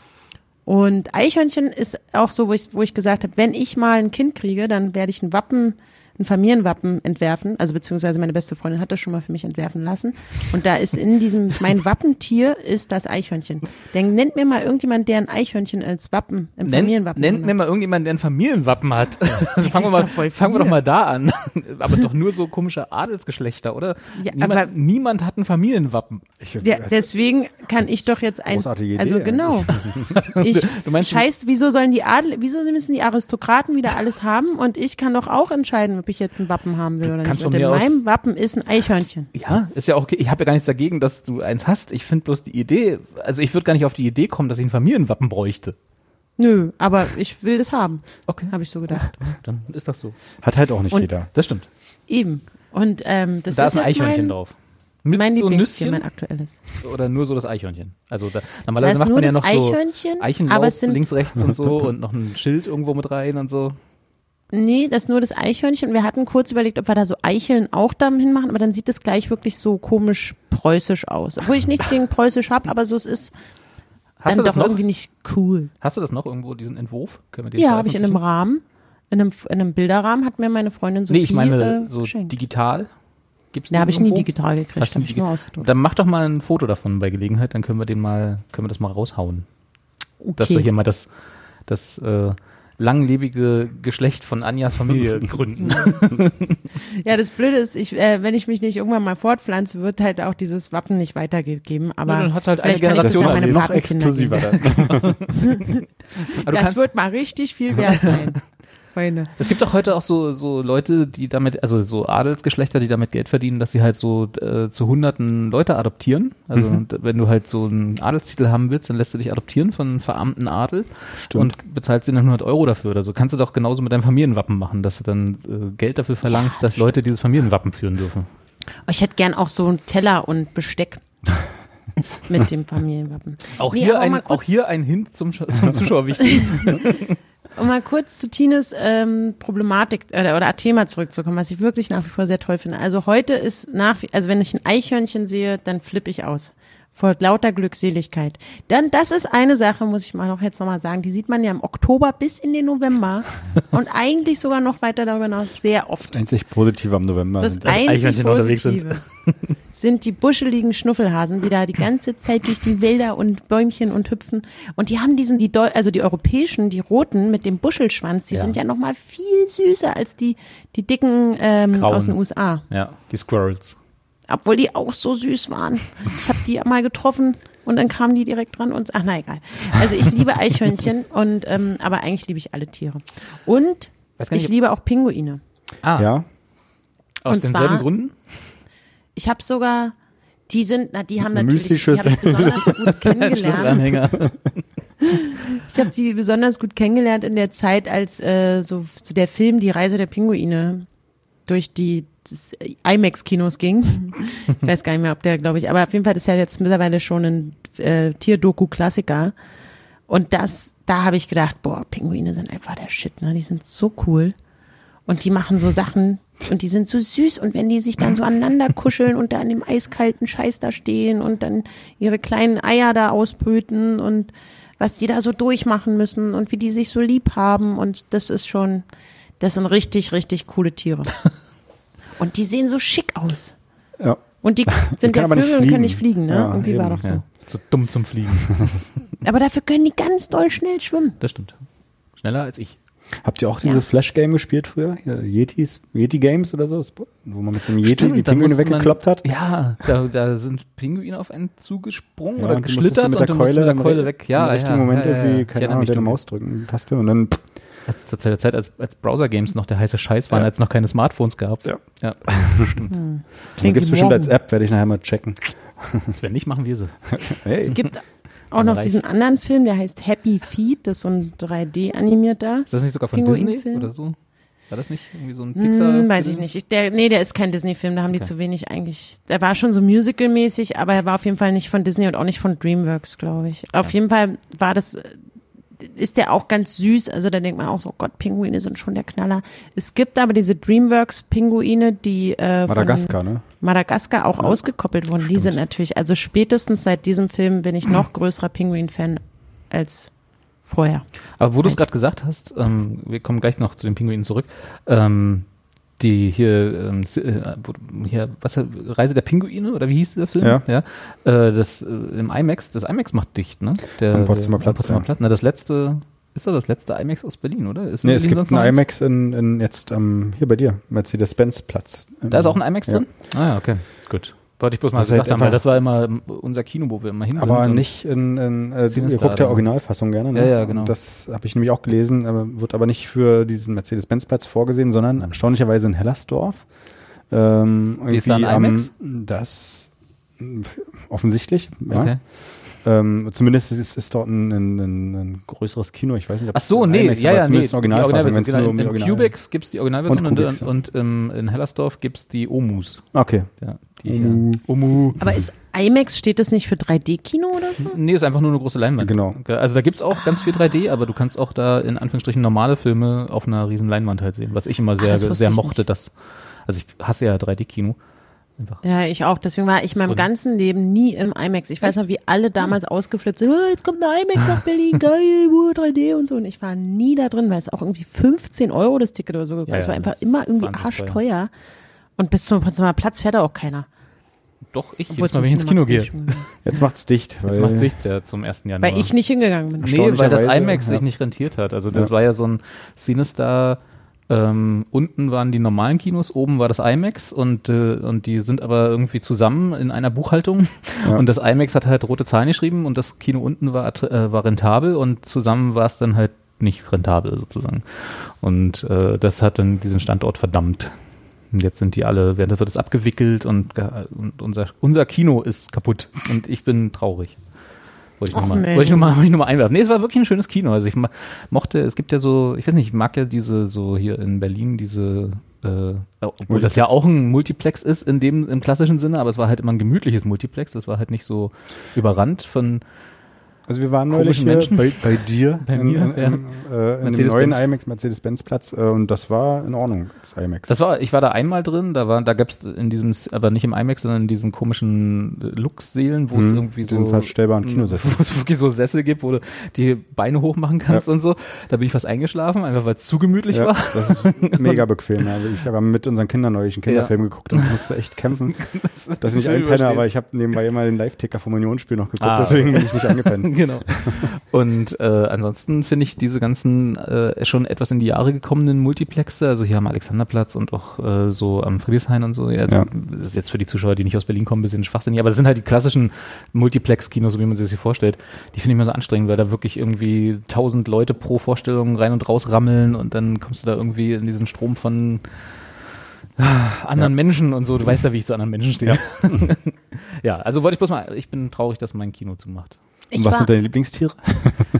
Speaker 4: Und Eichhörnchen ist auch so, wo ich, wo ich gesagt habe, wenn ich mal ein Kind kriege, dann werde ich ein Wappen, ein Familienwappen entwerfen, also beziehungsweise meine beste Freundin hat das schon mal für mich entwerfen lassen. Und da ist in diesem, mein Wappentier ist das Eichhörnchen. Dann nennt mir mal irgendjemand, der ein Eichhörnchen als Wappen, im
Speaker 2: Nennt,
Speaker 4: Familienwappen
Speaker 2: nennt
Speaker 4: hat.
Speaker 2: mir mal irgendjemand, der ein Familienwappen hat. fangen wir,
Speaker 4: ist
Speaker 2: mal,
Speaker 4: doch voll
Speaker 2: fangen wir doch
Speaker 4: viele.
Speaker 2: mal da an. Aber doch nur so komische Adelsgeschlechter, oder?
Speaker 4: Ja,
Speaker 2: niemand,
Speaker 4: aber-
Speaker 2: niemand hat ein Familienwappen.
Speaker 3: Ich,
Speaker 4: Ja, deswegen kann ich doch jetzt eins,
Speaker 3: großartige Idee
Speaker 4: also genau. Ich
Speaker 2: Du meinst,
Speaker 4: scheiß, wieso sollen die Adel, wieso müssen die Aristokraten wieder alles haben und ich kann doch auch entscheiden, ob ich jetzt ein Wappen haben will oder
Speaker 2: kannst
Speaker 4: nicht.
Speaker 2: von
Speaker 4: Und in
Speaker 2: mir aus-
Speaker 4: meinem Wappen ist ein Eichhörnchen.
Speaker 2: ja, ist ja auch okay. Ich habe ja gar nichts dagegen, dass du eins hast. Ich finde bloß die Idee, also ich würde gar nicht auf die Idee kommen, dass ich ein Familienwappen bräuchte.
Speaker 4: Nö, aber ich will das haben,
Speaker 2: Okay,
Speaker 4: habe ich so gedacht.
Speaker 2: dann ist das so.
Speaker 3: Hat halt auch nicht
Speaker 4: Und-
Speaker 3: jeder.
Speaker 2: Das stimmt.
Speaker 4: Eben. Und ähm, das
Speaker 2: Da
Speaker 4: ist
Speaker 2: ist ein
Speaker 4: jetzt
Speaker 2: Eichhörnchen
Speaker 4: mein,
Speaker 2: drauf. Mit
Speaker 4: mein
Speaker 2: so
Speaker 4: Lieblingstier,
Speaker 2: Nüsschen
Speaker 4: mein aktuelles.
Speaker 2: oder nur so das Eichhörnchen? Also da,
Speaker 4: Da
Speaker 2: normalerweise
Speaker 4: ist
Speaker 2: macht
Speaker 4: nur
Speaker 2: man ja
Speaker 4: das
Speaker 2: noch so
Speaker 4: Eichhörnchen, aber
Speaker 2: Eichenlaub
Speaker 4: es sind
Speaker 2: links, rechts und so und noch ein Schild irgendwo mit rein und so.
Speaker 4: Nee, das ist nur das Eichhörnchen. Wir hatten kurz überlegt, ob wir da so Eicheln auch da hinmachen, aber dann sieht das gleich wirklich so komisch preußisch aus. Obwohl ich nichts gegen preußisch habe, aber so es ist
Speaker 2: Hast
Speaker 4: dann
Speaker 2: du das
Speaker 4: doch
Speaker 2: noch?
Speaker 4: irgendwie nicht cool.
Speaker 2: Hast du das noch irgendwo, diesen Entwurf? Können wir den
Speaker 4: Ja, habe ich in einem
Speaker 2: veröffentlichen?
Speaker 4: Rahmen, in einem, in einem Bilderrahmen hat mir meine Freundin so
Speaker 2: Nee, ich meine
Speaker 4: äh,
Speaker 2: so
Speaker 4: geschenkt.
Speaker 2: digital. Gibt's
Speaker 4: Da
Speaker 2: den
Speaker 4: habe ich nie
Speaker 2: irgendwo?
Speaker 4: digital gekriegt,
Speaker 2: Hast du
Speaker 4: habe ich
Speaker 2: digi-
Speaker 4: nur ausgedruckt.
Speaker 2: Dann mach doch mal ein Foto davon bei Gelegenheit, dann können wir den mal, können wir das mal raushauen. Dass wir
Speaker 4: Okay.
Speaker 2: hier mal das, das äh, langlebige Geschlecht von Anjas Familie gründen.
Speaker 4: Ja, das Blöde ist, ich, äh, wenn ich mich nicht irgendwann mal fortpflanze, wird halt auch dieses Wappen nicht weitergegeben. Aber
Speaker 2: Ja, dann hat's halt eine
Speaker 4: vielleicht kann ich das
Speaker 2: Generation
Speaker 4: ja meinem
Speaker 3: noch
Speaker 4: Patenkinder
Speaker 3: exklusiver
Speaker 4: geben.
Speaker 3: dann.
Speaker 2: Aber du
Speaker 4: Das
Speaker 2: kannst,
Speaker 4: wird mal richtig viel wert sein. Freunde.
Speaker 2: es gibt doch heute auch so, so Leute, die damit, also so Adelsgeschlechter, die damit Geld verdienen, dass sie halt so äh, zu hunderten Leute adoptieren. Also
Speaker 3: Mhm.
Speaker 2: d- wenn du halt so einen Adelstitel haben willst, dann lässt du dich adoptieren von einem verarmten Adel
Speaker 3: Stimmt.
Speaker 2: und bezahlst ihnen dann hundert Euro dafür oder so. Kannst du doch genauso mit deinem Familienwappen machen, dass du dann äh, Geld dafür verlangst, dass Leute dieses Familienwappen führen dürfen.
Speaker 4: Ich hätte gern auch so einen Teller und Besteck mit dem Familienwappen.
Speaker 2: Auch,
Speaker 4: Nee,
Speaker 2: hier,
Speaker 4: aber
Speaker 2: ein,
Speaker 4: mal kurz-
Speaker 2: auch hier ein Hint zum, Sch- zum Zuschauer wichtig.
Speaker 4: Um mal kurz zu Tines ähm, Problematik äh, oder Thema zurückzukommen, was ich wirklich nach wie vor sehr toll finde. Also heute ist nach wie, also wenn ich ein Eichhörnchen sehe, dann flippe ich aus. Vor lauter Glückseligkeit. Dann, das ist eine Sache, muss ich mal noch jetzt nochmal sagen, die sieht man ja im Oktober bis in den November und eigentlich sogar noch weiter darüber hinaus sehr oft.
Speaker 3: Das einzig Positive am November.
Speaker 4: Das
Speaker 3: sind-
Speaker 4: einzig
Speaker 2: Eichhörnchen unterwegs sind.
Speaker 4: Positive sind die buscheligen Schnuffelhasen, die da die ganze Zeit durch die Wälder und Bäumchen und hüpfen. Und die haben diesen, die Deu also die europäischen, die roten mit dem Buschelschwanz, die
Speaker 2: Ja.
Speaker 4: sind ja noch mal viel süßer als die, die dicken ähm,
Speaker 2: Grauen.
Speaker 4: aus den U S A.
Speaker 2: Ja, die Squirrels.
Speaker 4: Obwohl die auch so süß waren. Ich habe die mal getroffen und dann kamen die direkt dran und, ach na egal. Also ich liebe Eichhörnchen, und ähm, aber eigentlich liebe ich alle Tiere. Und
Speaker 2: Weiß gar nicht,
Speaker 4: ich liebe auch Pinguine.
Speaker 2: Ah,
Speaker 3: Ja,
Speaker 2: aus
Speaker 4: und
Speaker 2: denselben
Speaker 4: zwar-
Speaker 2: Gründen?
Speaker 4: Ich habe sogar, die sind, na, die haben
Speaker 3: Eine
Speaker 4: natürlich, die habe ich besonders gut kennengelernt.
Speaker 2: Schlüsselanhänger.
Speaker 4: Ich habe die besonders gut kennengelernt in der Zeit, als äh, so, so der Film Die Reise der Pinguine durch die des IMAX-Kinos ging. Ich weiß gar nicht mehr, ob der, glaube ich, aber auf jeden Fall ist ja jetzt mittlerweile schon ein äh, Tierdoku-Klassiker. Und das, da habe ich gedacht, boah, Pinguine sind einfach der Shit, ne? Die sind so cool. Und die machen so Sachen und die sind so süß. Und wenn die sich dann so aneinander kuscheln und da in dem eiskalten Scheiß da stehen und dann ihre kleinen Eier da ausbrüten und was die da so durchmachen müssen und wie die sich so lieb haben. Und das ist schon, das sind richtig, richtig coole Tiere. Und die sehen so schick aus.
Speaker 3: Ja.
Speaker 4: Und die sind ja Vögel und können nicht fliegen, ne?
Speaker 3: Ja,
Speaker 4: Irgendwie
Speaker 3: eben.
Speaker 4: war doch so.
Speaker 2: Ja, zu dumm zum Fliegen.
Speaker 4: Aber dafür können die ganz doll schnell schwimmen.
Speaker 2: Das stimmt. Schneller als ich.
Speaker 3: Habt ihr auch
Speaker 4: Ja.
Speaker 3: dieses Flash-Game gespielt früher? Ja, Yetis, Yeti-Games oder so? Wo man mit dem Yeti
Speaker 2: Stimmt,
Speaker 3: die
Speaker 2: da
Speaker 3: Pinguine
Speaker 2: musste man-
Speaker 3: weggekloppt hat?
Speaker 2: Ja, da, da sind Pinguine auf einen zugesprungen
Speaker 3: Ja,
Speaker 2: oder
Speaker 3: und du musstest
Speaker 2: geschlittert
Speaker 3: dann mit
Speaker 2: und
Speaker 3: der
Speaker 2: du musst
Speaker 3: Keule,
Speaker 2: mit der Keule weg. Ja,
Speaker 3: im richtigen
Speaker 2: ja,
Speaker 3: Moment
Speaker 2: ja, ja,
Speaker 3: irgendwie,
Speaker 2: ja. Ich
Speaker 3: keine
Speaker 2: erinnere
Speaker 3: Ahnung,
Speaker 2: mich
Speaker 3: deine
Speaker 2: dunkel.
Speaker 3: Maus drücken, Taste und dann
Speaker 2: Als zur Zeit der Zeit, als, als Browser-Games noch der heiße Scheiß waren,
Speaker 3: Ja.
Speaker 2: als es noch keine Smartphones gab.
Speaker 3: Ja.
Speaker 2: ja. Stimmt.
Speaker 3: dann
Speaker 4: Klingt
Speaker 3: gibt's
Speaker 4: wie
Speaker 3: bestimmt
Speaker 4: morgen.
Speaker 3: als App, werde ich nachher mal checken.
Speaker 2: Wenn nicht, machen wir sie.
Speaker 3: Hey.
Speaker 4: Es gibt auch noch
Speaker 2: Reich.
Speaker 4: diesen anderen Film, der heißt Happy Feet, das ist so ein drei D-animierter.
Speaker 2: Ist das nicht sogar von Disney
Speaker 4: Pinguinfilm?
Speaker 2: oder so? War das nicht irgendwie so ein Pixar?
Speaker 4: Hm, weiß ich nicht. Ich, der, nee, der ist kein Disney-Film, da haben die
Speaker 2: Okay.
Speaker 4: zu wenig eigentlich. Der war schon so musical-mäßig, aber er war auf jeden Fall nicht von Disney und auch nicht von DreamWorks, glaube ich. Auf jeden Fall war das, ist der auch ganz süß, also da denkt man auch so, oh Gott, Pinguine sind schon der Knaller. Es gibt aber diese DreamWorks-Pinguine, die äh,
Speaker 3: Madagaskar,
Speaker 4: von
Speaker 3: ne?
Speaker 4: Madagaskar auch ausgekoppelt wurden. Die sind natürlich, also spätestens seit diesem Film bin ich noch größerer Pinguin-Fan als vorher.
Speaker 2: Aber wo du es gerade gesagt hast, ähm, wir kommen gleich noch zu den Pinguinen zurück, ähm, die hier, ähm, si- äh, wo- hier was, Reise der Pinguine oder wie hieß der Film?
Speaker 3: Ja.
Speaker 2: ja äh, das äh, im IMAX, das IMAX macht dicht, ne? Der,
Speaker 3: Am Potsdamer
Speaker 2: der-
Speaker 3: Platz,
Speaker 2: Potsdamer
Speaker 3: ja.
Speaker 2: Platz. Na, das letzte, ist doch das letzte IMAX aus Berlin, oder? Ist in
Speaker 3: Nee, es
Speaker 2: Berlin
Speaker 3: gibt
Speaker 2: sonst
Speaker 3: einen
Speaker 2: noch eins?
Speaker 3: IMAX in, in jetzt ähm, hier bei dir, Mercedes-Benz-Platz.
Speaker 2: Da ist auch ein IMAX
Speaker 3: Ja.
Speaker 2: drin? Ah ja, okay, gut. Wollte ich bloß mal
Speaker 3: Das ist halt
Speaker 2: gesagt haben, weil
Speaker 3: einfach-
Speaker 2: das war immer unser Kino, wo wir immer hin sind.
Speaker 3: Aber
Speaker 2: und-
Speaker 3: nicht in, in äh, ihr
Speaker 2: Cinestar
Speaker 3: guckt ja
Speaker 2: oder?
Speaker 3: Originalfassung gerne, ne?
Speaker 2: Ja, ja, genau.
Speaker 3: Und das habe ich nämlich auch gelesen, aber wird aber nicht für diesen Mercedes-Benz-Platz vorgesehen, sondern erstaunlicherweise in Hellersdorf. Ähm,
Speaker 2: Wie ist da ein
Speaker 3: irgendwie am-
Speaker 2: IMAX?
Speaker 3: Das mh, offensichtlich, ja.
Speaker 2: Okay.
Speaker 3: Ähm, zumindest ist, ist dort ein, ein, ein, ein größeres Kino, ich weiß nicht, ob
Speaker 2: Ach so,
Speaker 3: es ein
Speaker 2: nee,
Speaker 3: IMAX,
Speaker 2: ja,
Speaker 3: aber
Speaker 2: ja, nee,
Speaker 3: zumindest
Speaker 2: die
Speaker 3: Originalfassung,
Speaker 2: Originalversion,
Speaker 3: wenn's
Speaker 2: genau.
Speaker 3: nur um die
Speaker 2: In
Speaker 3: Original-
Speaker 2: Cubex gibt's die Originalversion
Speaker 3: Und
Speaker 2: und,
Speaker 3: Cubex,
Speaker 2: und,
Speaker 3: ja.
Speaker 2: und im, in Hellersdorf gibt's die Omus.
Speaker 3: Okay.
Speaker 2: Ja, die
Speaker 3: Omu.
Speaker 2: hier. Omu.
Speaker 4: Aber ist IMAX, steht das nicht für drei D-Kino oder so?
Speaker 2: Nee, ist einfach nur eine große Leinwand.
Speaker 3: Genau.
Speaker 2: Also da gibt's auch ganz viel drei D, aber du kannst auch da in Anführungsstrichen normale Filme auf einer riesen Leinwand halt sehen, was ich immer sehr,
Speaker 4: das wusste
Speaker 2: sehr
Speaker 4: ich
Speaker 2: mochte.
Speaker 4: nicht.
Speaker 2: Das, also ich hasse ja drei D-Kino. Einfach.
Speaker 4: Ja, ich auch. Deswegen war ich in meinem
Speaker 2: Grund.
Speaker 4: ganzen Leben nie im IMAX. Ich weiß noch, wie alle damals ausgeflippt sind. Oh, jetzt kommt ein IMAX nach Berlin, geil, uh, drei D und so. Und ich war nie da drin, weil es auch irgendwie fünfzehn Euro das Ticket oder so gekostet.
Speaker 2: Ja,
Speaker 4: Es war
Speaker 2: ja,
Speaker 4: einfach
Speaker 2: das ist
Speaker 4: immer irgendwie
Speaker 2: wahnsinnig
Speaker 4: arschteuer. Und bis zum Potsdamer Platz fährt da auch keiner.
Speaker 2: Doch, ich,
Speaker 4: Obwohl
Speaker 2: jedes Mal, wenn ich ins Kino gehe.
Speaker 3: Jetzt macht's dicht.
Speaker 2: Jetzt
Speaker 3: weil-
Speaker 2: macht sich's ja zum ersten Januar.
Speaker 4: Weil ich nicht hingegangen bin.
Speaker 2: Nee, weil das
Speaker 3: Erstaunlicherweise,
Speaker 2: IMAX
Speaker 3: ja.
Speaker 2: sich nicht rentiert hat. Also das
Speaker 3: Ja.
Speaker 2: war ja so ein Cinestar, ähm, unten waren die normalen Kinos, oben war das IMAX und, äh, und die sind aber irgendwie zusammen in einer Buchhaltung
Speaker 3: Ja.
Speaker 2: und das IMAX hat halt rote Zahlen geschrieben und das Kino unten war, äh, war rentabel und zusammen war es dann halt nicht rentabel sozusagen. Und äh, das hat dann diesen Standort verdammt. Und jetzt sind die alle, während wird es abgewickelt und, ge- und unser, unser Kino ist kaputt und ich bin traurig. Wollte ich
Speaker 4: Och,
Speaker 2: nochmal
Speaker 4: Mensch.
Speaker 2: wollte ich nur mal, wollte ich nur mal einwerfen. Nee, es war wirklich ein schönes Kino. Also ich ma- mochte, es gibt ja so, ich weiß nicht, ich mag ja diese, so hier in Berlin, diese, äh, obwohl das ja auch ein Multiplex ist in dem, im klassischen Sinne, aber es war halt immer ein gemütliches Multiplex. Das war halt nicht so überrannt von,
Speaker 3: Also wir waren neulich
Speaker 2: komischen
Speaker 3: hier
Speaker 2: Menschen.
Speaker 3: bei, bei dir
Speaker 2: Bei
Speaker 3: in,
Speaker 2: mir,
Speaker 3: in,
Speaker 2: ja.
Speaker 3: in, äh, in dem
Speaker 2: Mercedes-Benz.
Speaker 3: neuen IMAX, Mercedes-Benz-Platz äh, und das war in Ordnung, das IMAX.
Speaker 2: das war, ich war da einmal drin, da war, da gab's in diesem, aber nicht im IMAX, sondern in diesen komischen Lux-Sälen, wo es
Speaker 3: Hm,
Speaker 2: irgendwie so,
Speaker 3: den verstellbaren Kinosessel.
Speaker 2: wo es wirklich so Sessel gibt, wo du die Beine hochmachen kannst und so. Da bin ich fast eingeschlafen, einfach weil es zu gemütlich
Speaker 3: Ja,
Speaker 2: war.
Speaker 3: das ist mega bequem. Also ich habe mit unseren Kindern neulich einen Kinderfilm geguckt und musste echt kämpfen, dass ich nicht
Speaker 2: schön
Speaker 3: einpenne,
Speaker 2: überstehst.
Speaker 3: aber ich habe nebenbei immer den Live-Ticker vom Unionsspiel noch geguckt,
Speaker 2: Ah,
Speaker 3: deswegen bin ich nicht angepennt.
Speaker 2: Genau. Und äh, ansonsten finde ich diese ganzen äh, schon etwas in die Jahre gekommenen Multiplexe, also hier am Alexanderplatz und auch äh, so am Friedrichshain und so, ja, also,
Speaker 3: Ja.
Speaker 2: das ist jetzt für die Zuschauer, die nicht aus Berlin kommen, ein bisschen schwachsinnig, aber das sind halt die klassischen Multiplex-Kinos, so wie man sich das hier vorstellt. Die finde ich mir so anstrengend, weil da wirklich irgendwie tausend Leute pro Vorstellung rein und raus rammeln und dann kommst du da irgendwie in diesen Strom von ah, anderen
Speaker 3: Ja.
Speaker 2: Menschen und so. Du weißt ja, wie ich zu anderen Menschen stehe. Ja, ja, also wollte ich bloß mal, ich bin traurig, dass mein Kino zumacht.
Speaker 3: Und was sind deine Lieblingstiere?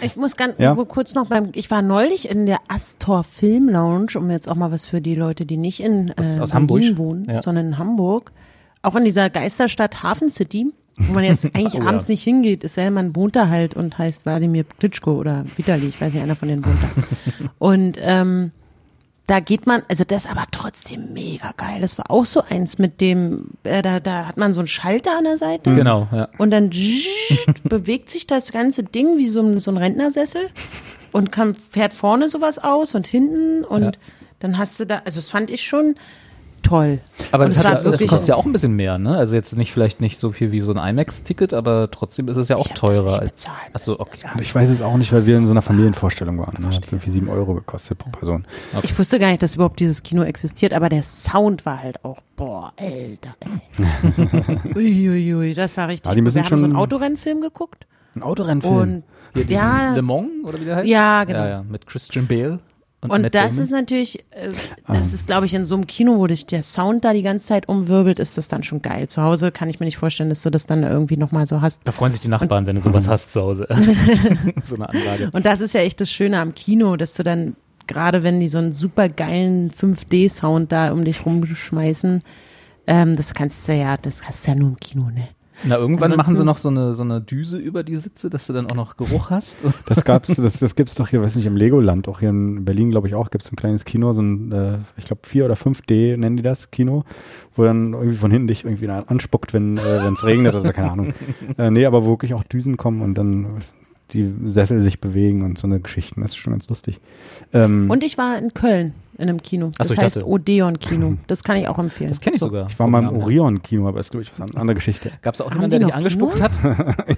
Speaker 4: Ich muss ganz
Speaker 3: Ja?
Speaker 4: kurz noch beim, ich war neulich in der Astor Film Lounge, um jetzt auch mal was für die Leute, die nicht in äh,
Speaker 2: Aus- aus
Speaker 4: Berlin
Speaker 2: Hamburg?
Speaker 4: wohnen,
Speaker 2: Ja.
Speaker 4: sondern in Hamburg. Auch in dieser Geisterstadt Hafen City, wo man jetzt eigentlich
Speaker 2: Oh ja.
Speaker 4: abends nicht hingeht, ist ja, man wohnt da halt und heißt Wladimir Klitschko oder Vitali, ich weiß nicht, einer von denen wohnt da. Und ähm, da geht man, also das ist aber trotzdem mega geil. Das war auch so eins mit dem, äh, da, da hat man so einen Schalter an der Seite.
Speaker 2: Genau, ja.
Speaker 4: Und dann bewegt sich das ganze Ding wie so ein, so ein Rentnersessel und kann, fährt vorne sowas aus und hinten und
Speaker 2: Ja.
Speaker 4: dann hast du da, also das fand ich schon toll.
Speaker 2: Aber
Speaker 4: Und
Speaker 2: das,
Speaker 4: es
Speaker 2: hat
Speaker 4: war
Speaker 2: ja, das
Speaker 4: wirklich-
Speaker 2: kostet ja auch ein bisschen mehr, ne? Also jetzt nicht vielleicht nicht so viel wie so ein IMAX-Ticket, aber trotzdem ist es ja auch
Speaker 4: Ich hab das
Speaker 2: teurer
Speaker 4: nicht
Speaker 2: als.
Speaker 4: bezahlen
Speaker 2: Achso,
Speaker 4: müssen.
Speaker 2: okay.
Speaker 3: Und ich weiß es auch nicht, weil wir in so einer Familienvorstellung waren. Das hat irgendwie sieben Euro gekostet pro Person.
Speaker 4: Ich wusste gar nicht, dass überhaupt dieses Kino existiert, aber der Sound war halt auch, boah, Alter, ey. Uiuiui, ui, das war richtig
Speaker 3: Ja, die
Speaker 4: gut.
Speaker 3: müssen
Speaker 4: Wir haben so einen
Speaker 3: schon-
Speaker 4: Autorennfilm geguckt
Speaker 3: Ein Autorennfilm.
Speaker 4: und
Speaker 2: Hier diesen
Speaker 4: ja,
Speaker 2: Le Mans, oder wie der heißt?
Speaker 4: Ja, genau.
Speaker 2: Ja, ja, mit Christian Bale. Und,
Speaker 4: und
Speaker 2: Matt
Speaker 4: das
Speaker 2: Damon.
Speaker 4: ist natürlich, äh, das ist, glaube ich, in so einem Kino, wo dich der Sound da die ganze Zeit umwirbelt, ist das dann schon geil. Zu Hause kann ich mir nicht vorstellen, dass du das dann irgendwie nochmal so hast.
Speaker 2: Da freuen sich die Nachbarn, wenn du sowas hast zu Hause. So eine Anlage.
Speaker 4: Und das ist ja echt das Schöne am Kino, dass du dann, gerade wenn die so einen super geilen fünf D Sound da um dich rumschmeißen, ähm, das kannst du ja, das hast du ja nur im Kino, ne?
Speaker 2: Na, irgendwann
Speaker 4: Ansonsten-
Speaker 2: machen sie noch so eine, so eine Düse über die Sitze, dass du dann auch noch Geruch hast.
Speaker 3: Das gab's, das, das gibt's doch hier, weiß nicht, im Legoland, auch hier in Berlin, glaube ich auch, gibt's ein kleines Kino, so ein, äh, ich glaube vier oder fünf D nennen die das Kino, wo dann irgendwie von hinten dich irgendwie anspuckt, wenn äh, es regnet oder keine Ahnung. Äh, nee, aber wo wirklich auch Düsen kommen und dann die Sessel sich bewegen und so eine Geschichten. Das ist schon ganz lustig. Ähm,
Speaker 4: Und ich war in Köln in einem Kino.
Speaker 2: Ach
Speaker 4: Das
Speaker 2: so, ich
Speaker 4: heißt
Speaker 2: dachte-
Speaker 4: Odeon Kino. Das kann ich auch empfehlen.
Speaker 2: Das kenne ich sogar.
Speaker 3: ich war mal im Orion-Kino, aber ist, glaube ich, was eine andere Geschichte.
Speaker 2: Gab es auch
Speaker 4: Haben
Speaker 2: jemanden, der
Speaker 4: die
Speaker 2: dich
Speaker 4: noch
Speaker 2: angespuckt
Speaker 4: Kinos?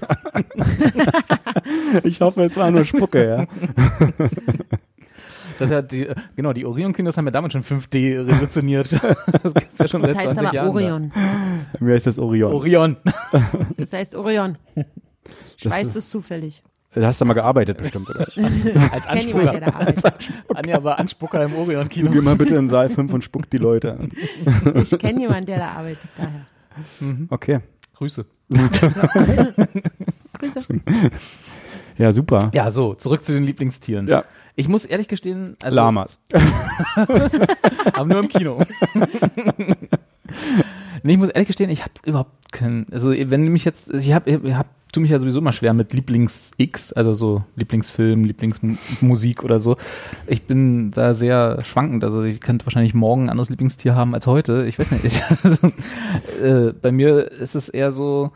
Speaker 2: hat?
Speaker 3: Ich hoffe, es war nur Spucke, ja.
Speaker 2: Das ist ja die, genau, die Orion-Kinos haben ja damals schon fünf D revolutioniert. Das gibt's ja schon
Speaker 4: Das
Speaker 2: seit
Speaker 4: heißt
Speaker 2: zwanzig
Speaker 4: aber
Speaker 2: Jahren.
Speaker 4: Orion.
Speaker 3: Wie heißt das Orion?
Speaker 2: Orion.
Speaker 4: Das heißt Orion. Ich
Speaker 3: Das
Speaker 4: weiß
Speaker 3: ist-
Speaker 4: es zufällig.
Speaker 3: Da hast du mal gearbeitet bestimmt, oder?
Speaker 2: Als
Speaker 4: Ich kenne jemanden, der
Speaker 2: Anspucker.
Speaker 4: da arbeitet.
Speaker 2: Anja war Anspucker im Orion-Kino.
Speaker 3: Geh mal bitte in Saal fünf und spuck die Leute an.
Speaker 4: Ich kenne jemanden, der da arbeitet. Daher.
Speaker 3: Okay.
Speaker 2: Grüße.
Speaker 4: Grüße.
Speaker 3: Ja, super.
Speaker 2: Ja, so, zurück zu den Lieblingstieren.
Speaker 3: Ja.
Speaker 2: Ich muss ehrlich gestehen, also,
Speaker 3: Lamas.
Speaker 2: aber nur im Kino. Nee, ich muss ehrlich gestehen, ich habe überhaupt keinen, also wenn du mich jetzt, ich habe, ich hab, tu mich ja sowieso mal schwer mit Lieblings-X, also so Lieblingsfilm, Lieblingsmusik oder so. Ich bin da sehr schwankend, also ich könnte wahrscheinlich morgen ein anderes Lieblingstier haben als heute, ich weiß nicht. Ich, also, äh, bei mir ist es eher so,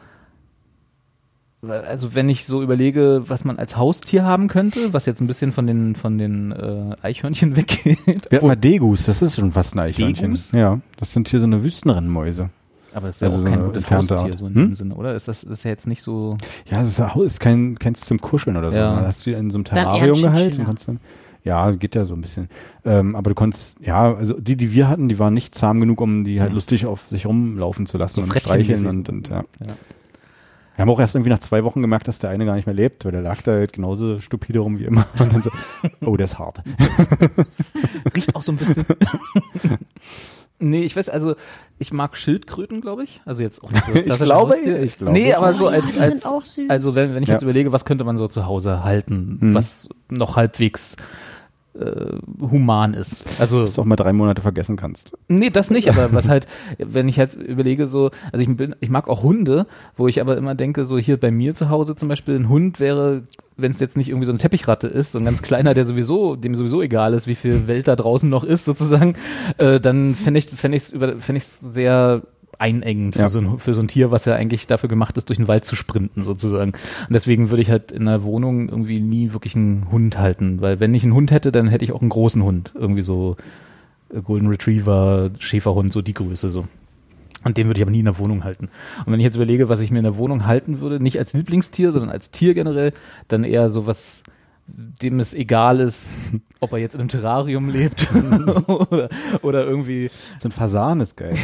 Speaker 2: also wenn ich so überlege, was man als Haustier haben könnte, was jetzt ein bisschen von den von den äh, Eichhörnchen weggeht.
Speaker 3: Wir hatten mal Degus, das ist schon fast ein Eichhörnchen.
Speaker 2: Degus?
Speaker 3: Ja, das sind hier so eine Wüstenrennmäuse.
Speaker 2: Aber das ist ja
Speaker 3: Also
Speaker 2: auch
Speaker 3: so
Speaker 2: kein
Speaker 3: eine
Speaker 2: gutes
Speaker 3: entfernte
Speaker 2: Haustier,
Speaker 3: Art.
Speaker 2: so in
Speaker 3: Hm?
Speaker 2: dem Sinne, oder? Ist das, das ist ja jetzt nicht so.
Speaker 3: Ja, es ist, ist kein, keins zum Kuscheln oder so.
Speaker 2: Ja.
Speaker 3: Da hast du die in so einem
Speaker 4: Dann eher ein
Speaker 3: Terrarium gehalten.
Speaker 4: Chinchilla.
Speaker 3: Und kannst dann, ja, geht ja so ein bisschen. Ähm, aber du konntest, ja, also die, die wir hatten, die waren nicht zahm genug, um die halt
Speaker 2: Mhm.
Speaker 3: lustig auf sich rumlaufen zu lassen
Speaker 2: So
Speaker 3: und
Speaker 2: Frettchenmäßig.
Speaker 3: streicheln und, und ja.
Speaker 2: Ja.
Speaker 3: Wir haben auch erst irgendwie nach zwei Wochen gemerkt, dass der eine gar nicht mehr lebt, weil der lag da halt genauso stupide rum wie immer. Und dann so, oh, der ist hart.
Speaker 2: Riecht auch so ein bisschen. Nee, ich weiß, also ich mag Schildkröten, glaube ich. Also jetzt auch nicht so
Speaker 3: Ich
Speaker 2: klassische
Speaker 3: glaube,
Speaker 2: Haustier.
Speaker 3: ich glaube.
Speaker 2: Nee, aber
Speaker 4: Oh
Speaker 2: so
Speaker 4: ja,
Speaker 2: als,
Speaker 4: die sind
Speaker 2: als
Speaker 4: auch süß.
Speaker 2: also wenn, wenn ich
Speaker 3: Ja.
Speaker 2: jetzt überlege, was könnte man so zu Hause halten,
Speaker 3: Mhm.
Speaker 2: was noch halbwegs äh, human ist. Also
Speaker 3: Dass du auch mal drei Monate vergessen kannst.
Speaker 2: nee, das nicht, aber was halt, wenn ich jetzt überlege, so, also ich bin, ich mag auch Hunde, wo ich aber immer denke, so hier bei mir zu Hause zum Beispiel, ein Hund wäre, wenn es jetzt nicht irgendwie so eine Teppichratte ist, so ein ganz kleiner, der sowieso, dem sowieso egal ist, wie viel Welt da draußen noch ist, sozusagen, äh, dann fände ich, fände ich es über, fände ich es sehr einengend für,
Speaker 3: Ja.
Speaker 2: so ein, für so ein Tier, was ja eigentlich dafür gemacht ist, durch den Wald zu sprinten, sozusagen. Und deswegen würde ich halt in einer Wohnung irgendwie nie wirklich einen Hund halten, weil wenn ich einen Hund hätte, dann hätte ich auch einen großen Hund, irgendwie so Golden Retriever, Schäferhund, so die Größe so. Und den würde ich aber nie in der Wohnung halten. Und wenn ich jetzt überlege, was ich mir in der Wohnung halten würde, nicht als Lieblingstier, sondern als Tier generell, dann eher sowas, dem es egal ist, ob er jetzt in einem Terrarium lebt oder, oder irgendwie,
Speaker 3: So ein Fasan ist geil.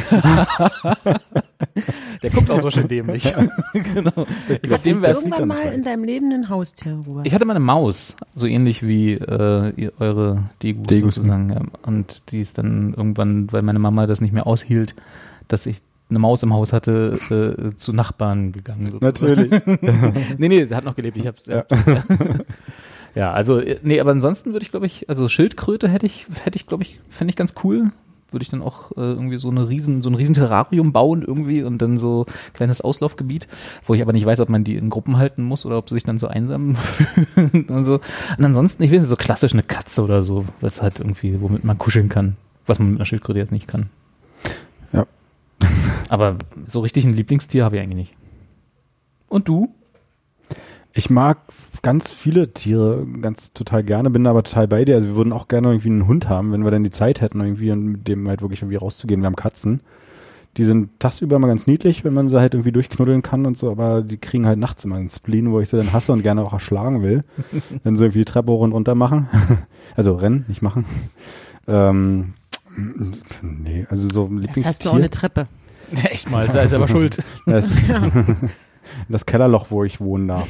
Speaker 2: der guckt auch so schön dämlich. Genau. Ich glaube, dem
Speaker 4: Hattest du
Speaker 2: wär's
Speaker 4: irgendwann
Speaker 3: dann
Speaker 4: mal
Speaker 3: vielleicht.
Speaker 4: in deinem Leben ein Haustier, Robert?
Speaker 2: Ich hatte mal eine Maus, so ähnlich wie äh, ihr, eure Degus,
Speaker 3: Degus,
Speaker 2: sozusagen. Ja. Und die ist dann irgendwann, weil meine Mama das nicht mehr aushielt, dass ich eine Maus im Haus hatte, äh, zu Nachbarn gegangen. sozusagen.
Speaker 3: Natürlich.
Speaker 2: nee, nee, der hat noch gelebt, ich hab's. Ja. Ja, also, nee, aber ansonsten würde ich, glaube ich, also Schildkröte hätte ich, hätte ich, glaube ich, fände ich ganz cool. Würde ich dann auch äh, irgendwie so eine riesen, so ein riesen Terrarium bauen irgendwie und dann so kleines Auslaufgebiet, wo ich aber nicht weiß, ob man die in Gruppen halten muss oder ob sie sich dann so einsam fühlen und so. Und ansonsten, ich weiß nicht, so klassisch eine Katze oder so, was halt irgendwie, womit man kuscheln kann, was man mit einer Schildkröte jetzt nicht kann.
Speaker 3: Ja.
Speaker 2: Aber so richtig ein Lieblingstier habe ich eigentlich nicht. Und du?
Speaker 3: Ich mag ganz viele Tiere ganz total gerne, bin aber total bei dir. Also wir würden auch gerne irgendwie einen Hund haben, wenn wir dann die Zeit hätten, irgendwie mit dem halt wirklich irgendwie rauszugehen. Wir haben Katzen. Die sind tagsüber immer ganz niedlich, wenn man sie halt irgendwie durchknuddeln kann und so, aber die kriegen halt nachts immer einen Spleen, wo ich sie dann hasse und gerne auch erschlagen will. Wenn sie irgendwie die Treppe hoch und runter machen. Also rennen, nicht machen. Ähm, nee, also so ein Lieblingstier.
Speaker 4: Das hast du auch eine Treppe.
Speaker 2: Ja, echt mal, sei selber schuld.
Speaker 3: Das, das Kellerloch, wo ich wohnen darf.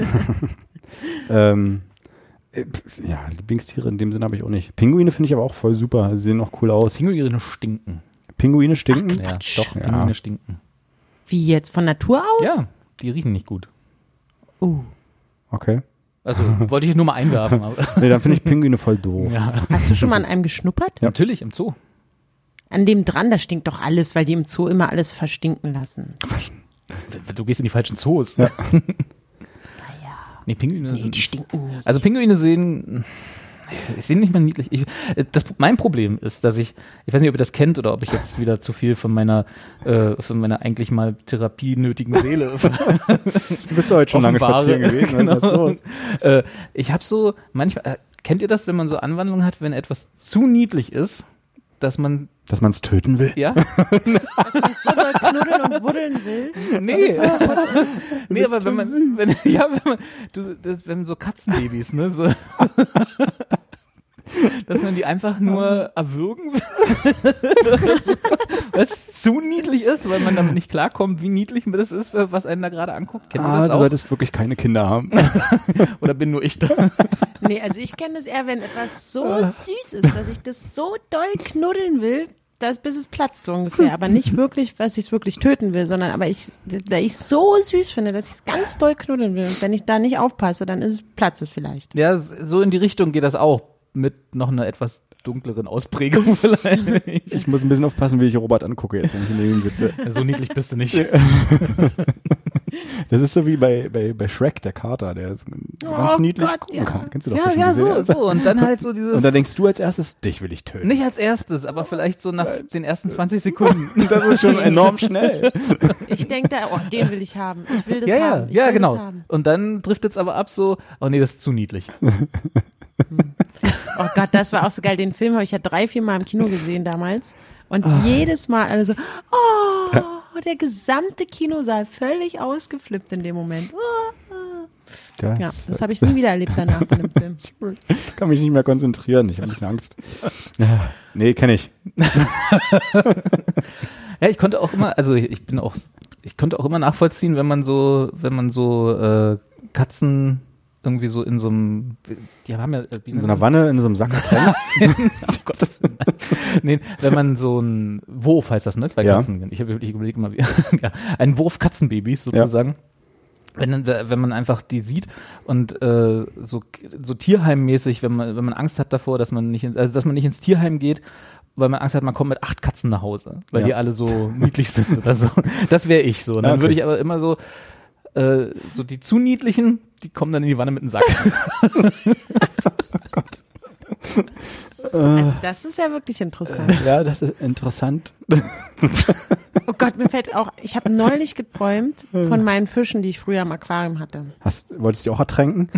Speaker 3: ähm, äh, ja, Lieblingstiere in dem Sinne habe ich auch nicht. Pinguine finde ich aber auch voll super. Sie sehen auch cool aus.
Speaker 2: Pinguine stinken.
Speaker 3: Pinguine stinken?
Speaker 2: Ja, doch,
Speaker 3: Ja.
Speaker 2: Pinguine stinken.
Speaker 4: Wie jetzt, von Natur aus?
Speaker 2: Ja, die riechen nicht gut.
Speaker 4: Uh.
Speaker 3: Okay.
Speaker 2: Also wollte ich nur mal einwerfen. Aber
Speaker 3: Nee, dann finde ich Pinguine voll doof.
Speaker 2: ja.
Speaker 4: Hast du schon mal an einem geschnuppert?
Speaker 3: Ja.
Speaker 2: Natürlich, im Zoo.
Speaker 4: An dem dran, da stinkt doch alles, weil die im Zoo immer alles verstinken lassen.
Speaker 2: Du gehst in die falschen Zoos.
Speaker 3: Ja.
Speaker 4: Naja,
Speaker 2: Nee, Pinguine
Speaker 4: nee,
Speaker 2: sind...
Speaker 4: die stinken nicht.
Speaker 2: Also Pinguine sehen... Ich sehe nicht mal niedlich. Ich, das, mein Problem ist, dass ich, ich weiß nicht, ob ihr das kennt oder ob ich jetzt wieder zu viel von meiner, äh, von meiner eigentlich mal Therapie nötigen Seele
Speaker 3: Du bist ja heute schon lange
Speaker 2: offenbare.
Speaker 3: spazieren gewesen.
Speaker 2: Genau.
Speaker 3: Was ist los?
Speaker 2: äh, ich habe so, manchmal, äh, kennt ihr das, wenn man so Anwandlungen hat, wenn etwas zu niedlich ist, dass man,
Speaker 3: Dass man es töten will?
Speaker 2: ja?
Speaker 4: Dass man so doll knuddeln und buddeln will.
Speaker 2: Nee, nee, aber wenn man, wenn, ja, wenn man, du, das, wenn so Katzenbabys, ne, so, dass man die einfach nur erwürgen will, was zu niedlich ist, weil man damit nicht klarkommt, wie niedlich das ist, was einen da gerade anguckt. Kennt ihr
Speaker 3: Ah,
Speaker 2: das
Speaker 3: du
Speaker 2: auch?
Speaker 3: solltest wirklich keine Kinder haben.
Speaker 2: Oder bin nur ich da?
Speaker 4: Nee, also ich kenne das eher, wenn etwas so süß ist, dass ich das so doll knuddeln will, dass bis es platzt so ungefähr. Aber nicht wirklich, dass ich es wirklich töten will, sondern aber ich, da ich so süß finde, dass ich es ganz doll knuddeln will. Und wenn ich da nicht aufpasse, dann ist es, platzt es vielleicht.
Speaker 2: Ja, so in die Richtung geht das auch, mit noch einer etwas dunkleren Ausprägung vielleicht.
Speaker 3: Ich muss ein bisschen aufpassen, wie ich Robert angucke, jetzt wenn ich neben ihm sitze.
Speaker 2: So niedlich bist du nicht.
Speaker 3: Das ist so wie bei, bei, bei Shrek, der Kater, der so, so ganz
Speaker 4: Oh
Speaker 3: niedlich
Speaker 4: Gott,
Speaker 3: gucken
Speaker 4: ja.
Speaker 3: kann. Kennst du doch
Speaker 2: Ja,
Speaker 3: bestimmt
Speaker 2: ja,
Speaker 3: die
Speaker 2: so,
Speaker 3: Serie?
Speaker 2: so. Und dann halt so dieses...
Speaker 3: Und dann denkst du als erstes, dich will ich töten.
Speaker 2: Nicht als erstes, aber vielleicht so nach den ersten zwanzig Sekunden.
Speaker 3: Das ist schon enorm schnell.
Speaker 4: Ich denke da, oh, den will ich haben. Ich will das
Speaker 2: Ja, ja,
Speaker 4: haben. Ich
Speaker 2: ja,
Speaker 4: will
Speaker 2: genau.
Speaker 4: Das haben.
Speaker 2: Und dann driftet es aber ab so, oh nee, das ist zu niedlich.
Speaker 4: Oh Gott, das war auch so geil. Den Film habe ich ja drei, vier Mal im Kino gesehen damals. Und jedes Mal alle so, oh, der gesamte Kinosaal völlig ausgeflippt in dem Moment. Oh, oh.
Speaker 3: Das,
Speaker 4: Ja, das habe ich nie wieder erlebt danach bei dem Film.
Speaker 3: Ich kann mich nicht mehr konzentrieren, ich habe ein bisschen Angst. Ja, nee, kenne ich.
Speaker 2: Ja, ich konnte auch immer, also ich bin auch, ich konnte auch immer nachvollziehen, wenn man so, wenn man so äh, Katzen irgendwie so in so einem, die haben ja wie
Speaker 3: In so einer Wanne, in so einem Sack drin.
Speaker 2: Oh Gottes Willen. Nee, wenn man so ein Wurf heißt das, ne? Bei
Speaker 3: Ja.
Speaker 2: Katzen. Ich habe ich überlegt mal, wie, ja, ein Wurf Katzenbabys sozusagen. Wenn, wenn man einfach die sieht und äh, so, so tierheimmäßig, wenn man, wenn man Angst hat davor, dass man nicht, in, also dass man nicht ins Tierheim geht, weil man Angst hat, man kommt mit acht Katzen nach Hause, weil
Speaker 3: Ja.
Speaker 2: die alle so niedlich sind oder so. Das wäre ich so. Und dann
Speaker 3: Okay.
Speaker 2: würde ich aber immer so, äh, so die zu niedlichen, die kommen dann in die Wanne mit dem Sack.
Speaker 4: Also das ist ja wirklich interessant.
Speaker 3: Ja, das ist interessant.
Speaker 4: Oh Gott, mir fällt auch, ich habe neulich geträumt von meinen Fischen, die ich früher im Aquarium hatte.
Speaker 3: Hast, wolltest du die auch ertränken?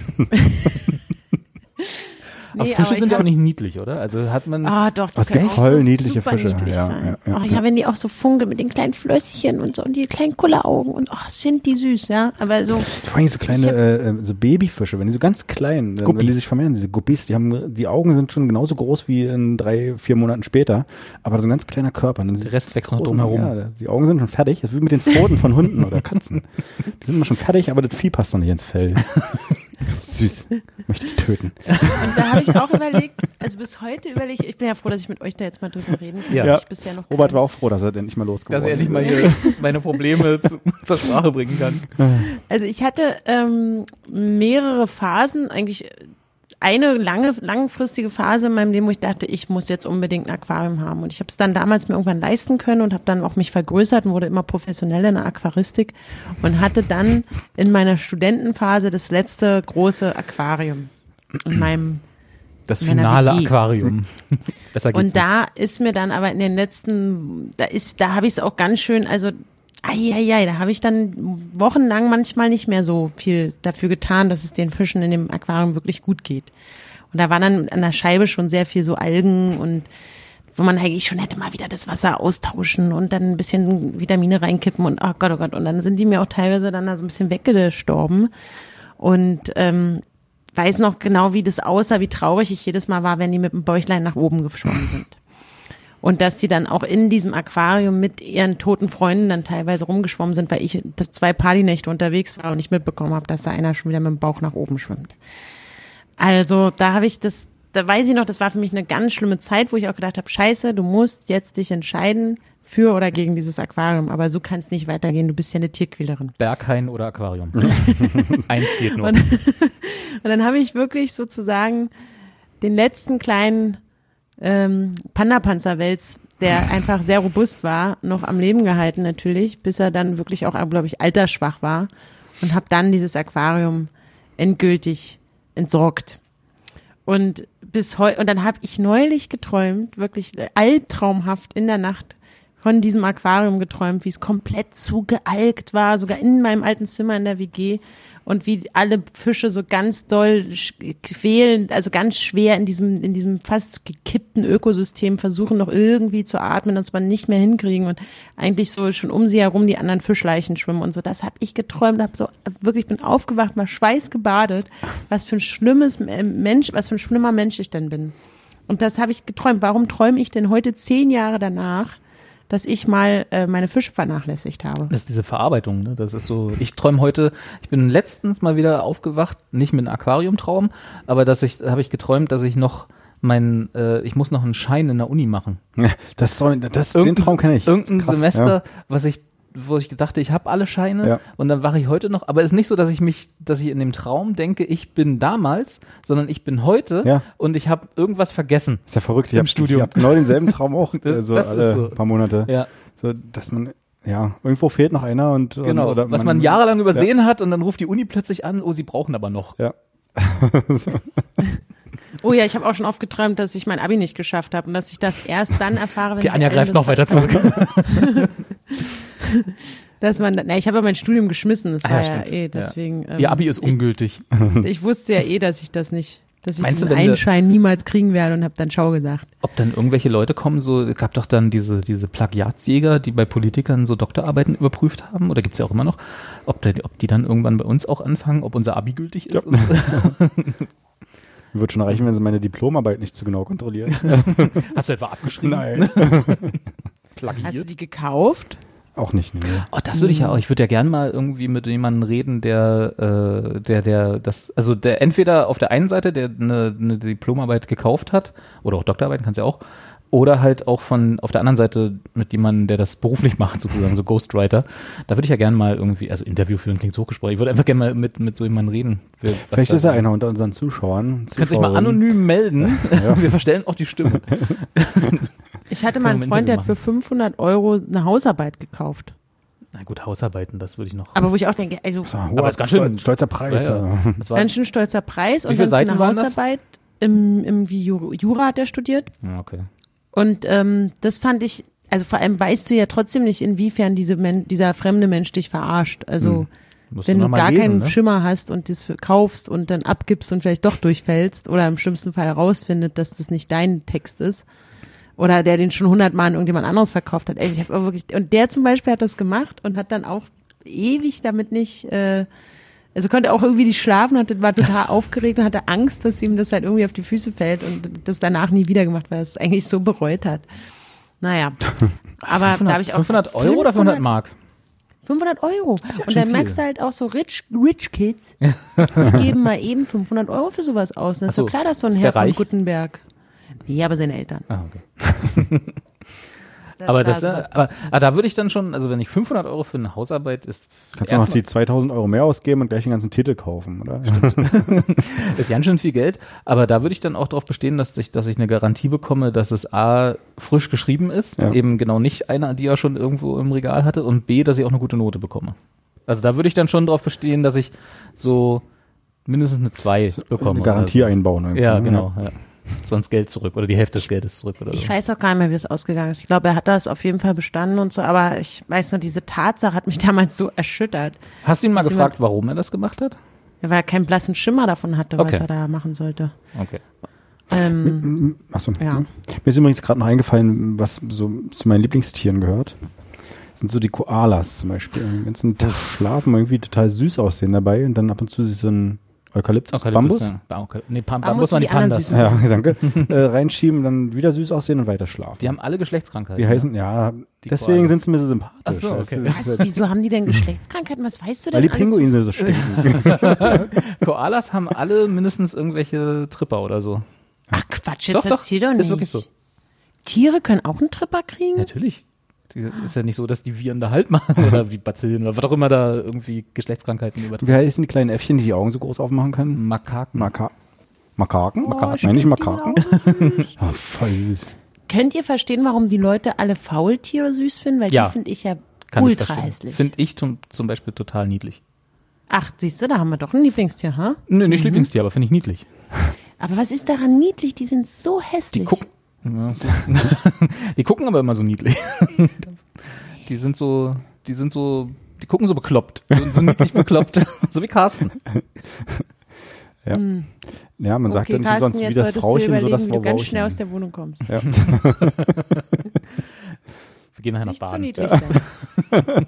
Speaker 2: Aber
Speaker 4: Nee,
Speaker 2: Fische
Speaker 4: ich
Speaker 2: sind ja
Speaker 4: hab-
Speaker 2: auch nicht niedlich, oder? Also hat man,
Speaker 4: Ah, doch, die
Speaker 3: Es
Speaker 4: können
Speaker 3: gibt
Speaker 4: auch
Speaker 3: voll
Speaker 4: so
Speaker 3: niedliche
Speaker 4: super
Speaker 3: Fische.
Speaker 4: niedlich
Speaker 3: Ja,
Speaker 4: sein.
Speaker 3: ja, ja,
Speaker 4: oh, ja,
Speaker 3: ja.
Speaker 4: wenn die auch so funkeln mit den kleinen Flösschen und so und die kleinen Kulleraugen und oh, sind die süß, ja. Aber so,
Speaker 3: Vor allem so kleine äh, so Babyfische, wenn die so ganz klein, dann, wenn die
Speaker 2: Guppies.
Speaker 3: sich vermehren, diese Guppies, die haben, die Augen sind schon genauso groß wie in drei, vier Monaten später, aber so ein ganz kleiner Körper. Und dann
Speaker 2: der Rest wächst noch
Speaker 3: groß-
Speaker 2: drumherum.
Speaker 3: Ja, die Augen sind schon fertig, das ist wie mit den Pfoten von Hunden oder Katzen. Die sind immer schon fertig, aber das Vieh passt noch nicht ins Fell. Das ist süß. möchte ich töten.
Speaker 4: Und da habe ich auch überlegt, also bis heute überlege ich, ich bin ja froh, dass ich mit euch da jetzt mal drüber reden kann.
Speaker 2: Ja.
Speaker 4: Ich bisher noch
Speaker 3: Robert
Speaker 4: kein-
Speaker 3: war auch froh, dass er endlich mal losgeworden
Speaker 2: Dass er endlich
Speaker 3: ist.
Speaker 2: mal hier meine Probleme zu, zur Sprache bringen kann.
Speaker 4: Also ich hatte ähm, mehrere Phasen, eigentlich eine lange, langfristige Phase in meinem Leben, wo ich dachte, ich muss jetzt unbedingt ein Aquarium haben. Und ich habe es dann damals mir irgendwann leisten können und habe dann auch mich vergrößert und wurde immer professioneller in der Aquaristik und hatte dann in meiner Studentenphase das letzte große Aquarium in meinem
Speaker 2: Das
Speaker 4: Meiner
Speaker 2: finale
Speaker 4: W G.
Speaker 2: Aquarium. Besser geht's
Speaker 4: Und da ist mir dann aber in den letzten, da ist, da habe ich es auch ganz schön, also Eieiei, da habe ich dann wochenlang manchmal nicht mehr so viel dafür getan, dass es den Fischen in dem Aquarium wirklich gut geht. Und da waren dann an der Scheibe schon sehr viel so Algen und wo man eigentlich schon hätte mal wieder das Wasser austauschen und dann ein bisschen Vitamine reinkippen und oh Gott, oh Gott. Und dann sind die mir auch teilweise dann da so ein bisschen weggestorben. Und ähm, weiß noch genau, wie das aussah, wie traurig ich jedes Mal war, wenn die mit dem Bäuchlein nach oben geschwommen sind. Und dass die dann auch in diesem Aquarium mit ihren toten Freunden dann teilweise rumgeschwommen sind, weil ich zwei Partynächte unterwegs war und nicht mitbekommen habe, dass da einer schon wieder mit dem Bauch nach oben schwimmt. Also da habe ich das, da weiß ich noch, das war für mich eine ganz schlimme Zeit, wo ich auch gedacht habe, scheiße, du musst jetzt dich entscheiden für oder gegen dieses Aquarium, aber so kann es nicht weitergehen, du bist ja eine Tierquälerin.
Speaker 2: Berghain oder Aquarium. Eins geht nur.
Speaker 4: Und, und dann habe ich wirklich sozusagen den letzten kleinen ähm, Panda-Panzerwels, der einfach sehr robust war, noch am Leben gehalten natürlich, bis er dann wirklich auch, glaube ich, altersschwach war und habe dann dieses Aquarium endgültig entsorgt. Und bis heute, und dann habe ich neulich geträumt, wirklich albtraumhaft in der Nacht von diesem Aquarium geträumt, wie es komplett zugealgt war, sogar in meinem alten Zimmer in der W G und wie alle Fische so ganz doll quälen, also ganz schwer in diesem in diesem fast gekippten Ökosystem versuchen noch irgendwie zu atmen, dass man nicht mehr hinkriegen und eigentlich so schon um sie herum die anderen Fischleichen schwimmen und so. Das habe ich geträumt, habe so wirklich bin aufgewacht, mal schweißgebadet, was für ein schlimmes Mensch, was für ein schlimmer Mensch ich denn bin. Und das habe ich geträumt. Warum träume ich denn heute zehn Jahre danach, dass ich mal äh, meine Fische vernachlässigt habe?
Speaker 2: Das ist diese Verarbeitung, ne? Das ist so, ich träume heute, ich bin letztens mal wieder aufgewacht, nicht mit einem Aquariumtraum, aber dass ich, habe ich geträumt, dass ich noch mein, äh, ich muss noch einen Schein in der Uni machen.
Speaker 3: Das soll, das, den Traum kenne ich.
Speaker 2: Irgendein
Speaker 3: Krass,
Speaker 2: Semester,
Speaker 3: ja.
Speaker 2: was ich, wo ich dachte, ich habe alle Scheine
Speaker 3: Ja.
Speaker 2: und dann wache ich heute noch, aber es ist nicht so, dass ich mich, dass ich in dem Traum denke, ich bin damals, sondern ich bin heute
Speaker 3: Ja.
Speaker 2: und ich habe irgendwas vergessen.
Speaker 3: Ist ja verrückt. Ich
Speaker 2: Im
Speaker 3: habe
Speaker 2: Studium.
Speaker 3: hab genau denselben Traum auch,
Speaker 2: Das-
Speaker 3: also
Speaker 2: das
Speaker 3: alle
Speaker 2: ist so.
Speaker 3: paar Monate.
Speaker 2: Ja,
Speaker 3: So, dass man, ja, irgendwo fehlt noch einer und
Speaker 2: genau.
Speaker 3: und, oder
Speaker 2: was man jahrelang übersehen hat und dann ruft die Uni plötzlich an, oh, sie brauchen aber noch.
Speaker 3: Ja.
Speaker 4: Oh ja, ich habe auch schon oft geträumt, dass ich mein Abi nicht geschafft habe und dass ich das erst dann erfahre, wenn
Speaker 2: Die
Speaker 4: sie
Speaker 2: Anja
Speaker 4: alle
Speaker 2: greift
Speaker 4: das
Speaker 2: noch weiter zurück.
Speaker 4: Dass man, na, ich habe ja mein Studium geschmissen, das
Speaker 2: Ah,
Speaker 4: war
Speaker 2: ja,
Speaker 4: ja,
Speaker 2: stimmt.
Speaker 4: eh,
Speaker 2: Ja.
Speaker 4: deswegen. ähm,
Speaker 2: Ihr Abi ist ungültig.
Speaker 4: Ich, ich wusste ja eh, dass ich das nicht, dass ich
Speaker 2: Meinst du,
Speaker 4: diesen
Speaker 2: wenn du-
Speaker 4: Einschein niemals kriegen werde und habe dann Schau gesagt.
Speaker 2: Ob dann irgendwelche Leute kommen, so, es gab doch dann diese, diese Plagiatsjäger, die bei Politikern so Doktorarbeiten überprüft haben, oder gibt's ja auch immer noch, ob, der, ob die dann irgendwann bei uns auch anfangen, ob unser Abi gültig ist.
Speaker 3: Ja. Wird schon reichen, wenn sie meine Diplomarbeit nicht zu genau kontrollieren.
Speaker 2: Hast du etwa abgeschrieben?
Speaker 3: Nein.
Speaker 2: Plagiiert?
Speaker 4: Hast du die gekauft?
Speaker 3: Auch nicht, nee.
Speaker 2: Oh, das würde ich ja auch. Ich würde ja gern mal irgendwie mit jemandem reden, der, äh, der, der, das, also der entweder auf der einen Seite, der eine, eine Diplomarbeit gekauft hat, oder auch Doktorarbeiten kannst du ja auch, oder halt auch von auf der anderen Seite mit jemandem, der das beruflich macht, sozusagen, so Ghostwriter. Da würde ich ja gern mal irgendwie, also Interview führen klingt so hochgesprochen. Ich würde einfach gerne mal mit, mit so jemandem reden. wer- was
Speaker 3: Vielleicht
Speaker 2: da-
Speaker 3: ist er einer unter unseren Zuschauern.
Speaker 2: Könnt sich mal anonym melden. Wir verstellen auch die Stimme.
Speaker 4: Ich hatte mal einen
Speaker 2: Können wir
Speaker 4: Freund, der hat
Speaker 2: Interview
Speaker 4: für fünfhundert Euro eine Hausarbeit gekauft.
Speaker 2: Na gut, Hausarbeiten, das würde ich noch.
Speaker 4: Aber wo ich auch denke, also
Speaker 2: Aber ist ganz schön-
Speaker 3: stolzer Preis.
Speaker 2: Ja, ja.
Speaker 3: Ja.
Speaker 2: Das war,
Speaker 4: ganz schön stolzer Preis.
Speaker 2: Wie
Speaker 4: Und
Speaker 2: viele
Speaker 4: dann für
Speaker 2: Seiten
Speaker 4: eine
Speaker 2: waren das?
Speaker 4: Hausarbeit im, im wie Ju- Jura hat er studiert.
Speaker 2: ja, okay.
Speaker 4: Und ähm, das fand ich, also vor allem weißt du ja trotzdem nicht, inwiefern diese Men dieser fremde Mensch dich verarscht. Also
Speaker 2: Hm. Musst
Speaker 4: wenn
Speaker 2: noch
Speaker 4: du
Speaker 2: mal
Speaker 4: gar
Speaker 2: lesen,
Speaker 4: keinen
Speaker 2: ne?
Speaker 4: Schimmer hast und das für- kaufst und dann abgibst und vielleicht doch durchfällst oder im schlimmsten Fall herausfindet, dass das nicht dein Text ist oder der den schon hundertmal an irgendjemand anderes verkauft hat. Ey, ich hab auch wirklich, und der zum Beispiel hat das gemacht und hat dann auch ewig damit nicht, äh, also konnte auch irgendwie nicht schlafen, hatte, war total aufgeregt und hatte Angst, dass ihm das halt irgendwie auf die Füße fällt und das danach nie wieder gemacht, weil er es eigentlich so bereut hat. Naja, aber da habe ich auch
Speaker 2: fünfhundert Euro oder fünfhundert Mark?
Speaker 4: fünfhundert Euro.
Speaker 2: ja
Speaker 4: Und
Speaker 2: schon
Speaker 4: dann merkst
Speaker 2: viel.
Speaker 4: du halt auch so Rich, Rich Kids, die geben mal eben fünfhundert Euro für sowas aus. Das ist
Speaker 2: Ach so,
Speaker 4: doch klar, dass so ein
Speaker 2: ist
Speaker 4: Herr
Speaker 2: der
Speaker 4: von
Speaker 2: reich?
Speaker 4: Gutenberg. Nee, aber seine Eltern.
Speaker 2: Ah, okay.
Speaker 4: Das
Speaker 2: aber
Speaker 4: da
Speaker 2: das,
Speaker 4: sowas
Speaker 2: aber, aber da würde ich dann schon, also wenn ich fünfhundert Euro für eine Hausarbeit ist,
Speaker 3: Kannst du noch die zweitausend Euro mehr ausgeben und gleich den ganzen Titel kaufen, oder?
Speaker 2: ist ganz schön viel Geld, aber da würde ich dann auch darauf bestehen, dass ich, dass ich eine Garantie bekomme, dass es A, frisch geschrieben ist,
Speaker 3: Ja.
Speaker 2: eben genau nicht eine, die er schon irgendwo im Regal hatte, und B, dass ich auch eine gute Note bekomme. Also da würde ich dann schon darauf bestehen, dass ich so mindestens eine zwei bekomme.
Speaker 3: Eine Garantie
Speaker 2: oder so.
Speaker 3: einbauen. irgendwie,
Speaker 2: Ja,
Speaker 3: ne?
Speaker 2: genau. Ja. Sonst Geld zurück oder die Hälfte des Geldes zurück oder so.
Speaker 4: Ich weiß auch gar nicht mehr, wie das ausgegangen ist. Ich glaube, er hat das auf jeden Fall bestanden und so, aber ich weiß nur, diese Tatsache hat mich damals so erschüttert.
Speaker 2: Hast du ihn mal
Speaker 4: Hast du
Speaker 2: gefragt, warum er das gemacht hat?
Speaker 4: Ja, weil er keinen blassen Schimmer davon hatte,
Speaker 2: Okay.
Speaker 4: was er da machen sollte.
Speaker 2: Okay.
Speaker 4: Ähm,
Speaker 3: Achso.
Speaker 4: Ja.
Speaker 3: Mir ist übrigens gerade noch eingefallen, was so zu meinen Lieblingstieren gehört. Das sind so die Koalas zum Beispiel. Den ganzen Tag schlafen, irgendwie total süß aussehen dabei und dann ab und zu sich so ein Eukalyptus, Bambus,
Speaker 2: Ja. Ba- Nee, Pam-
Speaker 4: Bambus
Speaker 2: Bambus waren
Speaker 4: sind
Speaker 2: die
Speaker 4: die anderen
Speaker 2: Pandas.
Speaker 4: süßen.
Speaker 3: ja, danke, äh, reinschieben, dann wieder süß aussehen und weiter schlafen.
Speaker 2: Die haben alle Geschlechtskrankheiten.
Speaker 3: Die heißen, ja,
Speaker 2: Die
Speaker 3: deswegen
Speaker 2: Koalas.
Speaker 3: sind sie mir so sympathisch.
Speaker 2: Ach so,
Speaker 3: weißt du?
Speaker 2: okay.
Speaker 4: was, wieso haben die denn Geschlechtskrankheiten? Was weißt du denn
Speaker 3: Weil die
Speaker 4: alles so?
Speaker 3: Pinguine so stinken.
Speaker 2: Koalas haben alle mindestens irgendwelche Tripper oder so.
Speaker 4: Ach Quatsch, jetzt
Speaker 2: Doch, doch,
Speaker 4: erzähl doch nicht.
Speaker 2: ist wirklich so.
Speaker 4: Tiere können auch einen Tripper kriegen?
Speaker 2: Natürlich. Die, ist ja nicht so, dass die Viren da halt machen oder wie Bazillen oder was auch immer da irgendwie Geschlechtskrankheiten übertragen.
Speaker 3: Wie heißen die kleinen Äffchen, die die Augen so groß aufmachen können?
Speaker 2: Makaken.
Speaker 3: Maka Makaken?
Speaker 4: Oh,
Speaker 3: Makaken?
Speaker 4: ich
Speaker 3: Nein, nicht
Speaker 4: find die
Speaker 3: Makaken.
Speaker 4: auch süß.
Speaker 3: Oh, voll süß.
Speaker 4: Könnt ihr verstehen, warum die Leute alle Faultiere süß finden? Weil
Speaker 2: Ja.
Speaker 4: die finde ich ja
Speaker 2: Kann ich
Speaker 4: ultra
Speaker 2: verstehen.
Speaker 4: hässlich.
Speaker 2: Finde ich zum, zum Beispiel total niedlich.
Speaker 4: Ach, siehst du, da haben wir doch ein Lieblingstier, ha?
Speaker 2: Nö, nicht Lieblingstier, aber finde ich niedlich.
Speaker 4: Aber was ist daran niedlich? Die sind so hässlich.
Speaker 2: Die gucken. Ja. Die gucken aber immer so niedlich. Die sind so, die sind so, die gucken so bekloppt. So, so niedlich bekloppt. So wie Carsten.
Speaker 3: Ja, ja man sagt
Speaker 4: okay,
Speaker 3: dann nicht
Speaker 4: Carsten,
Speaker 3: sonst wie
Speaker 4: jetzt
Speaker 3: das
Speaker 4: solltest
Speaker 3: Frauchen,
Speaker 4: du
Speaker 3: so
Speaker 4: überlegen,
Speaker 3: das
Speaker 4: wie du ganz schnell aus
Speaker 3: Wauwauchen.
Speaker 4: der Wohnung kommst.
Speaker 3: Ja.
Speaker 2: Wir gehen nachher noch
Speaker 4: Nicht so
Speaker 2: baden.
Speaker 4: niedlich sein.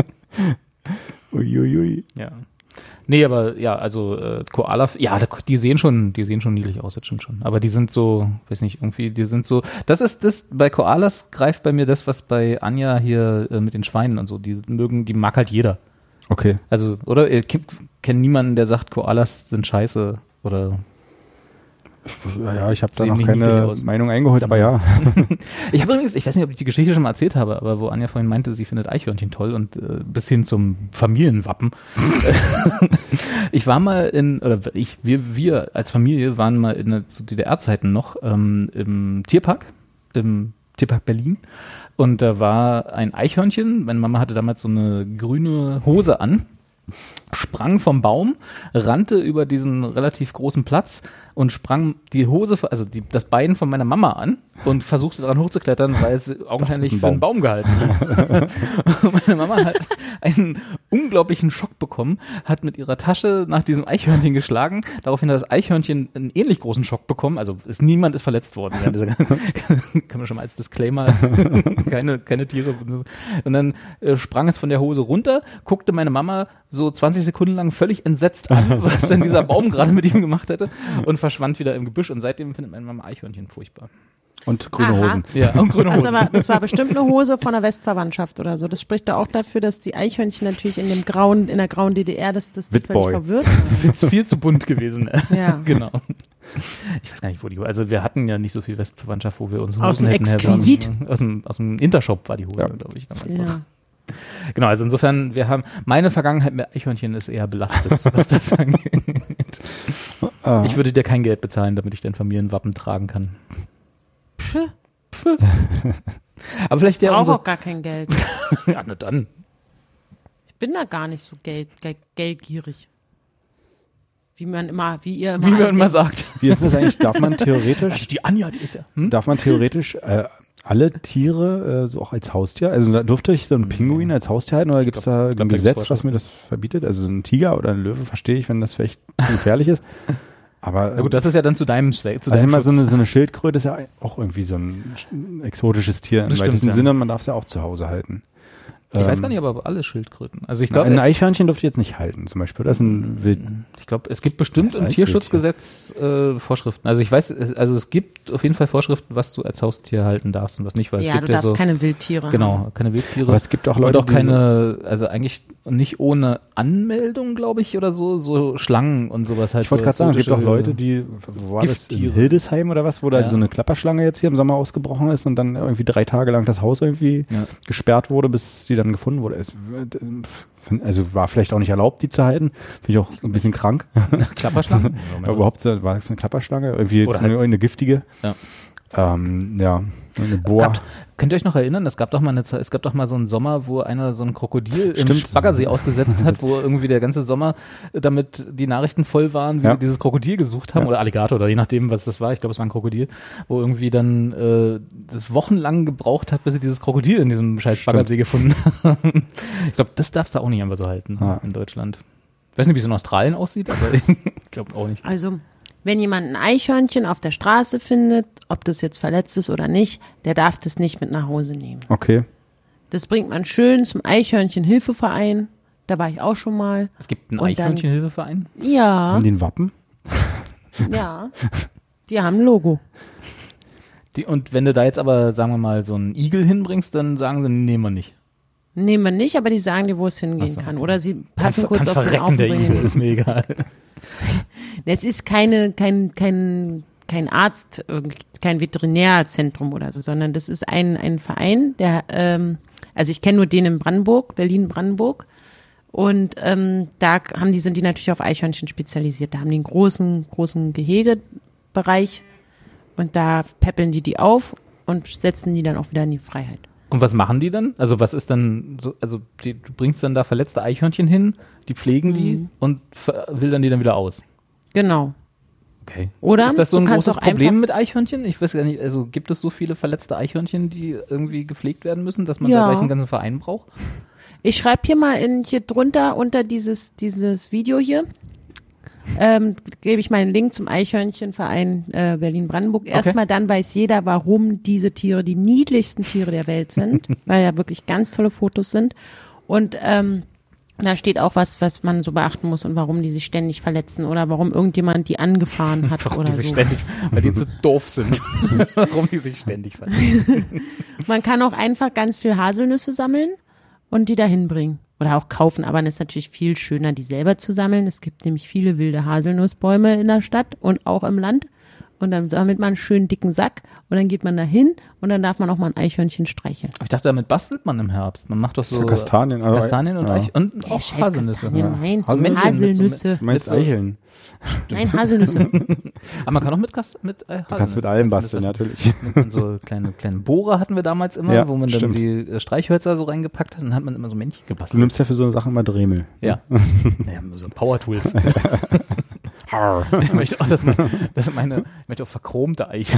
Speaker 3: Uiuiui.
Speaker 2: Ja. Nee, aber ja, also äh, Koala, ja, die sehen schon, die sehen schon niedlich aus, das stimmt schon. Aber die sind so, weiß nicht, irgendwie, die sind so, das ist das, bei Koalas greift bei mir das, was bei Anja hier äh, mit den Schweinen und so, die mögen, die mag halt jeder.
Speaker 3: Okay.
Speaker 2: Also, oder? Ihr kennt niemanden, der sagt, Koalas sind scheiße oder.
Speaker 3: Ja, ja, ich habe da
Speaker 2: Sehen
Speaker 3: noch
Speaker 2: nicht niedlich
Speaker 3: keine
Speaker 2: aus.
Speaker 3: Meinung eingeholt, aber ja.
Speaker 2: Ich habe übrigens, ich weiß nicht, ob ich die Geschichte schon mal erzählt habe, aber wo Anja vorhin meinte, sie findet Eichhörnchen toll und äh, bis hin zum Familienwappen. Ich war mal in, oder ich, wir, wir als Familie waren mal in zu D D R-Zeiten noch ähm, im Tierpark, im Tierpark Berlin. Und da war ein Eichhörnchen, meine Mama hatte damals so eine grüne Hose an, sprang vom Baum, rannte über diesen relativ großen Platz und sprang die Hose, also die, das Bein von meiner Mama an und versuchte daran hochzuklettern, weil es augenscheinlich
Speaker 3: ein
Speaker 2: für einen Baum gehalten hat. Und meine Mama hat einen unglaublichen Schock bekommen, hat mit ihrer Tasche nach diesem Eichhörnchen geschlagen, daraufhin hat das Eichhörnchen einen ähnlich großen Schock bekommen, also ist, niemand ist verletzt worden. Ja, dieser, kann man schon mal als Disclaimer, keine, keine Tiere. Und dann äh, sprang es von der Hose runter, guckte meine Mama so zwanzig Sekunden lang völlig entsetzt an, was denn dieser Baum gerade mit ihm gemacht hätte und verschwand wieder im Gebüsch und seitdem findet meine Mama Eichhörnchen furchtbar.
Speaker 3: Und grüne
Speaker 4: Aha.
Speaker 3: Hosen.
Speaker 2: Ja, und grüne
Speaker 4: Das,
Speaker 2: Hosen.
Speaker 4: aber, das war bestimmt eine Hose von der Westverwandtschaft oder so. Das spricht da auch dafür, dass die Eichhörnchen natürlich in dem grauen, in der grauen D D R, dass das die völlig
Speaker 3: Witboy.
Speaker 4: verwirrt.
Speaker 2: Ist viel zu bunt gewesen.
Speaker 4: Ja.
Speaker 2: Genau. Ich weiß gar nicht, wo die, also wir hatten ja nicht so viel Westverwandtschaft, wo wir uns
Speaker 4: Aus
Speaker 2: Hosen
Speaker 4: dem
Speaker 2: hätten
Speaker 4: Exquisit.
Speaker 2: herwerfen. Aus dem, aus dem Intershop war die Hose,
Speaker 3: Ja.
Speaker 2: glaube ich, damals noch.
Speaker 4: Ja.
Speaker 2: Genau, also insofern, wir haben, meine Vergangenheit mit Eichhörnchen ist eher belastet, was das angeht.
Speaker 3: Ah.
Speaker 2: Ich würde dir kein Geld bezahlen, damit ich dein Familienwappen tragen kann.
Speaker 4: Pff,
Speaker 2: Aber vielleicht
Speaker 4: Ich
Speaker 2: ja
Speaker 4: brauche
Speaker 2: unser,
Speaker 4: auch gar kein Geld.
Speaker 2: ja, na dann.
Speaker 4: Ich bin da gar nicht so geld, geld, geldgierig. Wie man immer, wie ihr immer.
Speaker 2: Wie man
Speaker 4: alle
Speaker 2: immer
Speaker 4: denkt.
Speaker 2: sagt.
Speaker 3: Wie ist das eigentlich? Darf man theoretisch,
Speaker 2: Also die Anja, die ist ja, hm?
Speaker 3: darf man theoretisch äh, alle Tiere äh, so auch als Haustier? Also da durfte ich so einen Pinguin als Haustier halten oder gibt es da
Speaker 2: glaub,
Speaker 3: ein
Speaker 2: da gibt's
Speaker 3: Gesetz, was
Speaker 2: Vorschriften.
Speaker 3: mir das verbietet? Also so ein Tiger oder ein Löwe verstehe ich, wenn das vielleicht gefährlich ist. Aber
Speaker 2: Na gut, das ist ja dann zu deinem Zweck, zu
Speaker 3: also
Speaker 2: deinem
Speaker 3: immer so eine,
Speaker 2: Schutz.
Speaker 3: so eine Schildkröte ist ja auch irgendwie so ein sch- exotisches Tier. Im
Speaker 2: Das stimmt,
Speaker 3: weitesten
Speaker 2: ja.
Speaker 3: Sinne, man darf es ja auch zu Hause halten.
Speaker 2: Ich
Speaker 3: ähm,
Speaker 2: weiß gar nicht, aber alle Schildkröten. Also ich
Speaker 3: Na,
Speaker 2: glaube,
Speaker 3: ein Eichhörnchen dürft ihr jetzt nicht halten, zum Beispiel. Das ist ein Wild.
Speaker 2: ich glaube, es gibt bestimmt
Speaker 3: Das
Speaker 2: im
Speaker 3: Eiswildtier.
Speaker 2: Tierschutzgesetz äh, Vorschriften. Also ich weiß, es, also es gibt auf jeden Fall Vorschriften, was du als Haustier halten darfst und was nicht, weil es
Speaker 4: Ja,
Speaker 2: gibt
Speaker 4: du
Speaker 2: ja
Speaker 4: darfst
Speaker 2: so
Speaker 4: keine Wildtiere haben.
Speaker 2: genau keine Wildtiere.
Speaker 3: Aber es gibt auch Leute,
Speaker 2: und auch
Speaker 3: die-
Speaker 2: keine, also eigentlich nicht ohne Anmeldung, glaube ich, oder so, so Schlangen und sowas halt.
Speaker 3: Ich wollte
Speaker 2: so
Speaker 3: gerade sagen, es gibt auch
Speaker 2: exotische-
Speaker 3: Leute, die, wo war das, in
Speaker 2: Gifttiere.
Speaker 3: Hildesheim oder was, wo da
Speaker 2: Ja.
Speaker 3: so eine Klapperschlange jetzt hier im Sommer ausgebrochen ist und dann irgendwie drei Tage lang das Haus irgendwie
Speaker 2: Ja.
Speaker 3: gesperrt wurde, bis die dann gefunden wurde. Es, also war vielleicht auch nicht erlaubt, die zu halten. Finde ich auch ein bisschen krank.
Speaker 2: Klapperschlangen.
Speaker 3: Aber überhaupt so- war es eine Klapperschlange? Irgendwie
Speaker 2: Oder
Speaker 3: eine,
Speaker 2: halt-
Speaker 3: eine giftige?
Speaker 2: Ja.
Speaker 3: Ähm, ja, eine Boa.
Speaker 2: Gab, könnt ihr euch noch erinnern, es gab doch mal eine Zeit, es gab doch mal so einen Sommer, wo einer so ein Krokodil im
Speaker 3: Stimmt.
Speaker 2: Baggersee ausgesetzt hat, wo irgendwie der ganze Sommer damit die Nachrichten voll waren, wie
Speaker 3: Ja.
Speaker 2: sie dieses Krokodil gesucht haben,
Speaker 3: Ja.
Speaker 2: oder Alligator, oder je nachdem, was das war. Ich glaube, es war ein Krokodil, wo irgendwie dann äh, das wochenlang gebraucht hat, bis sie dieses Krokodil in diesem scheiß
Speaker 3: Stimmt.
Speaker 2: Baggersee gefunden haben. Ich glaube, das darfst du auch nicht einfach so halten
Speaker 3: Ah.
Speaker 2: in Deutschland. Ich weiß nicht, wie es in Australien aussieht, aber ich glaube auch nicht.
Speaker 4: Also, wenn jemand ein Eichhörnchen auf der Straße findet, ob das jetzt verletzt ist oder nicht, der darf das nicht mit nach Hause nehmen.
Speaker 3: Okay.
Speaker 4: Das bringt man schön zum Eichhörnchen-Hilfeverein. Da war ich auch schon mal.
Speaker 2: Es gibt einen
Speaker 4: Und dann-
Speaker 2: Eichhörnchenhilfeverein.
Speaker 4: Ja,
Speaker 3: Haben die ein Wappen?
Speaker 4: ja. Die haben ein Logo.
Speaker 2: Die, und wenn du da jetzt aber, sagen wir mal, so einen Igel hinbringst, dann sagen sie, nehmen wir nicht.
Speaker 4: Nehmen wir nicht, aber die sagen dir, wo es hingehen
Speaker 2: Ach so,
Speaker 4: kann.
Speaker 2: okay.
Speaker 4: Oder sie passen
Speaker 2: Kannst-
Speaker 4: kurz
Speaker 2: kannst
Speaker 4: auf den
Speaker 2: verrecken, der
Speaker 4: Aufbringen.
Speaker 2: Igel, ist mir egal.
Speaker 4: Es ist keine, kein, kein, kein Arzt, irgend- kein Veterinärzentrum oder so, sondern das ist ein, ein Verein, der, ähm, also ich kenne nur den in Brandenburg, Berlin-Brandenburg. Und ähm, da haben die, sind die natürlich auf Eichhörnchen spezialisiert. Da haben die einen großen, großen Gehegebereich und da peppeln die die auf und setzen die dann auch wieder in die Freiheit.
Speaker 2: Und was machen die dann? Also was ist dann, so, also die, du bringst dann da verletzte Eichhörnchen hin, die pflegen die
Speaker 4: Mhm.
Speaker 2: und ver- wildern die dann wieder aus.
Speaker 4: Genau.
Speaker 2: Okay.
Speaker 4: Oder
Speaker 2: Ist das so
Speaker 4: du
Speaker 2: ein
Speaker 4: kannst
Speaker 2: großes
Speaker 4: auch
Speaker 2: Problem
Speaker 4: einfach-
Speaker 2: mit Eichhörnchen? Ich weiß gar nicht, also gibt es so viele verletzte Eichhörnchen, die irgendwie gepflegt werden müssen, dass man
Speaker 4: Ja.
Speaker 2: da gleich einen ganzen Verein braucht?
Speaker 4: Ich schreibe hier mal in, hier drunter unter dieses, dieses Video hier, ähm, gebe ich meinen Link zum Eichhörnchenverein äh, Berlin-Brandenburg. Erstmal dann weiß jeder, warum diese Tiere die niedlichsten Tiere der Welt sind, weil ja wirklich ganz tolle Fotos sind. Und ähm, da steht auch was, was man so beachten muss und warum die sich ständig verletzen oder warum irgendjemand die angefahren hat
Speaker 2: Warum
Speaker 4: oder
Speaker 2: die sich
Speaker 4: so.
Speaker 2: ständig, weil die zu doof sind. Warum die sich ständig verletzen.
Speaker 4: Man kann auch einfach ganz viel Haselnüsse sammeln und die dahin bringen. Oder auch kaufen, aber es ist natürlich viel schöner, die selber zu sammeln. Es gibt nämlich viele wilde Haselnussbäume in der Stadt und auch im Land. Und dann sammelt man einen schönen dicken Sack und dann geht man da hin und dann darf man auch mal ein Eichhörnchen streicheln.
Speaker 2: Aber ich dachte, damit bastelt man im Herbst. Man macht doch so
Speaker 3: So Kastanien, aber-
Speaker 2: Kastanien und,
Speaker 3: ja.
Speaker 2: Eich und auch
Speaker 4: Scheiß
Speaker 2: Haselnüsse.
Speaker 4: Kastanien,
Speaker 2: Ja.
Speaker 4: nein, so
Speaker 2: Haselnüsse mit so-
Speaker 4: Haselnüsse.
Speaker 3: Du meinst
Speaker 2: Mit so-
Speaker 3: Eicheln?
Speaker 4: Nein, Haselnüsse.
Speaker 2: Aber man kann auch mit, Kas mit äh,
Speaker 3: Du kannst mit allem basteln, natürlich.
Speaker 2: Und so kleine, kleine Bohrer hatten wir damals immer,
Speaker 3: Ja,
Speaker 2: wo man dann
Speaker 3: stimmt.
Speaker 2: die äh, Streichhölzer so reingepackt hat und dann hat man immer so Männchen
Speaker 3: Du
Speaker 2: gebastelt.
Speaker 3: nimmst ja für so eine Sache immer Dremel.
Speaker 2: Ja. Naja, so Power Tools. Ich möchte auch, dass, mein, dass meine, ich möchte auch verchromte Eichen.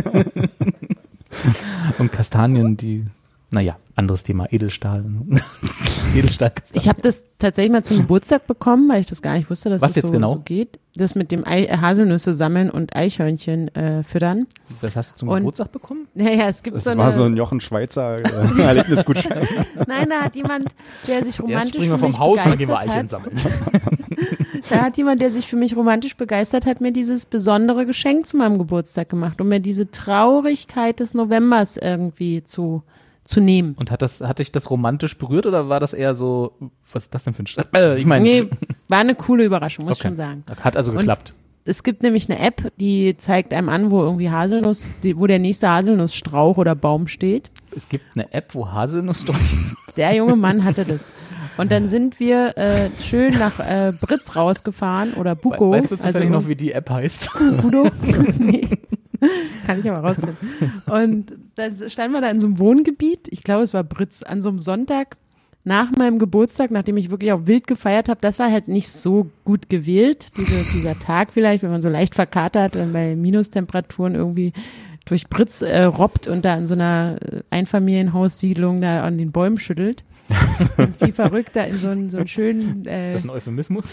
Speaker 2: Und Kastanien, die, naja, anderes Thema, Edelstahl. Edelstahl.
Speaker 4: Ich habe das tatsächlich mal zum Geburtstag bekommen, weil ich das gar nicht wusste, dass
Speaker 2: Was
Speaker 4: es
Speaker 2: jetzt
Speaker 4: so,
Speaker 2: genau?
Speaker 4: so geht. Das mit dem Ei, äh, Haselnüsse sammeln und Eichhörnchen äh, füttern.
Speaker 2: Das hast du zum
Speaker 4: Und-
Speaker 2: Geburtstag bekommen?
Speaker 4: Naja, es gibt
Speaker 3: Das
Speaker 4: so eine...
Speaker 3: war so ein Jochen Schweizer äh, Erlebnisgutschein.
Speaker 4: Nein, da hat jemand, der sich
Speaker 2: Erst
Speaker 4: romantisch
Speaker 2: springen wir
Speaker 4: für
Speaker 2: vom
Speaker 4: mich
Speaker 2: Haus und dann gehen wir
Speaker 4: begeistert
Speaker 2: Eicheln
Speaker 4: hat.
Speaker 2: sammeln.
Speaker 4: Da hat jemand, der sich für mich romantisch begeistert hat, mir dieses besondere Geschenk zu meinem Geburtstag gemacht, um mir diese Traurigkeit des Novembers irgendwie zu, zu nehmen.
Speaker 2: Und hat das, hat dich das romantisch berührt oder war das eher so, was ist das denn für ein St äh, Ich meine,
Speaker 4: Nee, war eine coole Überraschung, muss ich
Speaker 2: okay.
Speaker 4: schon sagen.
Speaker 2: Hat also
Speaker 4: Und-
Speaker 2: geklappt.
Speaker 4: Es gibt nämlich eine App, die zeigt einem an, wo irgendwie Haselnuss, die, wo der nächste Haselnussstrauch oder Baum steht.
Speaker 2: Es gibt eine App, wo Haselnusssträucher.
Speaker 4: Der junge Mann hatte das. Und dann sind wir äh, schön nach äh, Britz rausgefahren oder Buko.
Speaker 2: Weißt du zufällig
Speaker 4: also
Speaker 2: noch, wie die App heißt?
Speaker 4: Udo? Nee. Kann ich aber rausfinden. Und da standen wir da in so einem Wohngebiet, ich glaube, es war Britz, an so einem Sonntag nach meinem Geburtstag, nachdem ich wirklich auch wild gefeiert habe. Das war halt nicht so gut gewählt, diese, dieser Tag vielleicht, wenn man so leicht verkatert und bei Minustemperaturen irgendwie durch Britz äh, robbt und da in so einer äh, Einfamilienhaussiedlung da an den Bäumen schüttelt. Und wie verrückt da in so einen, so einen schönen äh,
Speaker 2: Ist das ein Euphemismus?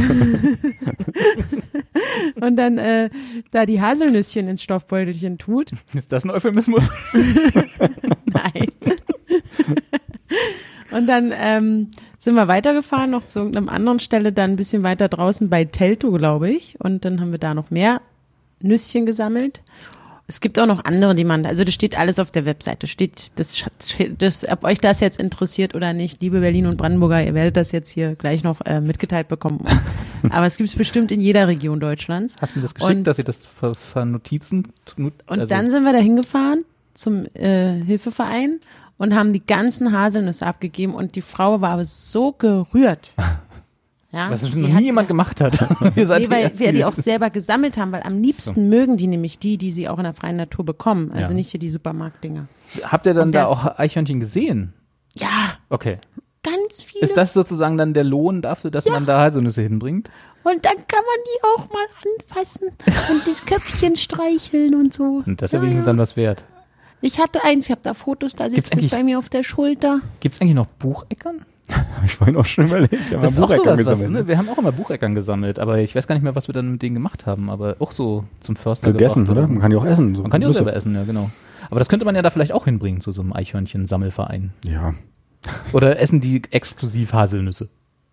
Speaker 4: und dann äh, da die Haselnüsschen ins Stoffbeutelchen tut.
Speaker 2: Ist das ein Euphemismus?
Speaker 4: Nein. Und dann ähm, sind wir weitergefahren, noch zu irgendeiner anderen Stelle, dann ein bisschen weiter draußen bei Teltow, glaube ich. Und dann haben wir da noch mehr Nüsschen gesammelt. Es gibt auch noch andere, die man, also das steht alles auf der Webseite. Steht, das, das, ob euch das jetzt interessiert oder nicht, liebe Berlin und Brandenburger, ihr werdet das jetzt hier gleich noch äh, mitgeteilt bekommen. Aber es gibt es bestimmt in jeder Region Deutschlands.
Speaker 2: Hast du mir das geschickt,
Speaker 4: und,
Speaker 2: dass ihr das ver, ver Notizen?
Speaker 4: Und
Speaker 2: also
Speaker 4: dann sind wir da hingefahren zum äh, Hilfeverein und haben die ganzen Haselnüsse abgegeben und die Frau war aber so gerührt. Ja,
Speaker 2: was noch
Speaker 4: die
Speaker 2: nie
Speaker 4: hat,
Speaker 2: jemand gemacht hat. Ihr seid
Speaker 4: nee,
Speaker 2: die
Speaker 4: weil
Speaker 2: Ersten,
Speaker 4: wir die
Speaker 2: die-
Speaker 4: auch selber gesammelt haben, weil am liebsten
Speaker 2: So.
Speaker 4: mögen die nämlich die, die sie auch in der freien Natur bekommen. Also
Speaker 2: Ja.
Speaker 4: nicht hier die Supermarktdinger.
Speaker 2: Habt ihr dann
Speaker 4: Und
Speaker 2: da
Speaker 4: das-
Speaker 2: auch Eichhörnchen gesehen?
Speaker 4: Ja,
Speaker 2: Okay.
Speaker 4: ganz viele.
Speaker 2: Ist das sozusagen dann der Lohn dafür, dass man da Haselnüsse hinbringt?
Speaker 4: Und dann kann man die auch mal anfassen und das Köpfchen streicheln und so.
Speaker 2: Und das ist ja
Speaker 4: Ja,
Speaker 2: wenigstens
Speaker 4: ja.
Speaker 2: dann was wert.
Speaker 4: Ich hatte eins, ich habe da Fotos, da
Speaker 2: Gibt's
Speaker 4: sitzt es
Speaker 2: eigentlich-
Speaker 4: bei mir auf der Schulter.
Speaker 2: Gibt es eigentlich noch Bucheckern?
Speaker 3: Hab ich vorhin auch schon überlegt. Wir haben
Speaker 2: Das ist
Speaker 3: mal
Speaker 2: auch
Speaker 3: Bucheckern
Speaker 2: sowas, was,
Speaker 3: gesammelt,
Speaker 2: ne? Wir haben auch immer Bucheckern gesammelt, aber ich weiß gar nicht mehr, was wir dann mit denen gemacht haben, aber auch so zum Förster
Speaker 3: Gegessen,
Speaker 2: gebracht,
Speaker 3: oder? Man kann die auch essen. So
Speaker 2: Man kann die auch
Speaker 3: Nüsse.
Speaker 2: selber essen, ja, genau. Aber das könnte man ja da vielleicht auch hinbringen zu so einem Eichhörnchen-Sammelverein.
Speaker 3: Ja.
Speaker 2: Oder essen die exklusiv Haselnüsse?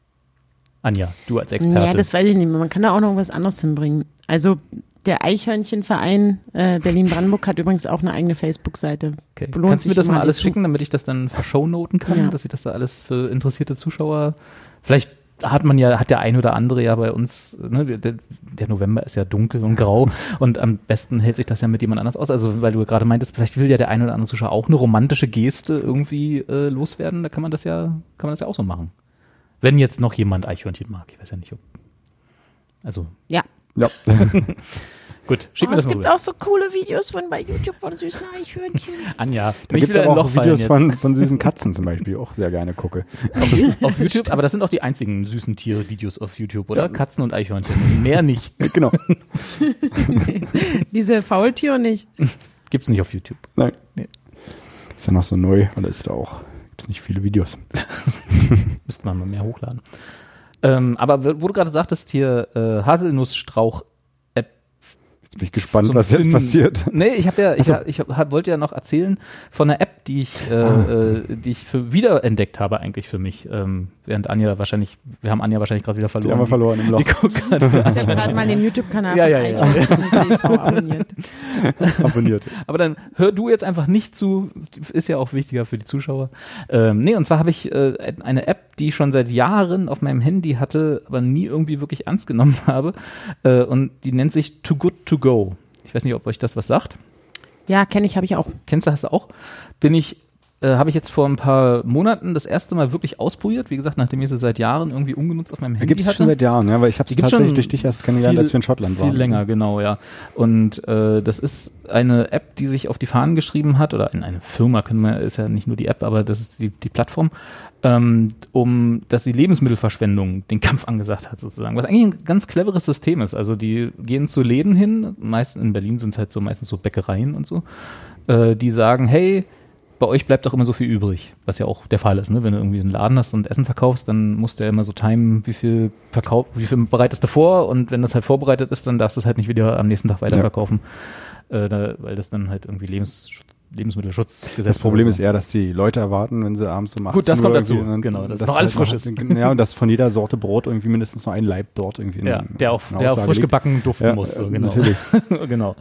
Speaker 2: Anja, du als Experte.
Speaker 4: Ja, das weiß ich nicht mehr. Man kann da auch noch was anderes hinbringen. Also der Eichhörnchenverein äh, Berlin-Brandenburg hat übrigens auch eine eigene Facebook-Seite.
Speaker 2: Okay.
Speaker 4: Lohnt
Speaker 2: Kannst du mir
Speaker 4: sich
Speaker 2: das
Speaker 4: immer,
Speaker 2: mal
Speaker 4: die
Speaker 2: alles
Speaker 4: zu-
Speaker 2: schicken, damit ich das dann verschownoten kann,
Speaker 4: Ja.
Speaker 2: dass ich das da alles für interessierte Zuschauer, vielleicht hat man ja, hat der ein oder andere ja bei uns, ne, der, der November ist ja dunkel und grau und am besten hält sich das ja mit jemand anders aus. Also weil du gerade meintest, vielleicht will ja der ein oder andere Zuschauer auch eine romantische Geste irgendwie äh, loswerden, da kann man das ja, kann man das ja auch so machen. Wenn jetzt noch jemand Eichhörnchen mag, ich weiß ja nicht, ob, also
Speaker 4: Ja.
Speaker 3: Ja.
Speaker 2: gut, schick
Speaker 4: Oh,
Speaker 2: mir das
Speaker 4: es
Speaker 2: mal
Speaker 4: gibt
Speaker 2: rüber.
Speaker 4: auch so coole Videos von bei YouTube von süßen Eichhörnchen.
Speaker 2: Anja,
Speaker 3: Da
Speaker 2: nicht
Speaker 3: gibt es
Speaker 2: wieder in
Speaker 3: aber
Speaker 2: ein
Speaker 3: auch
Speaker 2: Loch fallen
Speaker 3: Videos
Speaker 2: jetzt.
Speaker 3: von, von süßen Katzen zum Beispiel, auch sehr gerne gucke.
Speaker 2: Auf YouTube, aber das sind auch die einzigen süßen Tiere-Videos auf YouTube, oder?
Speaker 3: Ja.
Speaker 2: Katzen und Eichhörnchen. Mehr nicht.
Speaker 3: Genau.
Speaker 4: Diese Faultiere nicht.
Speaker 2: Gibt's nicht auf YouTube.
Speaker 3: Nein.
Speaker 2: Nee.
Speaker 3: Ist ja noch so neu, aber ist da auch, gibt es nicht viele Videos.
Speaker 2: Müsste man mal mehr hochladen. Ähm, aber wo du gerade sagtest, hier äh, Haselnussstrauch.
Speaker 3: Jetzt bin ich gespannt,
Speaker 2: zum
Speaker 3: was jetzt
Speaker 2: Finden.
Speaker 3: passiert.
Speaker 2: Nee, ich habe ja, ich,
Speaker 3: Ach so.
Speaker 2: hab, ich hab, wollte ja noch erzählen von einer App, die ich, äh,
Speaker 3: Ah.
Speaker 2: äh, die ich für wiederentdeckt habe eigentlich für mich. Ähm, während Anja wahrscheinlich, wir haben Anja wahrscheinlich gerade wieder
Speaker 3: Die
Speaker 2: verloren.
Speaker 3: haben wir verloren im
Speaker 2: Die
Speaker 3: Loch.
Speaker 2: guckt gerade
Speaker 4: Ich habe gerade mal den YouTube-Kanal
Speaker 2: Ja,
Speaker 4: von
Speaker 2: ja, ja.
Speaker 4: Eichhörnchen T V abonniert.
Speaker 3: Abonniert.
Speaker 2: Aber dann hör du jetzt einfach nicht zu, ist ja auch wichtiger für die Zuschauer. Ähm, nee, und zwar habe ich äh, eine App, die ich schon seit Jahren auf meinem Handy hatte, aber nie irgendwie wirklich ernst genommen habe. Äh, und die nennt sich Too Good To Go. Ich weiß nicht, ob euch das was sagt.
Speaker 4: Ja, kenne ich, habe ich auch.
Speaker 2: Kennst du, hast du auch? Bin ich, äh, habe ich jetzt vor ein paar Monaten das erste Mal wirklich ausprobiert. Wie gesagt, nachdem ich sie seit Jahren irgendwie ungenutzt auf meinem
Speaker 3: Da
Speaker 2: Handy
Speaker 3: gibt es
Speaker 2: hatte.
Speaker 3: schon seit Jahren, ja, weil ich habe
Speaker 2: Die
Speaker 3: es
Speaker 2: gibt's
Speaker 3: tatsächlich
Speaker 2: schon
Speaker 3: durch dich erst kennengelernt,
Speaker 2: viel-
Speaker 3: als wir in Schottland
Speaker 2: Viel
Speaker 3: waren.
Speaker 2: länger, genau, ja. Und äh, das ist eine App, die sich auf die Fahnen geschrieben hat, oder in eine Firma, können wir, ist ja nicht nur die App, aber das ist die, die Plattform, ähm, um, dass die Lebensmittelverschwendung den Kampf angesagt hat, sozusagen. Was eigentlich ein ganz cleveres System ist. Also die gehen zu Läden hin, meistens in Berlin sind es halt so meistens so Bäckereien und so, äh, die sagen, hey, bei euch bleibt doch immer so viel übrig, was ja auch der Fall ist, ne? Wenn du irgendwie einen Laden hast und Essen verkaufst, dann musst du ja immer so timen, wie viel verkauf, wie viel bereitest du vor, und wenn das halt vorbereitet ist, dann darfst du es halt nicht wieder am nächsten Tag weiterverkaufen, äh, da, weil das dann halt irgendwie Lebens, Lebensmittelschutzgesetz
Speaker 3: Das Problem
Speaker 2: oder
Speaker 3: ist
Speaker 2: so.
Speaker 3: eher, dass die Leute erwarten, wenn sie abends um achtzehn
Speaker 2: Gut, das
Speaker 3: Uhr
Speaker 2: kommt dazu,
Speaker 3: irgendwie- und
Speaker 2: genau, dass
Speaker 3: das
Speaker 2: noch alles
Speaker 3: halt
Speaker 2: frisch ist.
Speaker 3: Ja, und dass von jeder Sorte Brot irgendwie mindestens noch ein Laib dort irgendwie in
Speaker 2: Ja, der auch,
Speaker 3: in
Speaker 2: der auch
Speaker 3: Auslage
Speaker 2: frisch
Speaker 3: liegt.
Speaker 2: gebacken duften
Speaker 3: Ja,
Speaker 2: muss, so,
Speaker 3: äh,
Speaker 2: genau.
Speaker 3: natürlich.
Speaker 2: genau.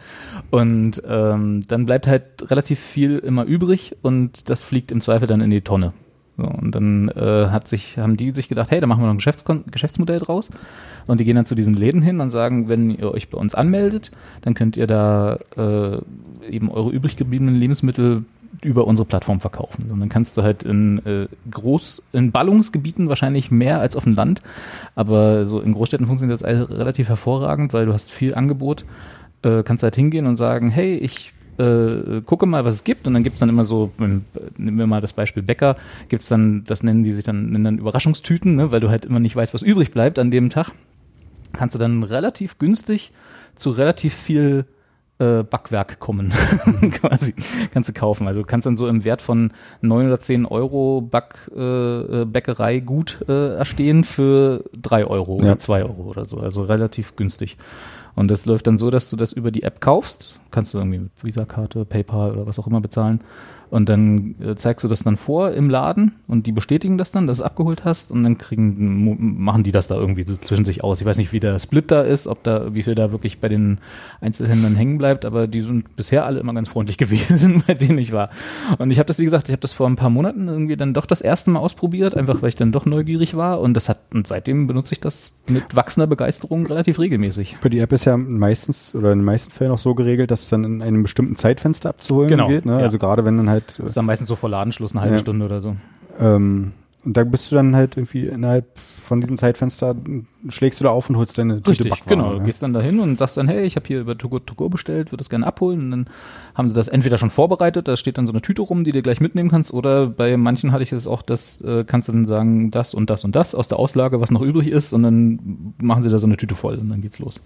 Speaker 2: Und ähm, dann bleibt halt relativ viel immer übrig und das fliegt im Zweifel dann in die Tonne. So, und dann äh, hat sich, haben die sich gedacht, hey, da machen wir noch ein Geschäftskon Geschäftsmodell draus. Und die gehen dann zu diesen Läden hin und sagen, wenn ihr euch bei uns anmeldet, dann könnt ihr da äh, eben eure übrig gebliebenen Lebensmittel über unsere Plattform verkaufen. Und dann kannst du halt in äh, Groß, in Ballungsgebieten wahrscheinlich mehr als auf dem Land, aber so in Großstädten funktioniert das alles relativ hervorragend, weil du hast viel Angebot, äh, kannst halt hingehen und sagen, hey, ich äh, gucke mal, was es gibt, und dann gibt's dann immer so, wenn, nehmen wir mal das Beispiel Bäcker, gibt's dann, das nennen die sich dann, nennen dann Überraschungstüten, ne, weil du halt immer nicht weißt, was übrig bleibt an dem Tag, kannst du dann relativ günstig zu relativ viel äh, Backwerk kommen, quasi, kannst du kaufen. Also du kannst dann so im Wert von neun oder zehn Euro Back, äh, Bäckerei gut äh, erstehen für drei Euro
Speaker 3: Ja.
Speaker 2: oder zwei Euro oder so, also relativ günstig. Und das läuft dann so, dass du das über die App kaufst, kannst du irgendwie mit Visa-Karte, PayPal oder was auch immer bezahlen. Und dann äh, zeigst du das dann vor im Laden und die bestätigen das dann, dass du es abgeholt hast und dann kriegen, mo- machen die das da irgendwie so zwischen sich aus. Ich weiß nicht, wie der Split da ist, ob da, wie viel da wirklich bei den Einzelhändlern hängen bleibt, aber die sind bisher alle immer ganz freundlich gewesen, bei denen ich war. Und ich habe das, wie gesagt, ich habe das vor ein paar Monaten irgendwie dann doch das erste Mal ausprobiert, einfach weil ich dann doch neugierig war und das hat, und seitdem benutze ich das mit wachsender Begeisterung relativ regelmäßig.
Speaker 3: Für die App ist ja meistens oder in den meisten Fällen auch so geregelt, dass es dann in einem bestimmten Zeitfenster abzuholen
Speaker 2: Genau,
Speaker 3: geht. Ne?
Speaker 2: ja.
Speaker 3: Also gerade wenn dann halt
Speaker 2: Das ist dann meistens so vor Ladenschluss eine halbe
Speaker 3: Ja.
Speaker 2: Stunde oder so.
Speaker 3: ähm, und da bist du dann halt irgendwie innerhalb von diesem Zeitfenster, schlägst du da auf und holst deine Tüte
Speaker 2: Richtig,
Speaker 3: Backwaren.
Speaker 2: genau. Du
Speaker 3: Ne?
Speaker 2: gehst dann dahin und sagst dann, hey, ich habe hier über To Go, To Go bestellt, würde das gerne abholen. Und dann haben sie das entweder schon vorbereitet, da steht dann so eine Tüte rum, die du gleich mitnehmen kannst. Oder bei manchen hatte ich es auch, das äh, kannst du dann sagen, das und das und das aus der Auslage, was noch übrig ist. Und dann machen sie da so eine Tüte voll und dann geht's los.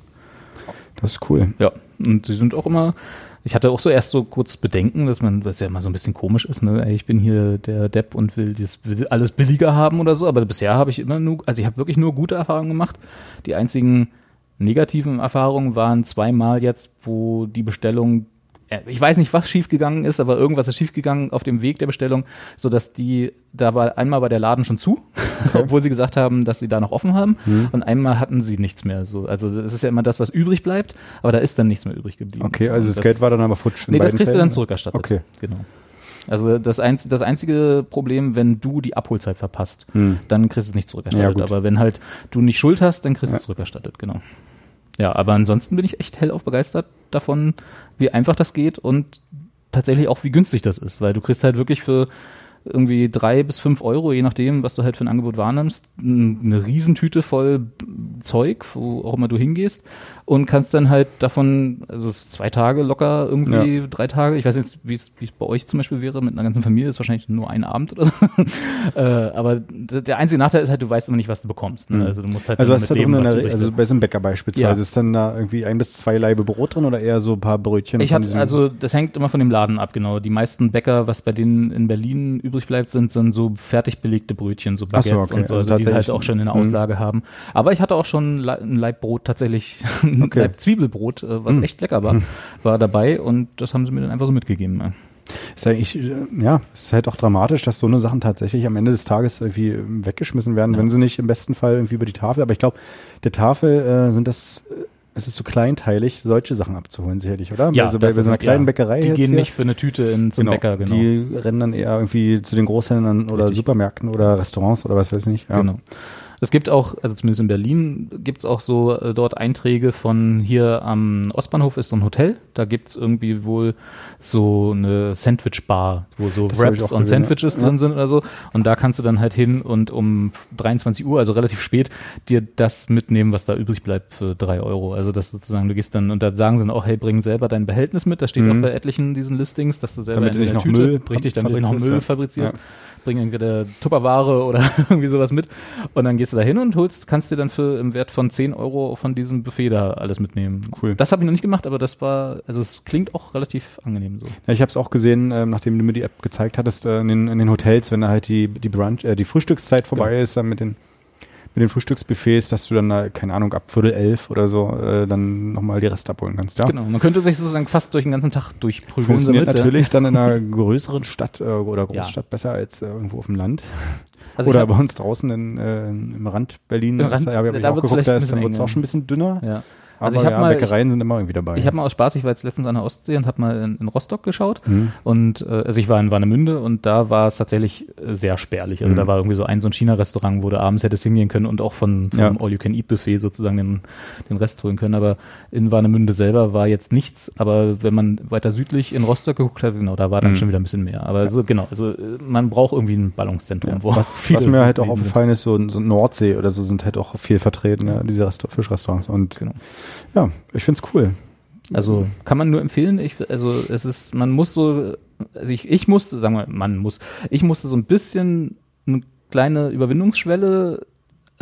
Speaker 3: Das ist cool.
Speaker 2: Ja, und sie sind auch immer, ich hatte auch so erst so kurz Bedenken, dass man, was ja immer so ein bisschen komisch ist, ne, ey, ich bin hier der Depp und will das will alles billiger haben oder so, aber bisher habe ich immer nur, also ich habe wirklich nur gute Erfahrungen gemacht. Die einzigen negativen Erfahrungen waren zweimal jetzt, wo die Bestellung, ich weiß nicht, was schiefgegangen ist, aber irgendwas ist schiefgegangen auf dem Weg der Bestellung, so dass die, da war einmal war der Laden schon zu, okay. obwohl sie gesagt haben, dass sie da noch offen haben, mhm. und einmal hatten sie nichts mehr. So, also das ist ja immer das, was übrig bleibt, aber da ist dann nichts mehr übrig geblieben.
Speaker 3: Okay, also das,
Speaker 2: das
Speaker 3: Geld war dann aber futsch.
Speaker 2: Nee, das kriegst Fällen? du dann zurückerstattet.
Speaker 3: Okay.
Speaker 2: Genau. Also das, einz, das einzige Problem, wenn du die Abholzeit verpasst, hm. dann kriegst du es nicht zurückerstattet. Ja, aber wenn halt du nicht Schuld hast, dann kriegst du ja. es zurückerstattet, genau. Ja, aber ansonsten bin ich echt hellauf begeistert davon, wie einfach das geht und tatsächlich auch, wie günstig das ist, weil du kriegst halt wirklich für irgendwie drei bis fünf Euro, je nachdem, was du halt für ein Angebot wahrnimmst, eine Riesentüte voll Zeug, wo auch immer du hingehst, und kannst dann halt davon, also zwei Tage locker irgendwie, ja. drei Tage, ich weiß jetzt, wie es wie es bei euch zum Beispiel wäre, mit einer ganzen Familie, ist wahrscheinlich nur ein Abend oder so, äh, aber der einzige Nachteil ist halt, du weißt immer nicht, was du bekommst, ne? Also du musst halt
Speaker 3: also was ist da drin,
Speaker 2: leben,
Speaker 3: in
Speaker 2: was
Speaker 3: der, also bei so einem Bäcker beispielsweise, ja. ist dann da irgendwie ein bis zwei Laibe Brot drin oder eher so ein paar Brötchen?
Speaker 2: Ich hatte, also das hängt immer von dem Laden ab, genau. Die meisten Bäcker, was bei denen in Berlin übrig bleibt, sind, sind so fertig belegte Brötchen, so Baguettes so, okay. und so, also, also die sie halt auch schon in der Auslage mh. haben. Aber ich hatte auch schon ein Laib Brot tatsächlich, ein okay. Laib Zwiebelbrot, was mh. echt lecker war, war dabei, und das haben sie mir dann einfach so mitgegeben. Ja.
Speaker 3: Ist eigentlich, ja, es ist halt auch dramatisch, dass so eine Sachen tatsächlich am Ende des Tages irgendwie weggeschmissen werden, ja. wenn sie nicht im besten Fall irgendwie über die Tafel, aber ich glaube, der Tafel äh, sind das, es ist so kleinteilig, solche Sachen abzuholen, sicherlich, oder?
Speaker 2: Ja,
Speaker 3: also bei, bei so einer kleinen ja. Bäckerei.
Speaker 2: Die gehen
Speaker 3: hier,
Speaker 2: nicht für eine Tüte in, zum
Speaker 3: genau,
Speaker 2: Bäcker, genau.
Speaker 3: Die rennen dann eher irgendwie zu den Großhändlern oder Richtig. Supermärkten oder Restaurants oder was weiß ich nicht. Ja.
Speaker 2: Genau. Es gibt auch, also zumindest in Berlin, gibt's auch so äh, dort Einträge von hier am Ostbahnhof ist so ein Hotel. Da gibt's irgendwie wohl so eine Sandwich-Bar, wo so das Wraps und Sandwiches ja. drin sind oder so. Und da kannst du dann halt hin und um dreiundzwanzig Uhr, also relativ spät, dir das mitnehmen, was da übrig bleibt für drei Euro. Also das sozusagen, du gehst dann, und da sagen sie dann auch, hey, bring selber dein Behältnis mit. Das steht mhm. auch bei etlichen diesen Listings, dass du selber
Speaker 3: damit
Speaker 2: in
Speaker 3: du nicht
Speaker 2: der
Speaker 3: noch
Speaker 2: Tüte,
Speaker 3: Müll
Speaker 2: richtig, damit du noch Müll fabrizierst.
Speaker 3: Ja.
Speaker 2: Bring entweder Tupperware oder irgendwie sowas mit, und dann gehst du da hin und holst, kannst dir dann für im Wert von zehn Euro von diesem Buffet da alles mitnehmen.
Speaker 3: Cool.
Speaker 2: Das habe ich noch nicht gemacht, aber das war, also es klingt auch relativ angenehm so.
Speaker 3: Ja, ich habe es auch gesehen, äh, nachdem du mir die App gezeigt hattest, äh, in, den, in den Hotels, wenn da halt die die Brunch, äh, die Frühstückszeit vorbei ja. ist, dann mit den mit den Frühstücksbuffets, dass du dann da, keine Ahnung, ab Viertel elf oder so äh, dann nochmal die Reste abholen kannst. Ja?
Speaker 2: Genau, man könnte sich sozusagen fast durch den ganzen Tag durchprügeln.
Speaker 3: Funktioniert damit, natürlich ja. dann in einer größeren Stadt äh, oder Großstadt ja. besser als äh, irgendwo auf dem Land. Also oder bei uns draußen in, äh, im Rand Berlin. Im Rand, da habe ich da auch geguckt, da ist dann wird's auch schon ein bisschen dünner.
Speaker 2: Ja.
Speaker 3: Also aber ich ja, mal, Bäckereien sind immer irgendwie dabei.
Speaker 2: Ich habe mal aus Spaß, ich war jetzt letztens an der Ostsee und habe mal in, in Rostock geschaut
Speaker 3: mhm.
Speaker 2: und äh, also ich war in Warnemünde und da war es tatsächlich äh, sehr spärlich. Also mhm. da war irgendwie so ein so ein China-Restaurant, wo du abends hättest hingehen können und auch von vom ja. All-You-Can-Eat-Buffet sozusagen den, den Rest holen können. Aber in Warnemünde selber war jetzt nichts. Aber wenn man weiter südlich in Rostock geguckt hat, genau, da war dann mhm. schon wieder ein bisschen mehr. Aber ja. so genau, also man braucht irgendwie ein Ballungszentrum.
Speaker 3: Ja.
Speaker 2: Wo
Speaker 3: was, viele was mir halt auch aufgefallen ist, so, so Nordsee oder so sind halt auch viel vertreten, ja, diese Restaur- Fischrestaurants. Und
Speaker 2: genau.
Speaker 3: ja, ich finde es cool.
Speaker 2: Also kann man nur empfehlen. Ich, also es ist, man muss so, also ich, ich musste, sagen wir, man muss, ich musste so ein bisschen eine kleine Überwindungsschwelle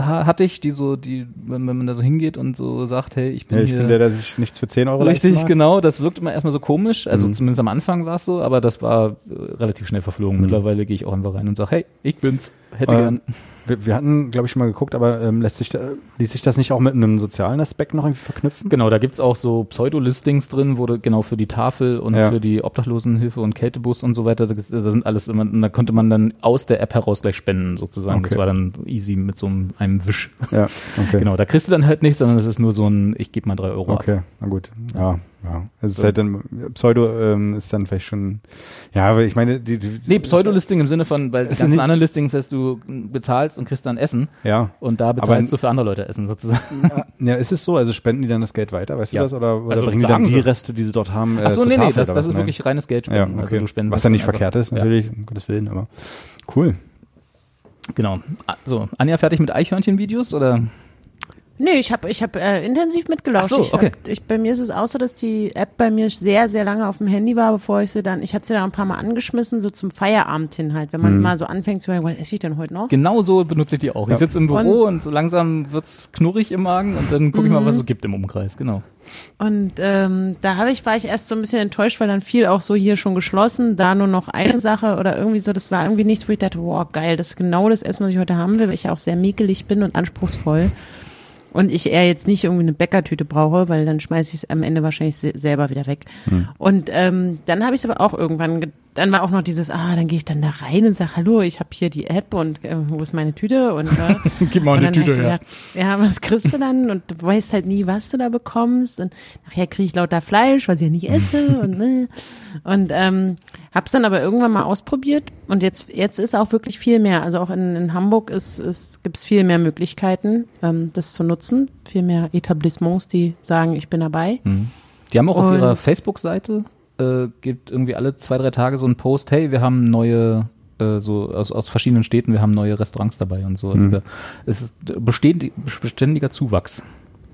Speaker 2: ha- hatte ich, die so, die, wenn, wenn man da so hingeht und so sagt, hey, ich bin
Speaker 3: Ja, ich
Speaker 2: hier.
Speaker 3: bin der, der sich nichts für zehn Euro leisten
Speaker 2: Richtig,
Speaker 3: mag.
Speaker 2: genau. Das wirkt immer erstmal so komisch. Also
Speaker 3: Mhm.
Speaker 2: zumindest am Anfang war es so, aber das war äh, relativ schnell verflogen.
Speaker 3: Mhm.
Speaker 2: Mittlerweile gehe ich auch einfach rein und sage, hey, ich bin's. Hätte
Speaker 3: Ähm,
Speaker 2: gern.
Speaker 3: Wir, wir hatten, glaube ich, schon mal geguckt, aber ähm, lässt sich da, ließ sich das nicht auch mit einem sozialen Aspekt noch irgendwie verknüpfen?
Speaker 2: Genau, da gibt's auch so Pseudo-Listings drin, wo du genau für die Tafel und
Speaker 3: Ja.
Speaker 2: für die Obdachlosenhilfe und Kältebus und so weiter, das, das sind alles immer, da konnte man dann aus der App heraus gleich spenden, sozusagen. Das
Speaker 3: Okay.
Speaker 2: war dann easy mit so einem, einem Wisch.
Speaker 3: Ja, okay.
Speaker 2: Genau, da kriegst du dann halt nichts, sondern es ist nur so ein, ich gebe mal drei Euro ab.
Speaker 3: Okay, na gut. Ja, ja. Es ist
Speaker 2: So.
Speaker 3: halt dann, Pseudo ähm, ist dann vielleicht schon, ja, aber ich meine, die, die
Speaker 2: Nee, Pseudo-Listing im Sinne von, weil die
Speaker 3: Ist es
Speaker 2: ganzen
Speaker 3: nicht-
Speaker 2: anderen Listings heißt, du bezahlst und kriegst dann Essen
Speaker 3: Ja.
Speaker 2: und da bezahlst du für andere Leute Essen sozusagen.
Speaker 3: Ja, ist es so? Also spenden die dann das Geld weiter, weißt
Speaker 2: Ja.
Speaker 3: du das? Oder, oder
Speaker 2: Also
Speaker 3: bringen die dann
Speaker 2: sagen
Speaker 3: die
Speaker 2: sie.
Speaker 3: Reste, die sie dort haben, äh,
Speaker 2: Ach so,
Speaker 3: zur
Speaker 2: nee, nee,
Speaker 3: Tafel
Speaker 2: das,
Speaker 3: oder
Speaker 2: das
Speaker 3: was?
Speaker 2: ist
Speaker 3: Nein.
Speaker 2: wirklich reines
Speaker 3: Ja,
Speaker 2: Geldspenden.
Speaker 3: okay.
Speaker 2: Also du spendest
Speaker 3: Was ja nicht
Speaker 2: einfach-
Speaker 3: verkehrt ist,
Speaker 2: Ja.
Speaker 3: natürlich, um Gottes Willen, aber cool.
Speaker 2: Genau. Ah, So, Anja fertig mit Eichhörnchen-Videos oder?
Speaker 4: Nee, ich habe ich hab, äh, intensiv mitgelauscht.
Speaker 2: Ach so,
Speaker 4: ich
Speaker 2: okay.
Speaker 4: Hab, ich, bei mir ist es auch so, dass die App bei mir sehr, sehr lange auf dem Handy war, bevor ich sie dann, ich hatte sie dann ein paar Mal angeschmissen, so zum Feierabend hin halt, wenn man
Speaker 3: Mhm.
Speaker 4: mal so anfängt zu hören, was esse ich denn heute noch?
Speaker 2: Genau so benutze ich die auch.
Speaker 3: Ja.
Speaker 2: Ich sitze im Büro und, so langsam wird's knurrig im Magen und dann gucke ich mal, was es so gibt im Umkreis. Genau.
Speaker 4: Und ähm, da habe ich, war ich erst so ein bisschen enttäuscht, weil dann viel auch so hier schon geschlossen, da nur noch eine Sache oder irgendwie so, das war irgendwie nichts, wo ich dachte, wow, geil, das ist genau das Essen, was ich heute haben will, weil ich ja auch sehr mäkelig bin und anspruchsvoll. Und ich eher jetzt nicht irgendwie eine Bäckertüte brauche, weil dann schmeiße ich es am Ende wahrscheinlich se- selber wieder weg.
Speaker 3: Hm.
Speaker 4: Und ähm, dann habe ich es aber auch irgendwann, ge- dann war auch noch dieses, ah, dann gehe ich dann da rein und sage, hallo, ich habe hier die App und äh, wo ist meine Tüte? Und, äh,
Speaker 2: Gib mal
Speaker 4: und
Speaker 2: eine
Speaker 4: dann hab ich
Speaker 2: Tüte
Speaker 4: so
Speaker 2: her.
Speaker 4: gedacht, ja, was kriegst du dann? Und du weißt halt nie, was du da bekommst. Und nachher kriege ich lauter Fleisch, was ich ja nicht esse. und ne. und ähm, hab's dann aber irgendwann mal ausprobiert. Und jetzt jetzt ist auch wirklich viel mehr. Also auch in, in Hamburg ist, ist, gibt's viel mehr Möglichkeiten, ähm, das zu nutzen. Viel mehr Etablissements, die sagen, ich bin dabei.
Speaker 2: Mhm. Die haben auch auf
Speaker 4: Und-
Speaker 2: ihrer Facebook-Seite, äh, gibt irgendwie alle zwei, drei Tage so einen Post, hey, wir haben neue, äh, so aus, aus verschiedenen Städten, wir haben neue Restaurants dabei und so. Also
Speaker 3: Mhm.
Speaker 2: da, es ist beständig, beständiger Zuwachs.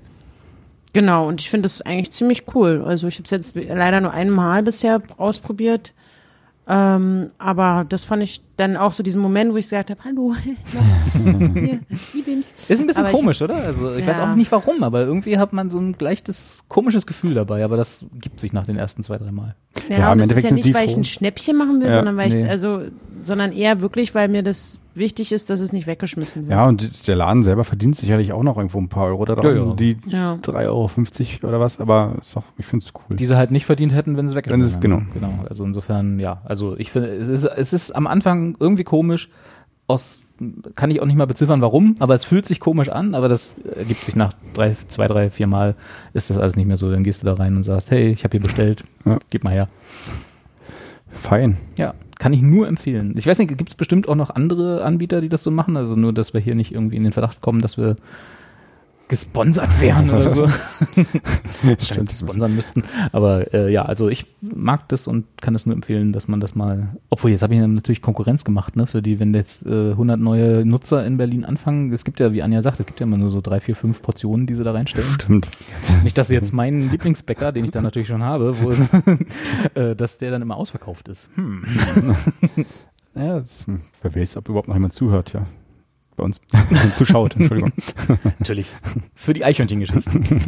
Speaker 4: Genau, und ich finde das eigentlich ziemlich cool. Also ich habe es jetzt leider nur einmal bisher ausprobiert. Ähm, aber das fand ich dann auch so diesen Moment, wo ich gesagt habe, hallo, hier, E-Beams.
Speaker 2: Ist ein bisschen
Speaker 4: Aber ich-
Speaker 2: komisch, oder? Also ich weiß
Speaker 4: Ja.
Speaker 2: auch nicht warum, aber irgendwie hat man so ein leichtes, komisches Gefühl dabei, aber das gibt sich nach den ersten zwei, drei Mal.
Speaker 4: Ja,
Speaker 3: Ja, im
Speaker 4: und das ist
Speaker 3: Endeffekt
Speaker 4: ja
Speaker 3: sind
Speaker 4: nicht,
Speaker 3: die
Speaker 4: weil ich
Speaker 3: froh.
Speaker 4: ein Schnäppchen machen will,
Speaker 3: Ja,
Speaker 4: sondern weil
Speaker 2: nee.
Speaker 4: ich, also, sondern eher wirklich, weil mir das wichtig ist, dass es nicht weggeschmissen wird.
Speaker 3: Ja, und der Laden selber verdient sicherlich auch noch irgendwo ein paar Euro da dran.
Speaker 2: Ja, ja.
Speaker 3: Die
Speaker 4: Ja.
Speaker 3: drei Euro fünfzig oder was, aber ist doch, ich finde es cool.
Speaker 2: Die sie halt nicht verdient hätten, wenn sie
Speaker 3: Wenn
Speaker 2: weggegangen
Speaker 3: sie es-
Speaker 2: wären. Genau. Also insofern, ja. Also ich finde, es ist, es ist am Anfang irgendwie komisch, aus, kann ich auch nicht mal beziffern, warum, aber es fühlt sich komisch an, aber das ergibt sich nach drei, zwei, drei, vier Mal ist das alles nicht mehr so. Dann gehst du da rein und sagst, hey, ich habe hier bestellt,
Speaker 3: Ja.
Speaker 2: gib mal her.
Speaker 3: Fein.
Speaker 2: Ja, kann ich nur empfehlen. Ich weiß nicht, gibt es bestimmt auch noch andere Anbieter, die das so machen? Also nur, dass wir hier nicht irgendwie in den Verdacht kommen, dass wir gesponsert wären oder so.
Speaker 3: Stimmt.
Speaker 2: sponsern müssten. Aber äh, ja, also ich mag das und kann es nur empfehlen, dass man das mal, obwohl jetzt habe ich natürlich Konkurrenz gemacht, ne, für die, wenn jetzt äh, hundert neue Nutzer in Berlin anfangen, es gibt ja, wie Anja sagt, es gibt ja immer nur so drei, vier, fünf Portionen, die sie da reinstellen.
Speaker 3: Stimmt.
Speaker 2: Nicht, dass jetzt mein Lieblingsbäcker, den ich dann natürlich schon habe, wo, äh, dass der dann immer ausverkauft ist. Hm.
Speaker 3: Ja, das, wer weiß, ob überhaupt noch jemand zuhört, ja. Bei uns. Zuschaut, Entschuldigung.
Speaker 2: Natürlich. Für die Eichhörnchen-Geschichten.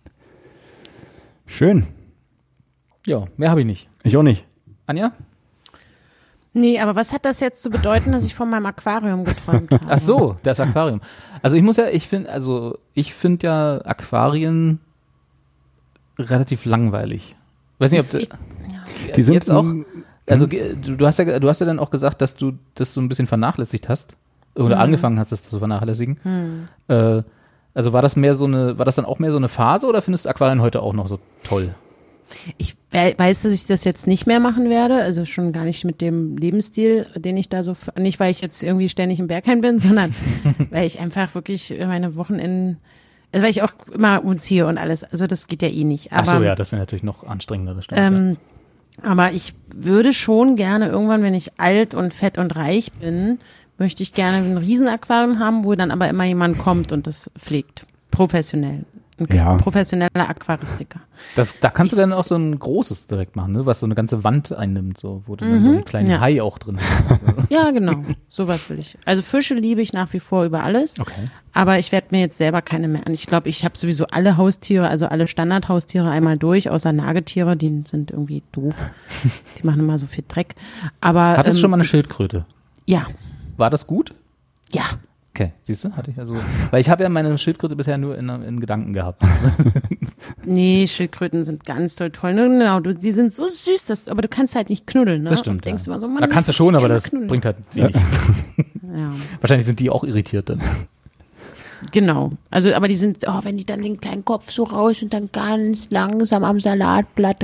Speaker 3: Schön.
Speaker 2: Ja, mehr habe ich nicht.
Speaker 3: Ich auch nicht.
Speaker 2: Anja?
Speaker 4: Nee, aber was hat das jetzt zu bedeuten, dass ich von meinem Aquarium geträumt habe?
Speaker 2: Ach so, das Aquarium. Also ich muss ja, ich finde, also ich finde ja Aquarien relativ langweilig. Weiß nicht, ob du,
Speaker 4: Ich-
Speaker 3: Die sind
Speaker 2: jetzt auch.
Speaker 3: mm,
Speaker 2: Also ge- du, du hast ja, du hast ja dann auch gesagt, dass du das so ein bisschen vernachlässigt hast oder
Speaker 4: Mhm.
Speaker 2: angefangen hast, das zu vernachlässigen.
Speaker 4: Hm.
Speaker 2: Äh, also war das mehr so eine, war das dann auch mehr so eine Phase oder findest du Aquarien heute auch noch so toll?
Speaker 4: Ich we- weiß, dass ich das jetzt nicht mehr machen werde, also schon gar nicht mit dem Lebensstil, den ich da so, f- nicht weil ich jetzt irgendwie ständig im Berghain bin, sondern weil ich einfach wirklich meine Wochenenden, also weil ich auch immer umziehe und alles, also das geht ja eh nicht. Aber,
Speaker 2: Ach so, ja, das wäre natürlich noch anstrengender, das stimmt.
Speaker 4: ähm, aber ich würde schon gerne irgendwann, wenn ich alt und fett und reich bin, möchte ich gerne ein Riesenaquarium haben, wo dann aber immer jemand kommt und das pflegt. Professionell. Ein
Speaker 3: Ja.
Speaker 4: professioneller Aquaristiker.
Speaker 2: Das, da kannst
Speaker 4: Ich-
Speaker 2: du dann auch so ein großes direkt machen, ne? Was so eine ganze Wand einnimmt, so, wo du dann so einen kleinen
Speaker 4: ja.
Speaker 2: Hai auch drin hast.
Speaker 4: Ja, genau. Sowas will ich. Also Fische liebe ich nach wie vor über alles.
Speaker 2: Okay.
Speaker 4: Aber ich werde mir jetzt selber keine mehr an. Ich glaube, ich habe sowieso alle Haustiere, also alle Standardhaustiere einmal durch, außer Nagetiere, die sind irgendwie doof. Die machen immer so viel Dreck. Aber
Speaker 2: Hattest du
Speaker 4: ähm,
Speaker 2: schon mal eine Schildkröte?
Speaker 4: Ja,
Speaker 2: War das gut?
Speaker 4: ja.
Speaker 2: Okay, siehst du, hatte ich also, weil ich habe ja meine Schildkröte bisher nur in, in Gedanken gehabt.
Speaker 4: Nee, Schildkröten sind ganz toll, toll. Ne, genau, du, die sind so süß, dass, aber du kannst halt nicht knuddeln, ne?
Speaker 2: Das stimmt.
Speaker 4: Und denkst
Speaker 2: Ja.
Speaker 4: immer so, Mann,
Speaker 2: Da kannst du
Speaker 4: ich
Speaker 2: schon,
Speaker 4: würd
Speaker 2: aber
Speaker 4: gerne
Speaker 2: das
Speaker 4: mal knuddeln.
Speaker 2: bringt halt wenig.
Speaker 4: Ja,
Speaker 2: Wahrscheinlich sind die auch irritiert dann.
Speaker 4: genau. Also, aber die sind, oh, wenn die dann den kleinen Kopf so raus und dann ganz langsam am Salatblatt.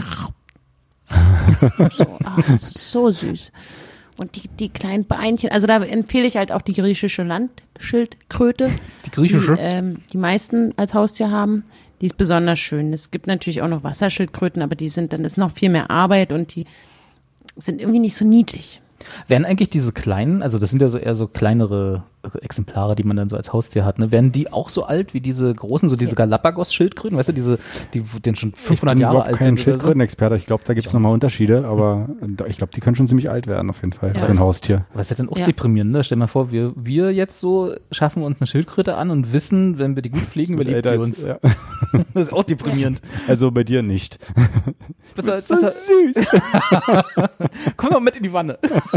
Speaker 4: so, ah, das ist so süß. Und die, die kleinen Beinchen, also da empfehle ich halt auch die griechische Landschildkröte.
Speaker 2: Die griechische?
Speaker 4: Die, ähm, die meisten als Haustier haben. Die ist besonders schön. Es gibt natürlich auch noch Wasserschildkröten, aber die sind dann, ist noch viel mehr Arbeit und die sind irgendwie nicht so niedlich.
Speaker 2: Werden eigentlich diese kleinen, also das sind ja so eher so kleinere Exemplare, die man dann so als Haustier hat, ne? Werden die auch so alt wie diese großen, so diese Galapagos-Schildkröten, weißt du, diese, die den schon fünfhundert
Speaker 3: ich bin
Speaker 2: Jahre
Speaker 3: überhaupt
Speaker 2: alt
Speaker 3: kein
Speaker 2: sind oder so?
Speaker 3: Schildkrötenexperte. Ich glaube, da gibt es nochmal Unterschiede, aber ich glaube, die können schon ziemlich alt werden auf jeden Fall
Speaker 4: Ja,
Speaker 3: für ein
Speaker 4: das-
Speaker 3: Haustier.
Speaker 2: Aber ist ja dann auch
Speaker 4: Ja.
Speaker 2: deprimierend, ne? Stell dir mal vor, wir, wir jetzt so schaffen uns eine Schildkröte an und wissen, wenn wir die gut pflegen, überlebt die
Speaker 3: Älter
Speaker 2: uns.
Speaker 3: als- ja.
Speaker 2: Das ist auch deprimierend.
Speaker 3: Also bei dir nicht.
Speaker 2: Was, was, was,
Speaker 3: süß.
Speaker 2: komm doch mit in die Wanne.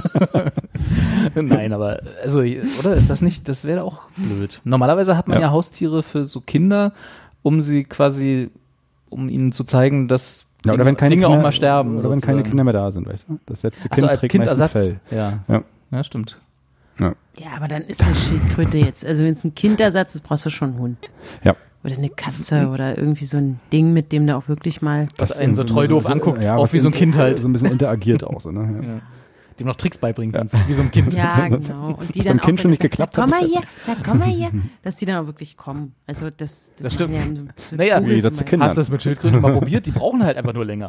Speaker 2: Nein, aber, also, oder? Ist das nicht, das wäre auch blöd. Normalerweise hat man ja.
Speaker 3: Ja.
Speaker 2: Haustiere für so Kinder, um sie quasi, um ihnen zu zeigen, dass
Speaker 3: Ja, oder wenn keine
Speaker 2: Dinge
Speaker 3: Kinder,
Speaker 2: auch mal sterben.
Speaker 3: Oder wenn keine
Speaker 2: sozusagen.
Speaker 3: Kinder mehr da sind, weißt du? Das letzte
Speaker 2: Ach
Speaker 3: Kind
Speaker 2: so, als
Speaker 3: trägt
Speaker 2: Kindersatz.
Speaker 3: meistens Fell.
Speaker 2: Ja.
Speaker 3: Ja.
Speaker 2: ja, stimmt.
Speaker 3: Ja.
Speaker 4: Ja, aber dann ist eine Schildkröte jetzt, also wenn es ein Kindersatz ist, brauchst du schon einen Hund.
Speaker 3: Ja.
Speaker 4: Oder eine Katze oder irgendwie so ein Ding, mit dem du auch wirklich mal.
Speaker 2: Was einen so treu doof anguckt, auch
Speaker 3: was
Speaker 2: wie so ein
Speaker 3: in-
Speaker 2: Kind halt.
Speaker 3: So ein bisschen interagiert auch so, ne? Ja.
Speaker 2: Ja. Dem noch Tricks beibringen kannst, wie so ein Kind.
Speaker 4: Ja, genau. Und die
Speaker 3: Was
Speaker 4: dann
Speaker 3: beim
Speaker 4: auch,
Speaker 3: Kind schon
Speaker 4: wenn
Speaker 3: nicht
Speaker 4: du
Speaker 3: geklappt
Speaker 4: sagst,
Speaker 3: hat,
Speaker 4: ja, komm
Speaker 3: ist
Speaker 4: mal
Speaker 3: ja-
Speaker 4: hier, ja, komm mal hier, dass die dann auch wirklich kommen. Also das, das,
Speaker 2: Das stimmt.
Speaker 4: machen Ja so
Speaker 2: Naja,
Speaker 4: Vögel
Speaker 3: wie
Speaker 4: zum
Speaker 3: das zu
Speaker 4: Beispiel.
Speaker 3: Kindern.
Speaker 2: Hast du das mit Schildkröten mal probiert? Die brauchen halt einfach nur länger.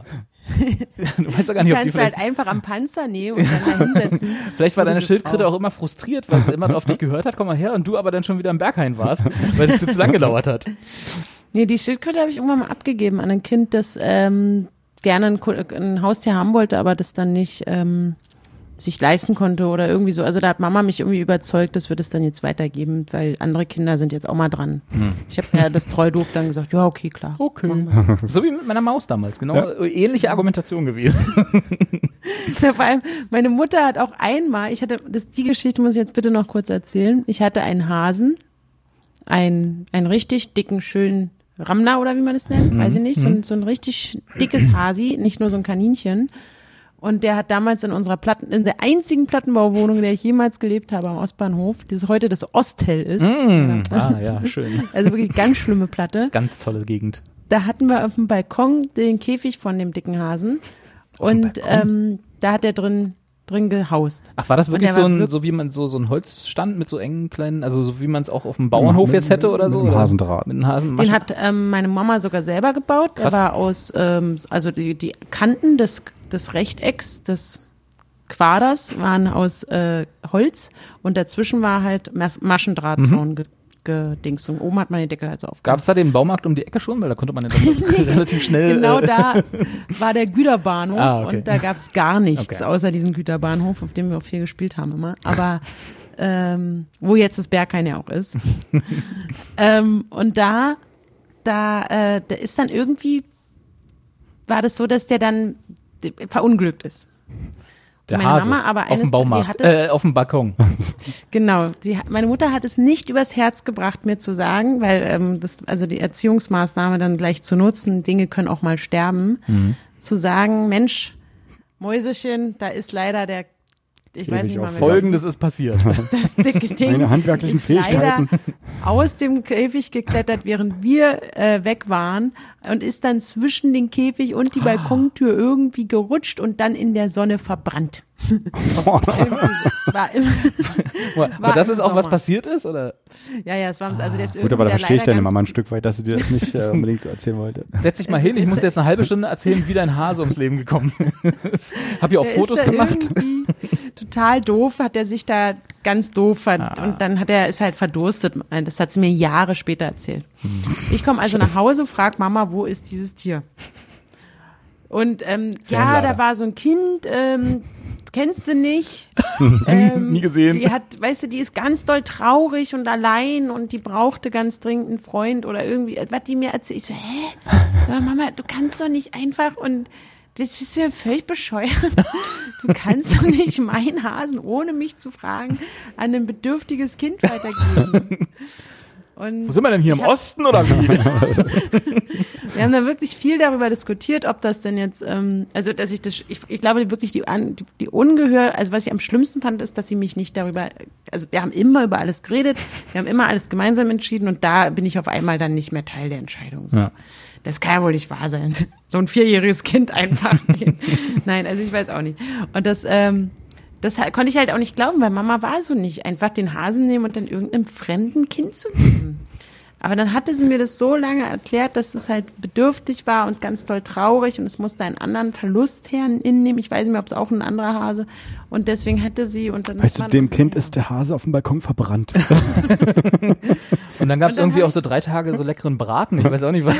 Speaker 2: Du weißt ja gar
Speaker 4: Du
Speaker 2: nicht, ob die
Speaker 4: kannst halt
Speaker 2: vielleicht,
Speaker 4: einfach am Panzer nehmen und dann da hinsetzen.
Speaker 2: vielleicht war
Speaker 4: wo du
Speaker 2: deine
Speaker 4: sie
Speaker 2: Schildkröte
Speaker 4: brauchst.
Speaker 2: auch immer frustriert, weil sie immer auf dich gehört hat, komm mal her, und du aber dann schon wieder im Berghain warst, weil es zu lang gedauert hat.
Speaker 4: Nee, die Schildkröte habe ich irgendwann mal abgegeben an ein Kind, das ähm, gerne ein, Ko- ein Haustier haben wollte, aber das dann nicht ähm, sich leisten konnte oder irgendwie so. Also da hat Mama mich irgendwie überzeugt, dass wir das dann jetzt weitergeben, weil andere Kinder sind jetzt auch mal dran. Ich habe ja das treu doof dann gesagt, ja, okay, klar.
Speaker 2: Okay. So wie mit meiner Maus damals, genau.
Speaker 3: Ja.
Speaker 2: Ähnliche Argumentation gewesen.
Speaker 4: Ja, vor allem, meine Mutter hat auch einmal, ich hatte, das, die Geschichte muss ich jetzt bitte noch kurz erzählen. Ich hatte einen Hasen, einen, einen richtig dicken, schönen Rammler oder wie man das nennt, weiß ich nicht, so ein, so ein richtig dickes Hasi, nicht nur so ein Kaninchen. Und der hat damals in unserer Platten, in der einzigen Plattenbauwohnung, in der ich jemals gelebt habe, am Ostbahnhof, das heute das Osthell ist.
Speaker 2: Mm, ah, ja, schön.
Speaker 4: Also wirklich ganz schlimme Platte.
Speaker 2: Ganz tolle Gegend.
Speaker 4: Da hatten wir auf dem Balkon den Käfig von dem dicken Hasen.
Speaker 2: Auf dem
Speaker 4: Und
Speaker 2: Balkon?
Speaker 4: ähm, da hat er drin, drin gehaust.
Speaker 2: Ach, war das
Speaker 4: Und
Speaker 2: wirklich
Speaker 4: der
Speaker 2: so
Speaker 4: war
Speaker 2: ein,
Speaker 4: wirk-
Speaker 2: so wie man so, so ein Holzstand mit so engen kleinen, also so wie man es auch auf dem Bauernhof
Speaker 3: Mit-
Speaker 2: jetzt hätte oder so?
Speaker 3: mit einem
Speaker 2: oder?
Speaker 3: Hasendraht.
Speaker 2: Mit einem Hasen.
Speaker 4: Den hat ähm, meine Mama sogar selber gebaut.
Speaker 2: Krass.
Speaker 4: Der war aus, ähm, also die, die Kanten des, des Rechtecks, des Quaders waren aus äh, Holz und dazwischen war halt Mas Maschendrahtzaun
Speaker 2: Mhm.
Speaker 4: ge gedings. Und oben hat man den Deckel halt so
Speaker 2: Gab
Speaker 4: aufgemacht.
Speaker 2: es da den Baumarkt um die Ecke schon? Weil da konnte man ja dann relativ schnell.
Speaker 4: Genau
Speaker 2: äh,
Speaker 4: da war der Güterbahnhof
Speaker 2: Ah, okay.
Speaker 4: und da gab es gar nichts
Speaker 2: Okay.
Speaker 4: außer diesen Güterbahnhof, auf dem wir auch viel gespielt haben immer. Aber ähm, wo jetzt das Berghain ja auch ist. ähm, und da, da, äh, da ist dann irgendwie, war das so, dass der dann d- verunglückt ist.
Speaker 2: Der
Speaker 4: meine
Speaker 2: Hase
Speaker 4: Mama aber
Speaker 2: auf
Speaker 4: eines-
Speaker 2: dem
Speaker 4: die
Speaker 2: Baumarkt,
Speaker 4: hat es-
Speaker 2: äh, auf dem Balkon.
Speaker 4: Genau. Die, hat- meine Mutter hat es nicht übers Herz gebracht, mir zu sagen, weil ähm, das, also die Erziehungsmaßnahme dann gleich zu nutzen, Dinge können auch mal sterben, zu sagen, Mensch, Mäusechen, da ist leider der, ich weiß
Speaker 3: Käfig
Speaker 4: nicht mal,
Speaker 3: auf
Speaker 4: wer
Speaker 2: Folgendes ist passiert.
Speaker 4: das dicke Ding
Speaker 3: Meine handwerklichen
Speaker 4: ist leider
Speaker 3: Fähigkeiten.
Speaker 4: aus dem Käfig geklettert, während wir äh, weg waren und ist dann zwischen den Käfig und die
Speaker 3: Ah.
Speaker 4: Balkontür irgendwie gerutscht und dann in der Sonne verbrannt. War im,
Speaker 2: Aber das
Speaker 4: im
Speaker 2: ist auch was
Speaker 4: Sommer.
Speaker 2: passiert ist, oder?
Speaker 4: Ja, ja, es war, also der ist
Speaker 3: Gut, aber da
Speaker 4: der
Speaker 3: verstehe ich
Speaker 4: leider
Speaker 3: deine
Speaker 4: ganz-
Speaker 3: Mama ein Stück weit, dass sie dir das nicht äh, unbedingt so erzählen wollte.
Speaker 2: Setz dich mal hin, ich muss dir jetzt eine halbe Stunde erzählen, wie dein Hase ums Leben gekommen ist. Hab ja auch
Speaker 4: der
Speaker 2: Fotos
Speaker 4: ist da
Speaker 2: gemacht.
Speaker 4: irgendwie total doof, hat er sich da ganz doof ver-
Speaker 2: Ah.
Speaker 4: und dann hat er ist halt verdurstet. Das hat sie mir Jahre später erzählt. Ich komme also nach Hause, frag Mama, wo ist dieses Tier? Und ähm, ja,
Speaker 2: Fernlader.
Speaker 4: da war so ein Kind, ähm, kennst du nicht? ähm,
Speaker 2: Nie gesehen.
Speaker 4: Die hat, weißt du, die ist ganz doll traurig und allein und die brauchte ganz dringend einen Freund oder irgendwie, was die mir erzählt. Ich so, hä? Aber Mama, du kannst doch nicht einfach und das bist du ja völlig bescheuert. Du kannst doch nicht meinen Hasen, ohne mich zu fragen, an ein bedürftiges Kind weitergeben. Und
Speaker 2: Wo sind wir denn hier im
Speaker 4: ich hab-
Speaker 2: Osten oder wie?
Speaker 4: Wir haben da wirklich viel darüber diskutiert, ob das denn jetzt, ähm, also dass ich das, ich, ich glaube wirklich die, An- die Ungehör, also was ich am schlimmsten fand, ist, dass sie mich nicht darüber, also wir haben immer über alles geredet, wir haben immer alles gemeinsam entschieden und da bin ich auf einmal dann nicht mehr Teil der Entscheidung. So.
Speaker 2: Ja.
Speaker 4: Das kann ja wohl nicht wahr sein. So ein vierjähriges Kind einfach. Nein, also ich weiß auch nicht. Und das, ähm, das halt- konnte ich halt auch nicht glauben, weil Mama war so nicht. Einfach den Hasen nehmen und dann irgendeinem fremden Kind zu geben. Aber dann hatte sie mir das so lange erklärt, dass es halt bedürftig war und ganz doll traurig und es musste einen anderen Verlust hinnehmen. Ich weiß nicht mehr, ob es auch ein anderer Hase. Und deswegen hätte sie und dann.
Speaker 3: Weißt du,
Speaker 4: hat man-
Speaker 3: dem Kind ist der Hase auf dem Balkon verbrannt.
Speaker 2: Und dann gab es
Speaker 4: Und dann
Speaker 2: irgendwie
Speaker 4: hab
Speaker 2: auch so drei Tage so leckeren Braten. Ich weiß auch nicht, was.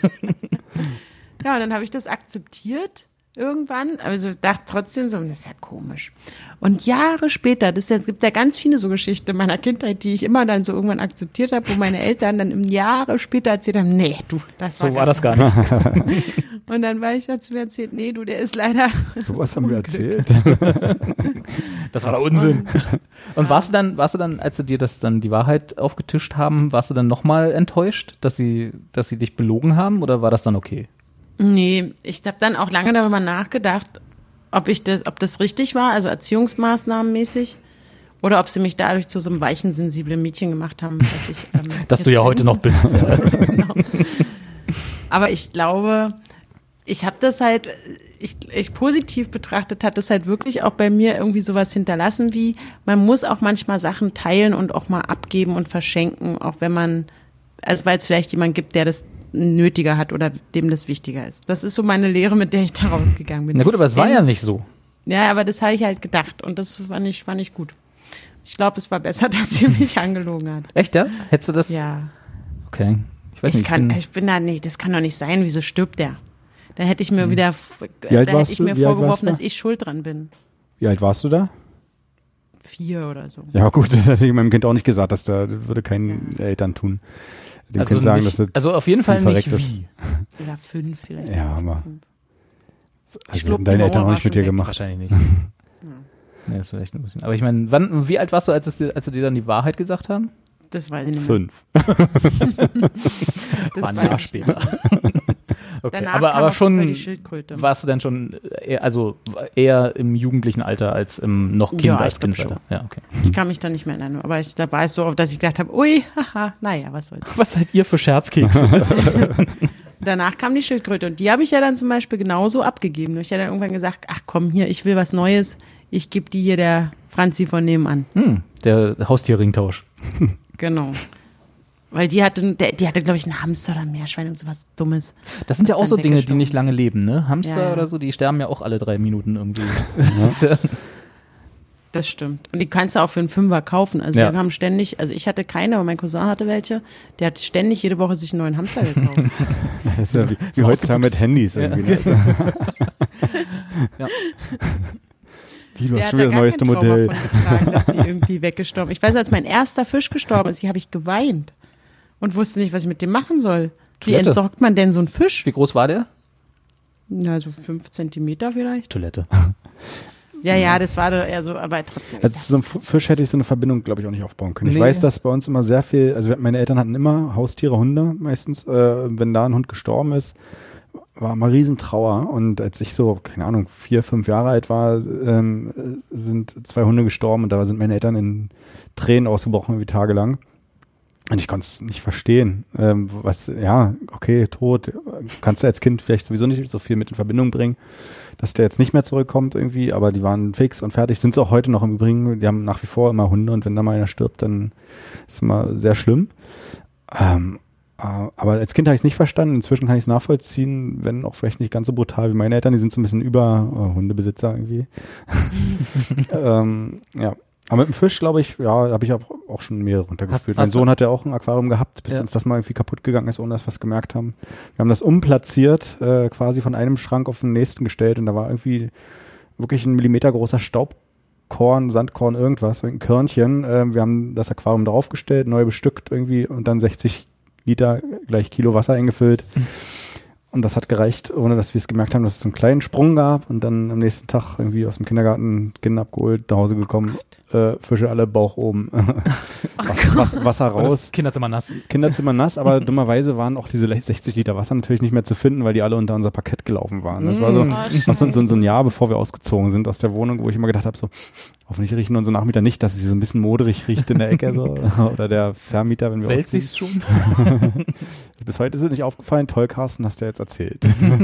Speaker 4: Ja, und dann habe ich das akzeptiert irgendwann, also dachte trotzdem so, das ist ja komisch. Und Jahre später, das ist jetzt, gibt ja ganz viele so Geschichten meiner Kindheit, die ich immer dann so irgendwann akzeptiert habe, wo meine Eltern dann im Jahre später erzählt haben, nee, du, das war
Speaker 2: So war das gar nicht.
Speaker 4: Und dann war ich, hat sie mir erzählt, nee, du, der ist leider.
Speaker 3: Sowas haben wir erzählt.
Speaker 2: Das war der Unsinn. Und warst du dann, warst du dann, als sie dir das dann die Wahrheit aufgetischt haben, warst du dann nochmal enttäuscht, dass sie, dass sie dich belogen haben, oder war das dann okay?
Speaker 4: Nee, ich habe dann auch lange darüber nachgedacht, ob ich das, ob das richtig war, also erziehungsmaßnahmenmäßig, oder ob sie mich dadurch zu so einem weichen, sensiblen Mädchen gemacht haben, dass ich. Ähm,
Speaker 2: Dass du
Speaker 4: jetzt
Speaker 2: ja
Speaker 4: bin.
Speaker 2: heute noch bist. Ja.
Speaker 4: Genau. Aber ich glaube, ich habe das halt, ich, ich positiv betrachtet, hat das halt wirklich auch bei mir irgendwie sowas hinterlassen wie, man muss auch manchmal Sachen teilen und auch mal abgeben und verschenken, auch wenn man, also weil es vielleicht jemand gibt, der das nötiger hat oder dem das wichtiger ist. Das ist so meine Lehre, mit der ich da rausgegangen bin.
Speaker 2: Na gut, aber es war
Speaker 4: Denn-
Speaker 2: ja nicht so.
Speaker 4: Ja, aber das habe ich halt gedacht und das fand ich, fand ich gut. Ich glaube, es war besser, dass sie mich angelogen hat.
Speaker 2: Echt, ja? Hättest du das?
Speaker 4: Ja.
Speaker 2: Okay. Ich weiß
Speaker 4: Ich
Speaker 2: nicht.
Speaker 4: kann,
Speaker 2: bin,
Speaker 4: ich bin da nicht, das kann doch nicht sein, wieso stirbt der? Da hätte ich mir wieder,
Speaker 3: Wie alt
Speaker 4: da
Speaker 3: warst
Speaker 4: hätte ich
Speaker 3: du?
Speaker 4: mir
Speaker 3: Wie alt
Speaker 4: vorgeworfen,
Speaker 3: warst du?
Speaker 4: dass ich schuld dran bin.
Speaker 3: Wie alt warst du da?
Speaker 4: Vier oder so.
Speaker 3: Ja gut, das hätte ich meinem Kind auch nicht gesagt, dass da das würde kein Eltern tun. Dem
Speaker 2: also,
Speaker 3: Kind sagen,
Speaker 2: nicht,
Speaker 3: dass das
Speaker 2: also auf jeden Fall
Speaker 3: verreckt
Speaker 2: nicht
Speaker 3: ist.
Speaker 2: wie.
Speaker 4: Oder fünf vielleicht.
Speaker 3: Ja, aber
Speaker 4: Fünf.
Speaker 3: also
Speaker 4: glaub,
Speaker 3: hätten deine
Speaker 4: die
Speaker 3: Eltern
Speaker 4: Mauer
Speaker 3: auch
Speaker 4: war
Speaker 3: nicht mit
Speaker 4: schon
Speaker 3: dir
Speaker 4: weg.
Speaker 3: gemacht.
Speaker 2: Wahrscheinlich nicht. Nee, das ist vielleicht ein bisschen. Aber ich meine, wann, wie alt warst du, als, es dir, als sie dir dann die Wahrheit gesagt haben?
Speaker 4: Das weiß ich nicht mehr.
Speaker 3: Fünf.
Speaker 4: Das
Speaker 2: War ein
Speaker 4: weiß
Speaker 2: Jahr
Speaker 4: ich
Speaker 2: später. Okay.
Speaker 4: Danach
Speaker 2: aber
Speaker 4: kam
Speaker 2: aber
Speaker 4: auf jeden Fall
Speaker 2: schon
Speaker 4: die Schildkröte.
Speaker 2: warst du dann schon eher, also eher im jugendlichen Alter als im noch Kind,
Speaker 4: Ja,
Speaker 2: als
Speaker 4: ich glaub
Speaker 2: Kind. Ja, okay.
Speaker 4: Ich kann mich da nicht mehr erinnern, aber ich, da war es so, dass ich gedacht habe, ui, haha, naja, was soll's.
Speaker 2: Was seid ihr für Scherzkekse?
Speaker 4: Danach kam die Schildkröte und die habe ich ja dann zum Beispiel genauso abgegeben. Ich habe dann irgendwann gesagt, ach komm hier, ich will was Neues, ich gebe die hier der Franzi von nebenan.
Speaker 2: hm, der Haustierringtausch.
Speaker 4: Genau. Weil die hatte, der, die hatte, glaube ich, einen Hamster oder ein Meerschwein und sowas Dummes.
Speaker 2: Das sind ja
Speaker 4: Was
Speaker 2: auch so
Speaker 4: dann
Speaker 2: Dinge, die
Speaker 4: weggestorben
Speaker 2: nicht
Speaker 4: ist.
Speaker 2: lange leben, ne? Hamster
Speaker 4: Ja, ja.
Speaker 2: oder so, die sterben ja auch alle drei Minuten irgendwie. Das ist ja-
Speaker 4: Das stimmt. Und die kannst du auch für einen Fünfer kaufen. Also
Speaker 2: Ja.
Speaker 4: wir haben ständig, also ich hatte keine, aber mein Cousin hatte welche. Der hat ständig jede Woche sich einen neuen Hamster gekauft.
Speaker 3: Das ist ja wie, wie heutzutage mit Handys irgendwie. Ne?
Speaker 2: Ja.
Speaker 3: Wie, du
Speaker 4: Der
Speaker 3: hast
Speaker 4: hat
Speaker 3: schon
Speaker 4: da
Speaker 3: wieder das
Speaker 4: gar
Speaker 3: neueste
Speaker 4: kein Trauma
Speaker 3: Modell.
Speaker 4: von getragen, dass die irgendwie weggestorben. Ich weiß, als mein erster Fisch gestorben ist, hier habe ich geweint und wusste nicht, was ich mit dem machen soll. Wie
Speaker 2: Toilette.
Speaker 4: entsorgt man denn so einen Fisch?
Speaker 2: Wie groß war der?
Speaker 4: Na, so fünf Zentimeter vielleicht.
Speaker 2: Toilette.
Speaker 4: Ja, ja, das war doch eher so, aber trotzdem.
Speaker 3: Also so ein F- Fisch hätte ich so eine Verbindung, glaube ich, auch nicht aufbauen können. Ich
Speaker 2: Nee.
Speaker 3: weiß, dass bei uns immer sehr viel, also meine Eltern hatten immer Haustiere, Hunde meistens. Äh, wenn da ein Hund gestorben ist, war immer Riesentrauer. Und als ich so, keine Ahnung, vier, fünf Jahre alt war, ähm, sind zwei Hunde gestorben und da sind meine Eltern in Tränen ausgebrochen, wie tagelang. Und ich konnte es nicht verstehen. Ähm, was, ja, okay, tot. Kannst du als Kind vielleicht sowieso nicht so viel mit in Verbindung bringen, dass der jetzt nicht mehr zurückkommt irgendwie, aber die waren fix und fertig. Sind es auch heute noch im Übrigen. Die haben nach wie vor immer Hunde und wenn da mal einer stirbt, dann ist es immer sehr schlimm. Ähm, Aber als Kind habe ich es nicht verstanden. Inzwischen kann ich es nachvollziehen, wenn auch vielleicht nicht ganz so brutal wie meine Eltern. Die sind so ein bisschen über äh, Hundebesitzer irgendwie. ähm, ja. Aber mit dem Fisch, glaube ich, ja, habe ich auch, auch schon mehrere runtergespielt. Mein Sohn hat ja auch ein Aquarium gehabt, bis ja. uns das mal irgendwie kaputt gegangen ist, ohne dass wir es gemerkt haben. Wir haben das umplatziert, äh, quasi von einem Schrank auf den nächsten gestellt und da war irgendwie wirklich ein Millimeter großer Staubkorn, Sandkorn, irgendwas, ein Körnchen. Äh, wir haben das Aquarium draufgestellt, neu bestückt irgendwie und dann sechzig Liter gleich Kilo Wasser eingefüllt. Und das hat gereicht, ohne dass wir es gemerkt haben, dass es so einen kleinen Sprung gab und dann am nächsten Tag irgendwie aus dem Kindergarten Kinder abgeholt, nach Hause gekommen, oh äh, Fische alle Bauch oben, oh Wasser, Wasser, Wasser raus.
Speaker 2: Kinderzimmer nass.
Speaker 3: Kinderzimmer nass, aber dummerweise waren auch diese sechzig Liter Wasser natürlich nicht mehr zu finden, weil die alle unter unser Parkett gelaufen waren. Das war so,
Speaker 4: oh,
Speaker 3: so, so, so ein Jahr, bevor wir ausgezogen sind aus der Wohnung, wo ich immer gedacht habe, so hoffentlich riechen unsere Nachmieter nicht, dass es so ein bisschen moderig riecht in der Ecke so oder der Vermieter, wenn wir
Speaker 2: Wälzt
Speaker 3: ausziehen.
Speaker 2: sich's schon?
Speaker 3: Bis heute ist es nicht aufgefallen. Toll, Carsten, hast du ja jetzt erzählt.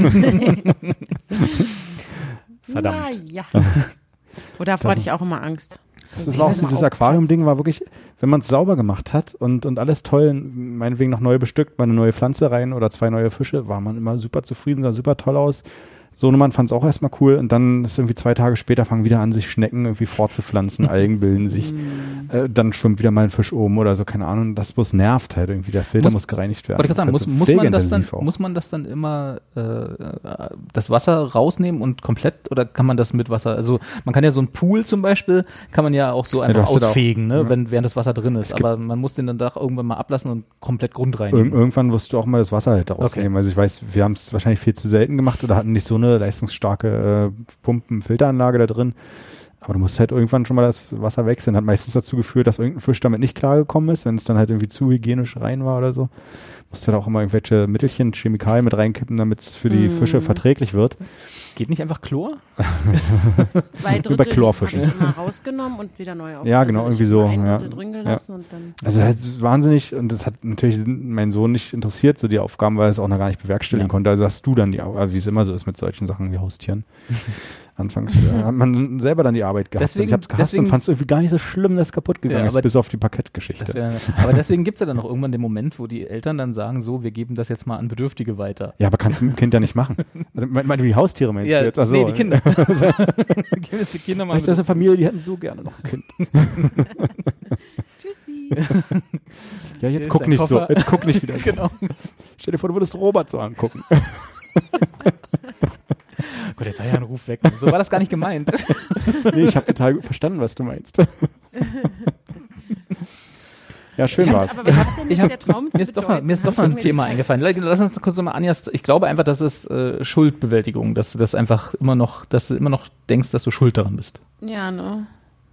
Speaker 2: Verdammt.
Speaker 4: Na ja. Oder davor hatte ich auch immer Angst.
Speaker 3: Das ist auch dieses Aquarium-Ding war wirklich, wenn man es sauber gemacht hat und, und alles toll, meinetwegen noch neu bestückt, mal eine neue Pflanze rein oder zwei neue Fische, war man immer super zufrieden, sah super toll aus. Sohnemann fand es auch erstmal cool und dann ist irgendwie zwei Tage später fangen wieder an, sich Schnecken irgendwie fortzupflanzen, Algen bilden sich, äh, dann schwimmt wieder mal ein Fisch oben oder so, keine Ahnung, das bloß nervt halt irgendwie, der Filter muss, muss gereinigt werden.
Speaker 2: Wollte ich gerade sagen, muss,
Speaker 3: halt so
Speaker 2: muss, man das dann,
Speaker 3: auch.
Speaker 2: muss man das dann immer äh, das Wasser rausnehmen und komplett oder kann man das mit Wasser, also man kann ja so einen Pool zum Beispiel, kann man ja auch so einfach ja, ausfegen, auch, ne, ja. wenn, während das Wasser drin ist, aber man muss den dann doch irgendwann mal ablassen und komplett grundreinigen.
Speaker 3: Ir- irgendwann wirst du auch mal das Wasser halt rausnehmen, okay. Also ich weiß, wir haben es wahrscheinlich viel zu selten gemacht oder hatten nicht so eine leistungsstarke äh, Pumpen-Filteranlage da drin. Aber du musst halt irgendwann schon mal das Wasser wechseln. Hat meistens dazu geführt, dass irgendein Fisch damit nicht klargekommen ist, wenn es dann halt irgendwie zu hygienisch rein war oder so. Musst du halt auch immer irgendwelche Mittelchen, Chemikalien mit reinkippen, damit es für die mm. Fische verträglich wird.
Speaker 2: Geht nicht einfach Chlor?
Speaker 4: Zwei Drittel
Speaker 3: über Chlorfischen.
Speaker 4: habe ich immer rausgenommen und wieder neu aufgelassen.
Speaker 3: Ja, genau, irgendwie so.
Speaker 4: Ein
Speaker 3: ja.
Speaker 4: Drittel drin gelassen ja. und dann
Speaker 3: also halt wahnsinnig, und das hat natürlich meinen Sohn nicht interessiert, so die Aufgaben, weil er es auch noch gar nicht bewerkstelligen ja. konnte. Also hast du dann die Arbeit, also wie es immer so ist mit solchen Sachen wie Haustieren. Anfangs äh, hat man selber dann die Arbeit gehabt.
Speaker 2: Deswegen,
Speaker 3: und ich hab's gehasst
Speaker 2: deswegen,
Speaker 3: und fand es irgendwie gar nicht so schlimm, dass es kaputt gegangen ja, ist, bis auf die Parkettgeschichte.
Speaker 2: Wär, aber deswegen gibt's ja dann auch irgendwann den Moment, wo die Eltern dann sagen, so, wir geben das jetzt mal an Bedürftige weiter.
Speaker 3: Ja, aber kannst du mit dem Kind ja nicht machen. Also, meine, meine, die Haustiere meinst
Speaker 2: ja,
Speaker 3: du jetzt? Also,
Speaker 2: nee, die Kinder. Gib jetzt die Kinder mal.
Speaker 3: Weißt du, das ist eine Familie, die hätten so gerne noch ein Kind.
Speaker 4: Tschüssi.
Speaker 3: Ja, jetzt guck nicht Koffer. so. Jetzt guck nicht wieder so.
Speaker 2: Genau.
Speaker 3: Stell dir vor, du würdest Robert so angucken.
Speaker 2: Gott, jetzt sei ja ein Ruf weg. So war das gar nicht gemeint.
Speaker 3: Nee, ich habe total gut verstanden, was du meinst. Ja, schön war's.
Speaker 4: Aber was hat denn
Speaker 2: ich hab,
Speaker 4: der Traum zu
Speaker 2: mir ist doch mal, mir ist doch mal ein Thema eingefallen. Lass uns kurz nochmal, Anjas, ich glaube einfach, das ist äh, Schuldbewältigung, dass du das einfach immer noch, dass du immer noch denkst, dass du schuld daran bist.
Speaker 4: Ja, ne.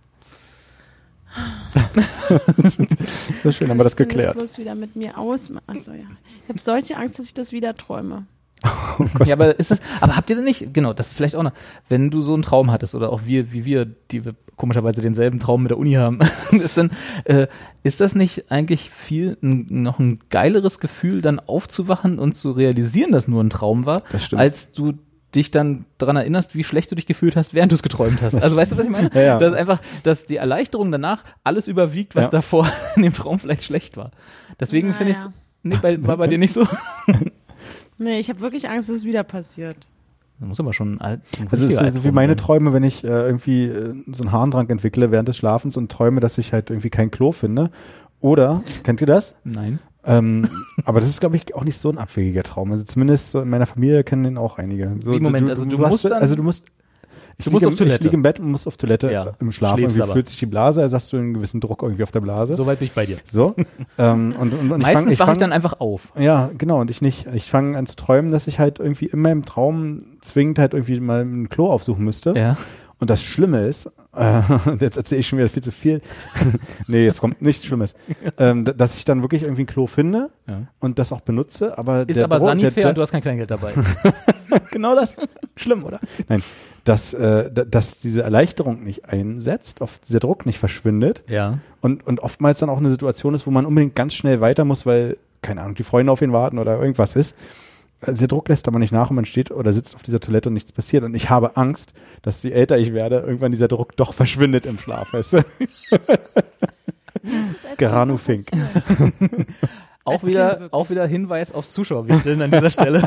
Speaker 3: Das ist schön, haben wir das geklärt.
Speaker 4: Ich bloß wieder mit mir aus. Achso, ja. Ich habe solche Angst, dass ich das wieder träume.
Speaker 2: Oh ja, aber ist das, aber habt ihr denn nicht, genau, das ist vielleicht auch noch, wenn du so einen Traum hattest oder auch wir, wie wir, die wir komischerweise denselben Traum mit der Uni haben, ist dann, äh, ist das nicht eigentlich viel, n, noch ein geileres Gefühl, dann aufzuwachen und zu realisieren, dass nur ein Traum war, als du dich dann daran erinnerst, wie schlecht du dich gefühlt hast, während du es geträumt hast. Also weißt du, was ich meine?
Speaker 3: Ja, ja.
Speaker 2: Dass einfach, dass die Erleichterung danach alles überwiegt, was
Speaker 3: ja.
Speaker 2: davor in dem Traum vielleicht schlecht war. Deswegen
Speaker 4: Na,
Speaker 2: finde ich es,
Speaker 4: ja.
Speaker 2: nee, bei, war bei dir nicht so?
Speaker 4: Nee, ich habe wirklich Angst, dass es wieder passiert.
Speaker 2: Da muss aber schon alt.
Speaker 3: Also es ist so wie meine Träume, wenn ich äh, irgendwie äh, so einen Harndrang entwickle während des Schlafens und träume, dass ich halt irgendwie kein Klo finde. Oder, kennt ihr das?
Speaker 2: Nein.
Speaker 3: Ähm, aber das ist, glaube ich, auch nicht so ein abwegiger Traum. Also zumindest so in meiner Familie kennen den auch einige. So,
Speaker 2: wie, Moment,
Speaker 3: du,
Speaker 2: also du,
Speaker 3: du
Speaker 2: musst
Speaker 3: hast,
Speaker 2: dann,
Speaker 3: also du musst Ich
Speaker 2: du musst
Speaker 3: liege,
Speaker 2: auf Toilette.
Speaker 3: Ich liege im Bett und muss auf Toilette
Speaker 2: ja.
Speaker 3: im Schlaf.
Speaker 2: Schläfst
Speaker 3: Irgendwie
Speaker 2: aber.
Speaker 3: fühlt sich die Blase, also hast du einen gewissen Druck irgendwie auf der Blase.
Speaker 2: Soweit bin ich bei dir.
Speaker 3: So. ähm, und, und, und
Speaker 2: Meistens
Speaker 3: ich
Speaker 2: wache
Speaker 3: fang,
Speaker 2: ich dann einfach auf.
Speaker 3: Ja, genau. Und ich nicht. Ich fange an zu träumen, dass ich halt irgendwie in meinem Traum zwingend halt irgendwie mal ein Klo aufsuchen müsste.
Speaker 2: Ja.
Speaker 3: Und das Schlimme ist, äh, jetzt erzähle ich schon wieder viel zu viel. Nee, jetzt kommt nichts Schlimmes. Ähm, dass ich dann wirklich irgendwie ein Klo finde
Speaker 2: ja.
Speaker 3: und das auch benutze. Aber
Speaker 2: ist
Speaker 3: der
Speaker 2: aber
Speaker 3: Druck,
Speaker 2: Sanifair
Speaker 3: der, der,
Speaker 2: und du hast kein Kleingeld dabei.
Speaker 3: Genau das. Schlimm, oder? Nein. Dass, äh, dass diese Erleichterung nicht einsetzt, oft dieser Druck nicht verschwindet.
Speaker 2: Ja.
Speaker 3: Und, und oftmals dann auch eine Situation ist, wo man unbedingt ganz schnell weiter muss, weil, keine Ahnung, die Freunde auf ihn warten oder irgendwas ist. Also der Druck lässt aber nicht nach und man steht oder sitzt auf dieser Toilette und nichts passiert. Und ich habe Angst, dass je älter ich werde, irgendwann dieser Druck doch verschwindet im Schlaf, weißt du? Geranu Fink.
Speaker 2: Auch
Speaker 4: Als
Speaker 2: wieder,
Speaker 4: Kind wirklich.
Speaker 2: auch wieder Hinweis aufs Zuschauerwickeln an dieser Stelle.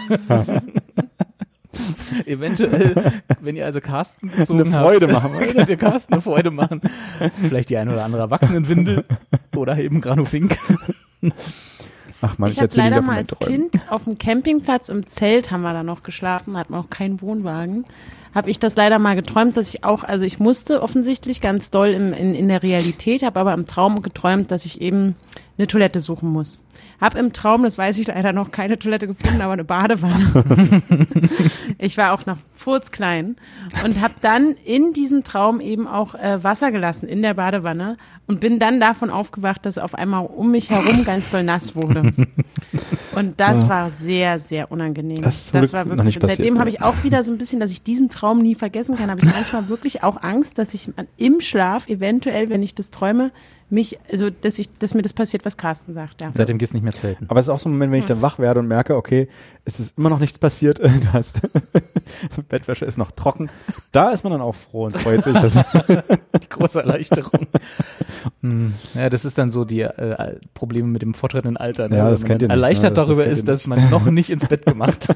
Speaker 2: Eventuell, wenn ihr also Carsten gezogen
Speaker 3: Eine
Speaker 2: habt,
Speaker 3: Freude machen.
Speaker 2: könnt ihr Carsten eine Freude machen. Vielleicht die ein oder andere Erwachsenenwindel oder eben Granufink.
Speaker 3: Ach man,
Speaker 4: Ich
Speaker 3: ich,
Speaker 4: habe
Speaker 3: erzähle
Speaker 4: leider
Speaker 3: wieder von
Speaker 4: mal
Speaker 3: den
Speaker 4: als
Speaker 3: Träumen.
Speaker 4: Kind auf dem Campingplatz im Zelt haben wir da noch geschlafen, hatten wir auch keinen Wohnwagen. Habe ich das leider mal geträumt, dass ich auch, also ich musste offensichtlich ganz doll im, in, in der Realität, habe aber im Traum geträumt, dass ich eben eine Toilette suchen muss. Hab im Traum, das weiß ich leider noch, keine Toilette gefunden, aber eine Badewanne. Ich war auch noch furzklein und habe dann in diesem Traum eben auch äh, Wasser gelassen in der Badewanne und bin dann davon aufgewacht, dass auf einmal um mich herum ganz doll nass wurde. Und das war sehr, sehr unangenehm.
Speaker 3: Das ist
Speaker 4: Das,
Speaker 3: zum Glück
Speaker 4: war
Speaker 3: noch
Speaker 4: wirklich.
Speaker 3: nicht
Speaker 4: Und
Speaker 3: passiert,
Speaker 4: seitdem
Speaker 3: ja.
Speaker 4: habe ich auch wieder so ein bisschen, dass ich diesen Traum nie vergessen kann, habe ich manchmal wirklich auch Angst, dass ich im Schlaf eventuell, wenn ich das träume, mich, also dass ich, dass mir das passiert, was Carsten sagt. Ja.
Speaker 2: Seitdem gehst du nicht mehr zelten.
Speaker 3: Aber es ist auch so ein Moment, wenn ich dann wach werde und merke, okay, es ist immer noch nichts passiert, du hast, Bettwäsche ist noch trocken. Da ist man dann auch froh und freut sich. Dass
Speaker 2: Die große Erleichterung. Hm. Ja, das ist dann so die äh, Probleme mit dem fortschrittenden Alter. Ne?
Speaker 3: Ja,
Speaker 2: Wenn
Speaker 3: das
Speaker 2: man
Speaker 3: kennt
Speaker 2: dann
Speaker 3: ihr nicht,
Speaker 2: erleichtert
Speaker 3: ne? Das- das
Speaker 2: darüber
Speaker 3: kennt
Speaker 2: ist,
Speaker 3: ihr
Speaker 2: dass man noch nicht ins Bett gemacht.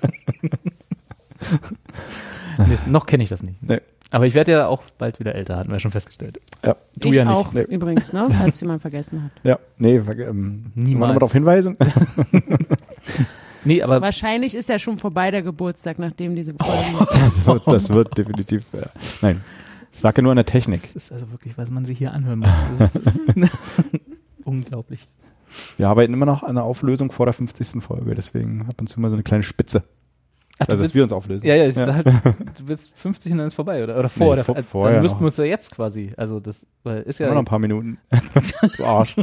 Speaker 2: Nee, noch kenne ich das nicht.
Speaker 3: Nee.
Speaker 2: Aber ich werde ja auch bald wieder älter, hatten wir schon festgestellt.
Speaker 3: Ja,
Speaker 2: Du
Speaker 4: ich
Speaker 2: ja nicht.
Speaker 4: auch
Speaker 3: Nee.
Speaker 4: übrigens, ne, falls jemand vergessen hat.
Speaker 3: ja, nee, ver- ähm, sollen wir
Speaker 2: Niemals.
Speaker 3: nochmal darauf hinweisen?
Speaker 2: Nee, aber
Speaker 4: Wahrscheinlich ist ja schon vorbei der Geburtstag, nachdem diese
Speaker 3: Oh.
Speaker 4: Folge.
Speaker 3: das, wird, das wird definitiv, äh, nein. Es lag ja nur an der Technik.
Speaker 2: das ist also wirklich, was man sich hier anhören muss. Das ist unglaublich.
Speaker 3: Wir arbeiten immer noch an der Auflösung vor der fünfzigsten Folge, deswegen ab und zu mal so eine kleine Spitze.
Speaker 2: Ach,
Speaker 3: Also,
Speaker 2: du
Speaker 3: dass wir uns auflösen.
Speaker 2: Ja, ja, ich Halt, du willst fünfzig und dann ist vorbei, oder? Oder vor,
Speaker 3: Nee,
Speaker 2: oder,
Speaker 3: vor-
Speaker 2: also,
Speaker 3: vorher
Speaker 2: dann müssten
Speaker 3: noch.
Speaker 2: wir uns ja jetzt quasi, also das weil ist ja
Speaker 3: Immer noch ein
Speaker 2: jetzt,
Speaker 3: paar Minuten. Du Arsch.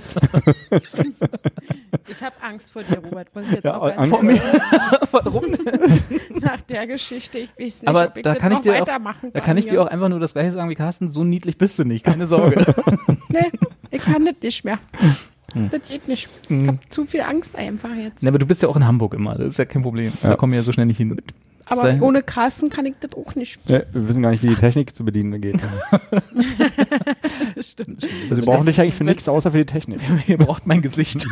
Speaker 4: Ich habe Angst vor dir, Robert. Muss ich jetzt
Speaker 3: Ja,
Speaker 4: auch ganz
Speaker 3: Angst
Speaker 2: vor mir.
Speaker 4: ehrlich
Speaker 2: Warum
Speaker 4: sagen. Nach der Geschichte, ich weiß nicht,
Speaker 2: Aber
Speaker 4: ob ich
Speaker 2: da
Speaker 4: das
Speaker 2: kann ich
Speaker 4: noch
Speaker 2: dir auch-
Speaker 4: weitermachen
Speaker 2: Da kann ich dir auch einfach nur das gleiche sagen wie Carsten, so niedlich bist du nicht, keine Sorge.
Speaker 4: Nee, ich kann das nicht mehr.
Speaker 2: Hm.
Speaker 4: Das geht nicht. Ich habe zu viel Angst einfach jetzt.
Speaker 2: Ne, aber du bist ja auch in Hamburg immer, das ist ja kein Problem. Da
Speaker 3: Ja.
Speaker 2: kommen wir ja so schnell nicht hin.
Speaker 4: Aber
Speaker 2: Sei-
Speaker 4: ohne Carsten kann ich das auch nicht.
Speaker 3: Ja, wir wissen gar nicht, wie die Technik zu bedienen geht.
Speaker 4: Stimmt.
Speaker 3: Also wir brauchen dich eigentlich für nichts außer für die Technik.
Speaker 2: Ihr braucht mein Gesicht.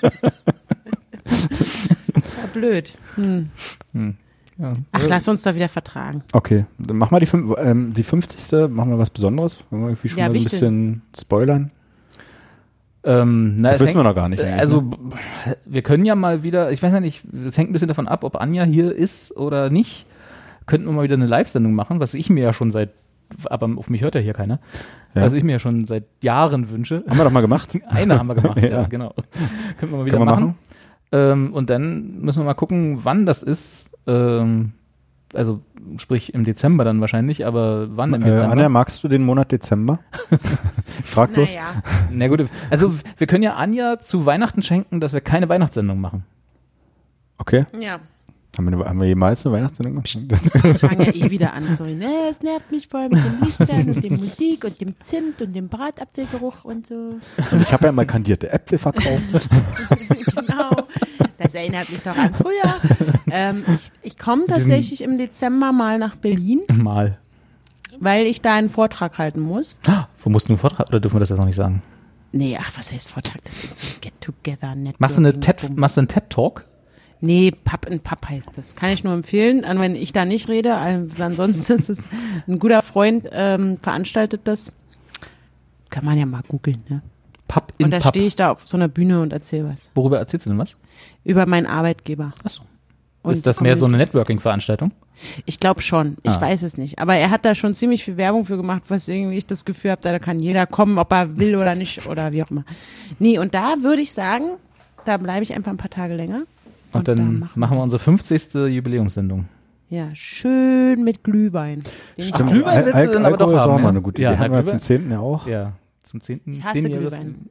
Speaker 4: Ja, blöd. Hm.
Speaker 2: Ja.
Speaker 4: Ach, lass uns da wieder vertragen.
Speaker 3: Okay, dann machen wir die, fünf, ähm, die fünfzigste machen wir was Besonderes. Wollen wir irgendwie schon
Speaker 4: Ja,
Speaker 3: mal so ein
Speaker 4: wichtig.
Speaker 3: bisschen spoilern?
Speaker 2: Ähm, na,
Speaker 3: Das
Speaker 2: es
Speaker 3: wissen
Speaker 2: hängt-
Speaker 3: wir noch gar nicht eigentlich,
Speaker 2: Also,
Speaker 3: ne?
Speaker 2: wir können ja mal wieder, ich weiß ja nicht, es hängt ein bisschen davon ab, ob Anja hier ist oder nicht. Könnten wir mal wieder eine Live-Sendung machen, was ich mir ja schon seit, aber auf mich hört ja hier keiner,
Speaker 3: Ja.
Speaker 2: was ich mir ja schon seit Jahren wünsche.
Speaker 3: Haben wir doch mal gemacht.
Speaker 2: Eine haben wir gemacht, ja,
Speaker 3: Ja.
Speaker 2: genau. Können wir mal wieder
Speaker 3: Können wir
Speaker 2: machen.
Speaker 3: machen.
Speaker 2: Ähm, und dann müssen wir mal gucken, wann das ist. Ähm, also sprich im Dezember dann wahrscheinlich, aber wann im
Speaker 3: Äh,
Speaker 2: Dezember?
Speaker 3: Anja, magst du den Monat Dezember? Ich frag bloß.
Speaker 4: Naja.
Speaker 2: Na gut, also wir können ja Anja zu Weihnachten schenken, dass wir keine Weihnachtssendung machen.
Speaker 3: Okay.
Speaker 4: Ja.
Speaker 3: Haben wir, haben wir jemals eine Weihnachtssendung gemacht? Das,
Speaker 4: Ich fange ja eh wieder an. So, ne, es nervt mich voll mit den Lichtern und der Musik und dem Zimt und dem Bratapfelgeruch und so.
Speaker 3: und ich habe ja mal kandierte Äpfel verkauft.
Speaker 4: Genau. Das erinnert mich doch an früher. Ähm, ich ich komme tatsächlich im Dezember mal nach Berlin,
Speaker 2: Mal.
Speaker 4: weil ich da einen Vortrag halten muss.
Speaker 2: Wo musst du einen Vortrag, oder dürfen wir das jetzt noch nicht sagen?
Speaker 4: Nee, ach, was heißt Vortrag? Das wird so Get-Together, Networking.
Speaker 2: Machst du eine TED, machst du einen TED-Talk?
Speaker 4: Nee, Papp in Papp heißt das. Kann ich nur empfehlen. Und wenn ich da nicht rede, also ansonsten ist es ein guter Freund, ähm, veranstaltet das. Kann man ja mal googeln, ne?
Speaker 2: Papp in
Speaker 4: Und da
Speaker 2: Papp.
Speaker 4: stehe ich da auf so einer Bühne und erzähle was.
Speaker 2: Worüber erzählst du denn was?
Speaker 4: Über meinen Arbeitgeber.
Speaker 2: Achso.
Speaker 4: Und
Speaker 2: Ist das mehr so eine Networking-Veranstaltung?
Speaker 4: Ich glaube schon. Ich
Speaker 2: Ah.
Speaker 4: weiß es nicht. Aber er hat da schon ziemlich viel Werbung für gemacht, was irgendwie ich das Gefühl habe, da kann jeder kommen, ob er will oder nicht oder wie auch immer. Nee, und da würde ich sagen, da bleibe ich einfach ein paar Tage länger.
Speaker 2: Und, dann
Speaker 4: da
Speaker 2: machen wir unsere fünfzigste Jubiläumssendung.
Speaker 4: Ja, schön mit Glühwein. Den
Speaker 3: Stimmt.
Speaker 4: ich-
Speaker 2: Glühwein willst du
Speaker 3: Al-
Speaker 2: dann aber doch
Speaker 3: Alkohol ist
Speaker 2: haben,
Speaker 3: auch
Speaker 2: ja?
Speaker 3: mal eine gute
Speaker 2: Ja,
Speaker 3: Idee. Hatten wir
Speaker 2: Glühwein-
Speaker 3: zum zehnten ja auch.
Speaker 2: Ja, zum zehnten
Speaker 4: Ich hasse
Speaker 2: zehnjähriges-
Speaker 4: Glühwein.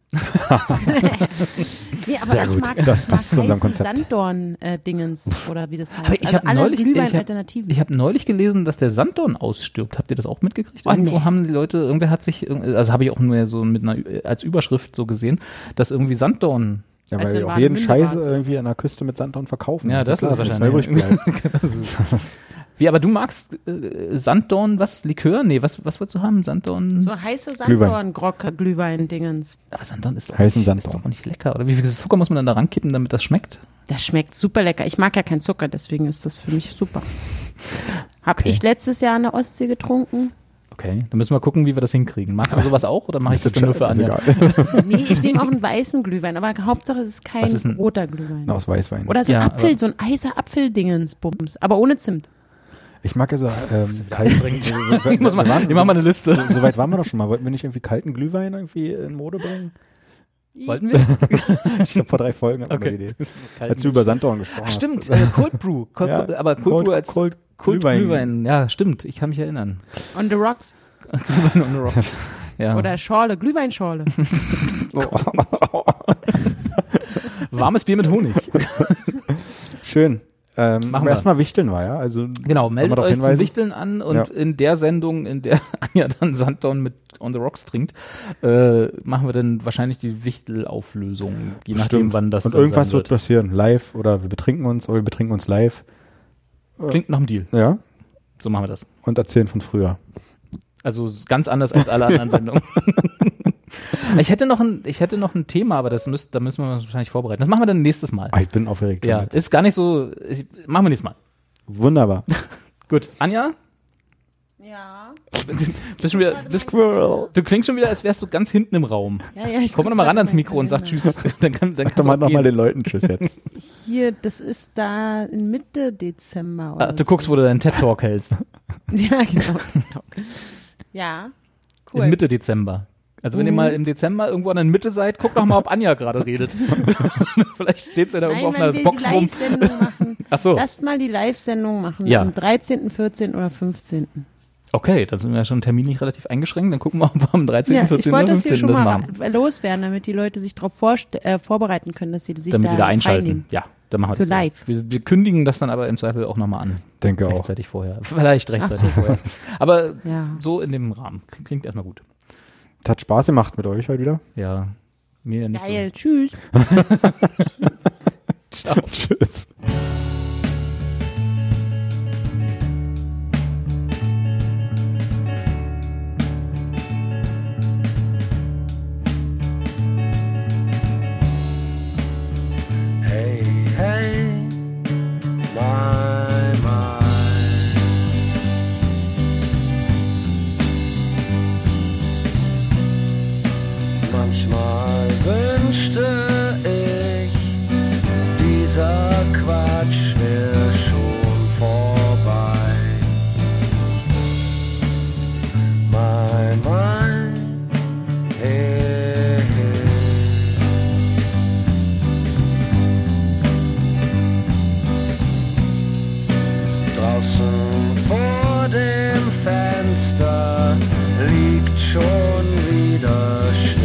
Speaker 4: Nee, aber
Speaker 3: Sehr
Speaker 4: ich
Speaker 3: gut.
Speaker 4: mag,
Speaker 3: Das
Speaker 4: mag
Speaker 3: passt zu unserem
Speaker 4: heißen
Speaker 3: Konzept.
Speaker 4: Sanddorn-Dingens oder wie das heißt.
Speaker 2: Aber ich
Speaker 4: also
Speaker 2: habe
Speaker 4: alle
Speaker 2: neulich, ich habe
Speaker 4: Glühwein-Alternativen.
Speaker 2: ich hab neulich gelesen, dass der Sanddorn ausstirbt. Habt ihr das auch mitgekriegt?
Speaker 4: Oh,
Speaker 2: Irgendwo
Speaker 4: nee.
Speaker 2: haben die Leute, irgendwer hat sich, irg- also habe ich auch nur so mit einer, als Überschrift so gesehen, dass irgendwie Sanddorn,
Speaker 3: Ja, weil
Speaker 4: Also
Speaker 3: wir
Speaker 4: in
Speaker 3: auch jeden
Speaker 4: Warnemünde
Speaker 3: Scheiß
Speaker 4: war's.
Speaker 3: irgendwie an der Küste mit Sanddorn verkaufen.
Speaker 2: ja,
Speaker 3: Also
Speaker 2: das
Speaker 3: klar,
Speaker 2: ist
Speaker 3: dass
Speaker 2: wahrscheinlich.
Speaker 3: nichts mehr übrig bleibt.
Speaker 2: Wie, aber du magst äh, Sanddorn, was, Likör? Nee, was, was wolltest du haben? Sanddorn?
Speaker 4: So heiße Sanddorn-Glühwein-Dingens.
Speaker 2: Aber Sanddorn ist doch,
Speaker 3: Heißen
Speaker 2: nicht, ist
Speaker 3: Sanddorn.
Speaker 2: doch auch nicht lecker. Oder wie viel Zucker muss man dann da rankippen, damit das schmeckt?
Speaker 4: Das schmeckt super lecker. Ich mag ja keinen Zucker, deswegen ist das für mich super. Hab
Speaker 2: Okay.
Speaker 4: ich letztes Jahr an der Ostsee getrunken?
Speaker 2: Okay, dann müssen wir gucken, wie wir das hinkriegen. Magst du sowas auch oder mache ich das dann nur für Anja?
Speaker 4: Nee, ich nehme auch einen weißen Glühwein, aber Hauptsache es ist kein
Speaker 2: Was ist ein-
Speaker 4: roter Glühwein.
Speaker 3: Aus Weißwein.
Speaker 4: Oder so
Speaker 2: Ja,
Speaker 4: Apfel,
Speaker 2: aber-
Speaker 4: so ein eiser Apfeldingensbums, aber ohne Zimt.
Speaker 3: Ich mag ja so ähm, kalten.
Speaker 2: Ich muss mal, ich mach mal eine Liste.
Speaker 3: So, so weit waren wir doch schon mal. Wollten wir nicht irgendwie kalten Glühwein irgendwie in Mode bringen?
Speaker 2: Wollten wir?
Speaker 3: Ich glaube, vor drei Folgen hatten wir
Speaker 2: Okay.
Speaker 3: die Idee. Als du über Sanddorn gesprochen
Speaker 2: Ach
Speaker 3: hast.
Speaker 2: stimmt, äh, Cold Brew. Cold,
Speaker 3: Ja,
Speaker 2: aber Cold,
Speaker 3: Cold-
Speaker 2: Brew als
Speaker 3: Cold
Speaker 2: Cold
Speaker 3: Glühwein.
Speaker 2: Glühwein. Ja, stimmt. Ich kann mich erinnern.
Speaker 4: On the rocks.
Speaker 2: Glühwein on the rocks. Ja.
Speaker 4: Oder Schorle, Glühweinschorle.
Speaker 2: Warmes Bier mit Honig.
Speaker 3: Schön. Ähm,
Speaker 2: Machen
Speaker 3: aber
Speaker 2: wir.
Speaker 3: erstmal wichteln war, ja? Also,
Speaker 2: Genau,
Speaker 3: wollen wir
Speaker 2: meldet
Speaker 3: darauf
Speaker 2: euch zum
Speaker 3: hinweisen?
Speaker 2: Wichteln an und
Speaker 3: Ja.
Speaker 2: in der Sendung, in der Anja dann Sanddorn mit On the Rocks trinkt, äh, machen wir dann wahrscheinlich die Wichtelauflösung, je nachdem,
Speaker 3: Stimmt.
Speaker 2: wann das
Speaker 3: Und
Speaker 2: dann
Speaker 3: irgendwas
Speaker 2: sein
Speaker 3: wird passieren. Live oder wir betrinken uns oder wir betrinken uns live.
Speaker 2: Klingt nach einem Deal.
Speaker 3: Ja.
Speaker 2: So machen wir das.
Speaker 3: Und erzählen von früher.
Speaker 2: Also ganz anders als alle anderen Sendungen. Ich hätte noch ein, ich hätte noch ein Thema, aber das müsst, da müssen wir uns wahrscheinlich vorbereiten. Das machen wir dann nächstes Mal.
Speaker 3: Ah, ich bin aufgeregt.
Speaker 2: Ja,
Speaker 3: jetzt.
Speaker 2: ist gar nicht so, ich, machen wir nächstes Mal.
Speaker 3: Wunderbar.
Speaker 2: Gut. Anja?
Speaker 4: Ja.
Speaker 2: Bist schon wieder, bist, du klingst schon wieder, als wärst du ganz hinten im Raum.
Speaker 4: Ja, ja, ich
Speaker 2: Komm doch mal ran ans Mikro und sag Tschüss. Dann kann, dann
Speaker 3: Sag doch
Speaker 2: kann's
Speaker 3: mal
Speaker 2: auch
Speaker 3: nochmal
Speaker 2: gehen.
Speaker 3: den Leuten Tschüss jetzt.
Speaker 4: Hier, das ist da in Mitte Dezember. Oder
Speaker 2: Ah, du
Speaker 4: so.
Speaker 2: guckst, wo du deinen TED-Talk hältst.
Speaker 4: Ja, genau. Ja, cool.
Speaker 2: In Mitte Dezember. Also wenn ihr mal im Dezember irgendwo an der Mitte seid, guckt doch mal, ob Anja gerade redet. Vielleicht steht sie da irgendwo
Speaker 4: Nein,
Speaker 2: auf
Speaker 4: wenn
Speaker 2: einer
Speaker 4: wir
Speaker 2: Box
Speaker 4: die
Speaker 2: rum.
Speaker 4: Live-Sendung machen.
Speaker 2: Ach so,
Speaker 4: Lasst mal die Live-Sendung machen.
Speaker 2: Ja.
Speaker 4: Am dreizehnten, vierzehnten oder fünfzehnten
Speaker 2: okay, dann sind wir ja schon terminlich relativ eingeschränkt. Dann gucken wir, ob wir am dreizehnten,
Speaker 4: Ja, ich
Speaker 2: vierzehnten
Speaker 4: wollte
Speaker 2: oder
Speaker 4: das hier
Speaker 2: fünfzehnten
Speaker 4: schon
Speaker 2: das
Speaker 4: mal
Speaker 2: machen.
Speaker 4: ra- loswerden, damit die Leute sich darauf äh, vorbereiten können, dass sie sich
Speaker 2: Damit
Speaker 4: da
Speaker 2: die da einschalten.
Speaker 4: reinnehmen.
Speaker 2: Ja, dann machen wir
Speaker 4: Für
Speaker 2: das so.
Speaker 4: live.
Speaker 2: Wir, wir kündigen das dann aber im Zweifel auch nochmal an.
Speaker 3: Denke auch.
Speaker 2: Rechtzeitig vorher. Vielleicht rechtzeitig
Speaker 4: Ach so.
Speaker 2: vorher. Aber
Speaker 4: Ja.
Speaker 2: so in dem Rahmen. Klingt erstmal gut.
Speaker 3: Hat Spaß gemacht mit euch heute wieder.
Speaker 2: Ja, mir nicht
Speaker 4: Geil, tschüss.
Speaker 2: so. Ciao.
Speaker 3: Tschüss.
Speaker 5: Hey, hey, my, my. Manchmal wünschte ich, dieser Quatsch wär schon vorbei. My, my, hey, hey. Draußen vor dem Fenster liegt schon wieder Schnee.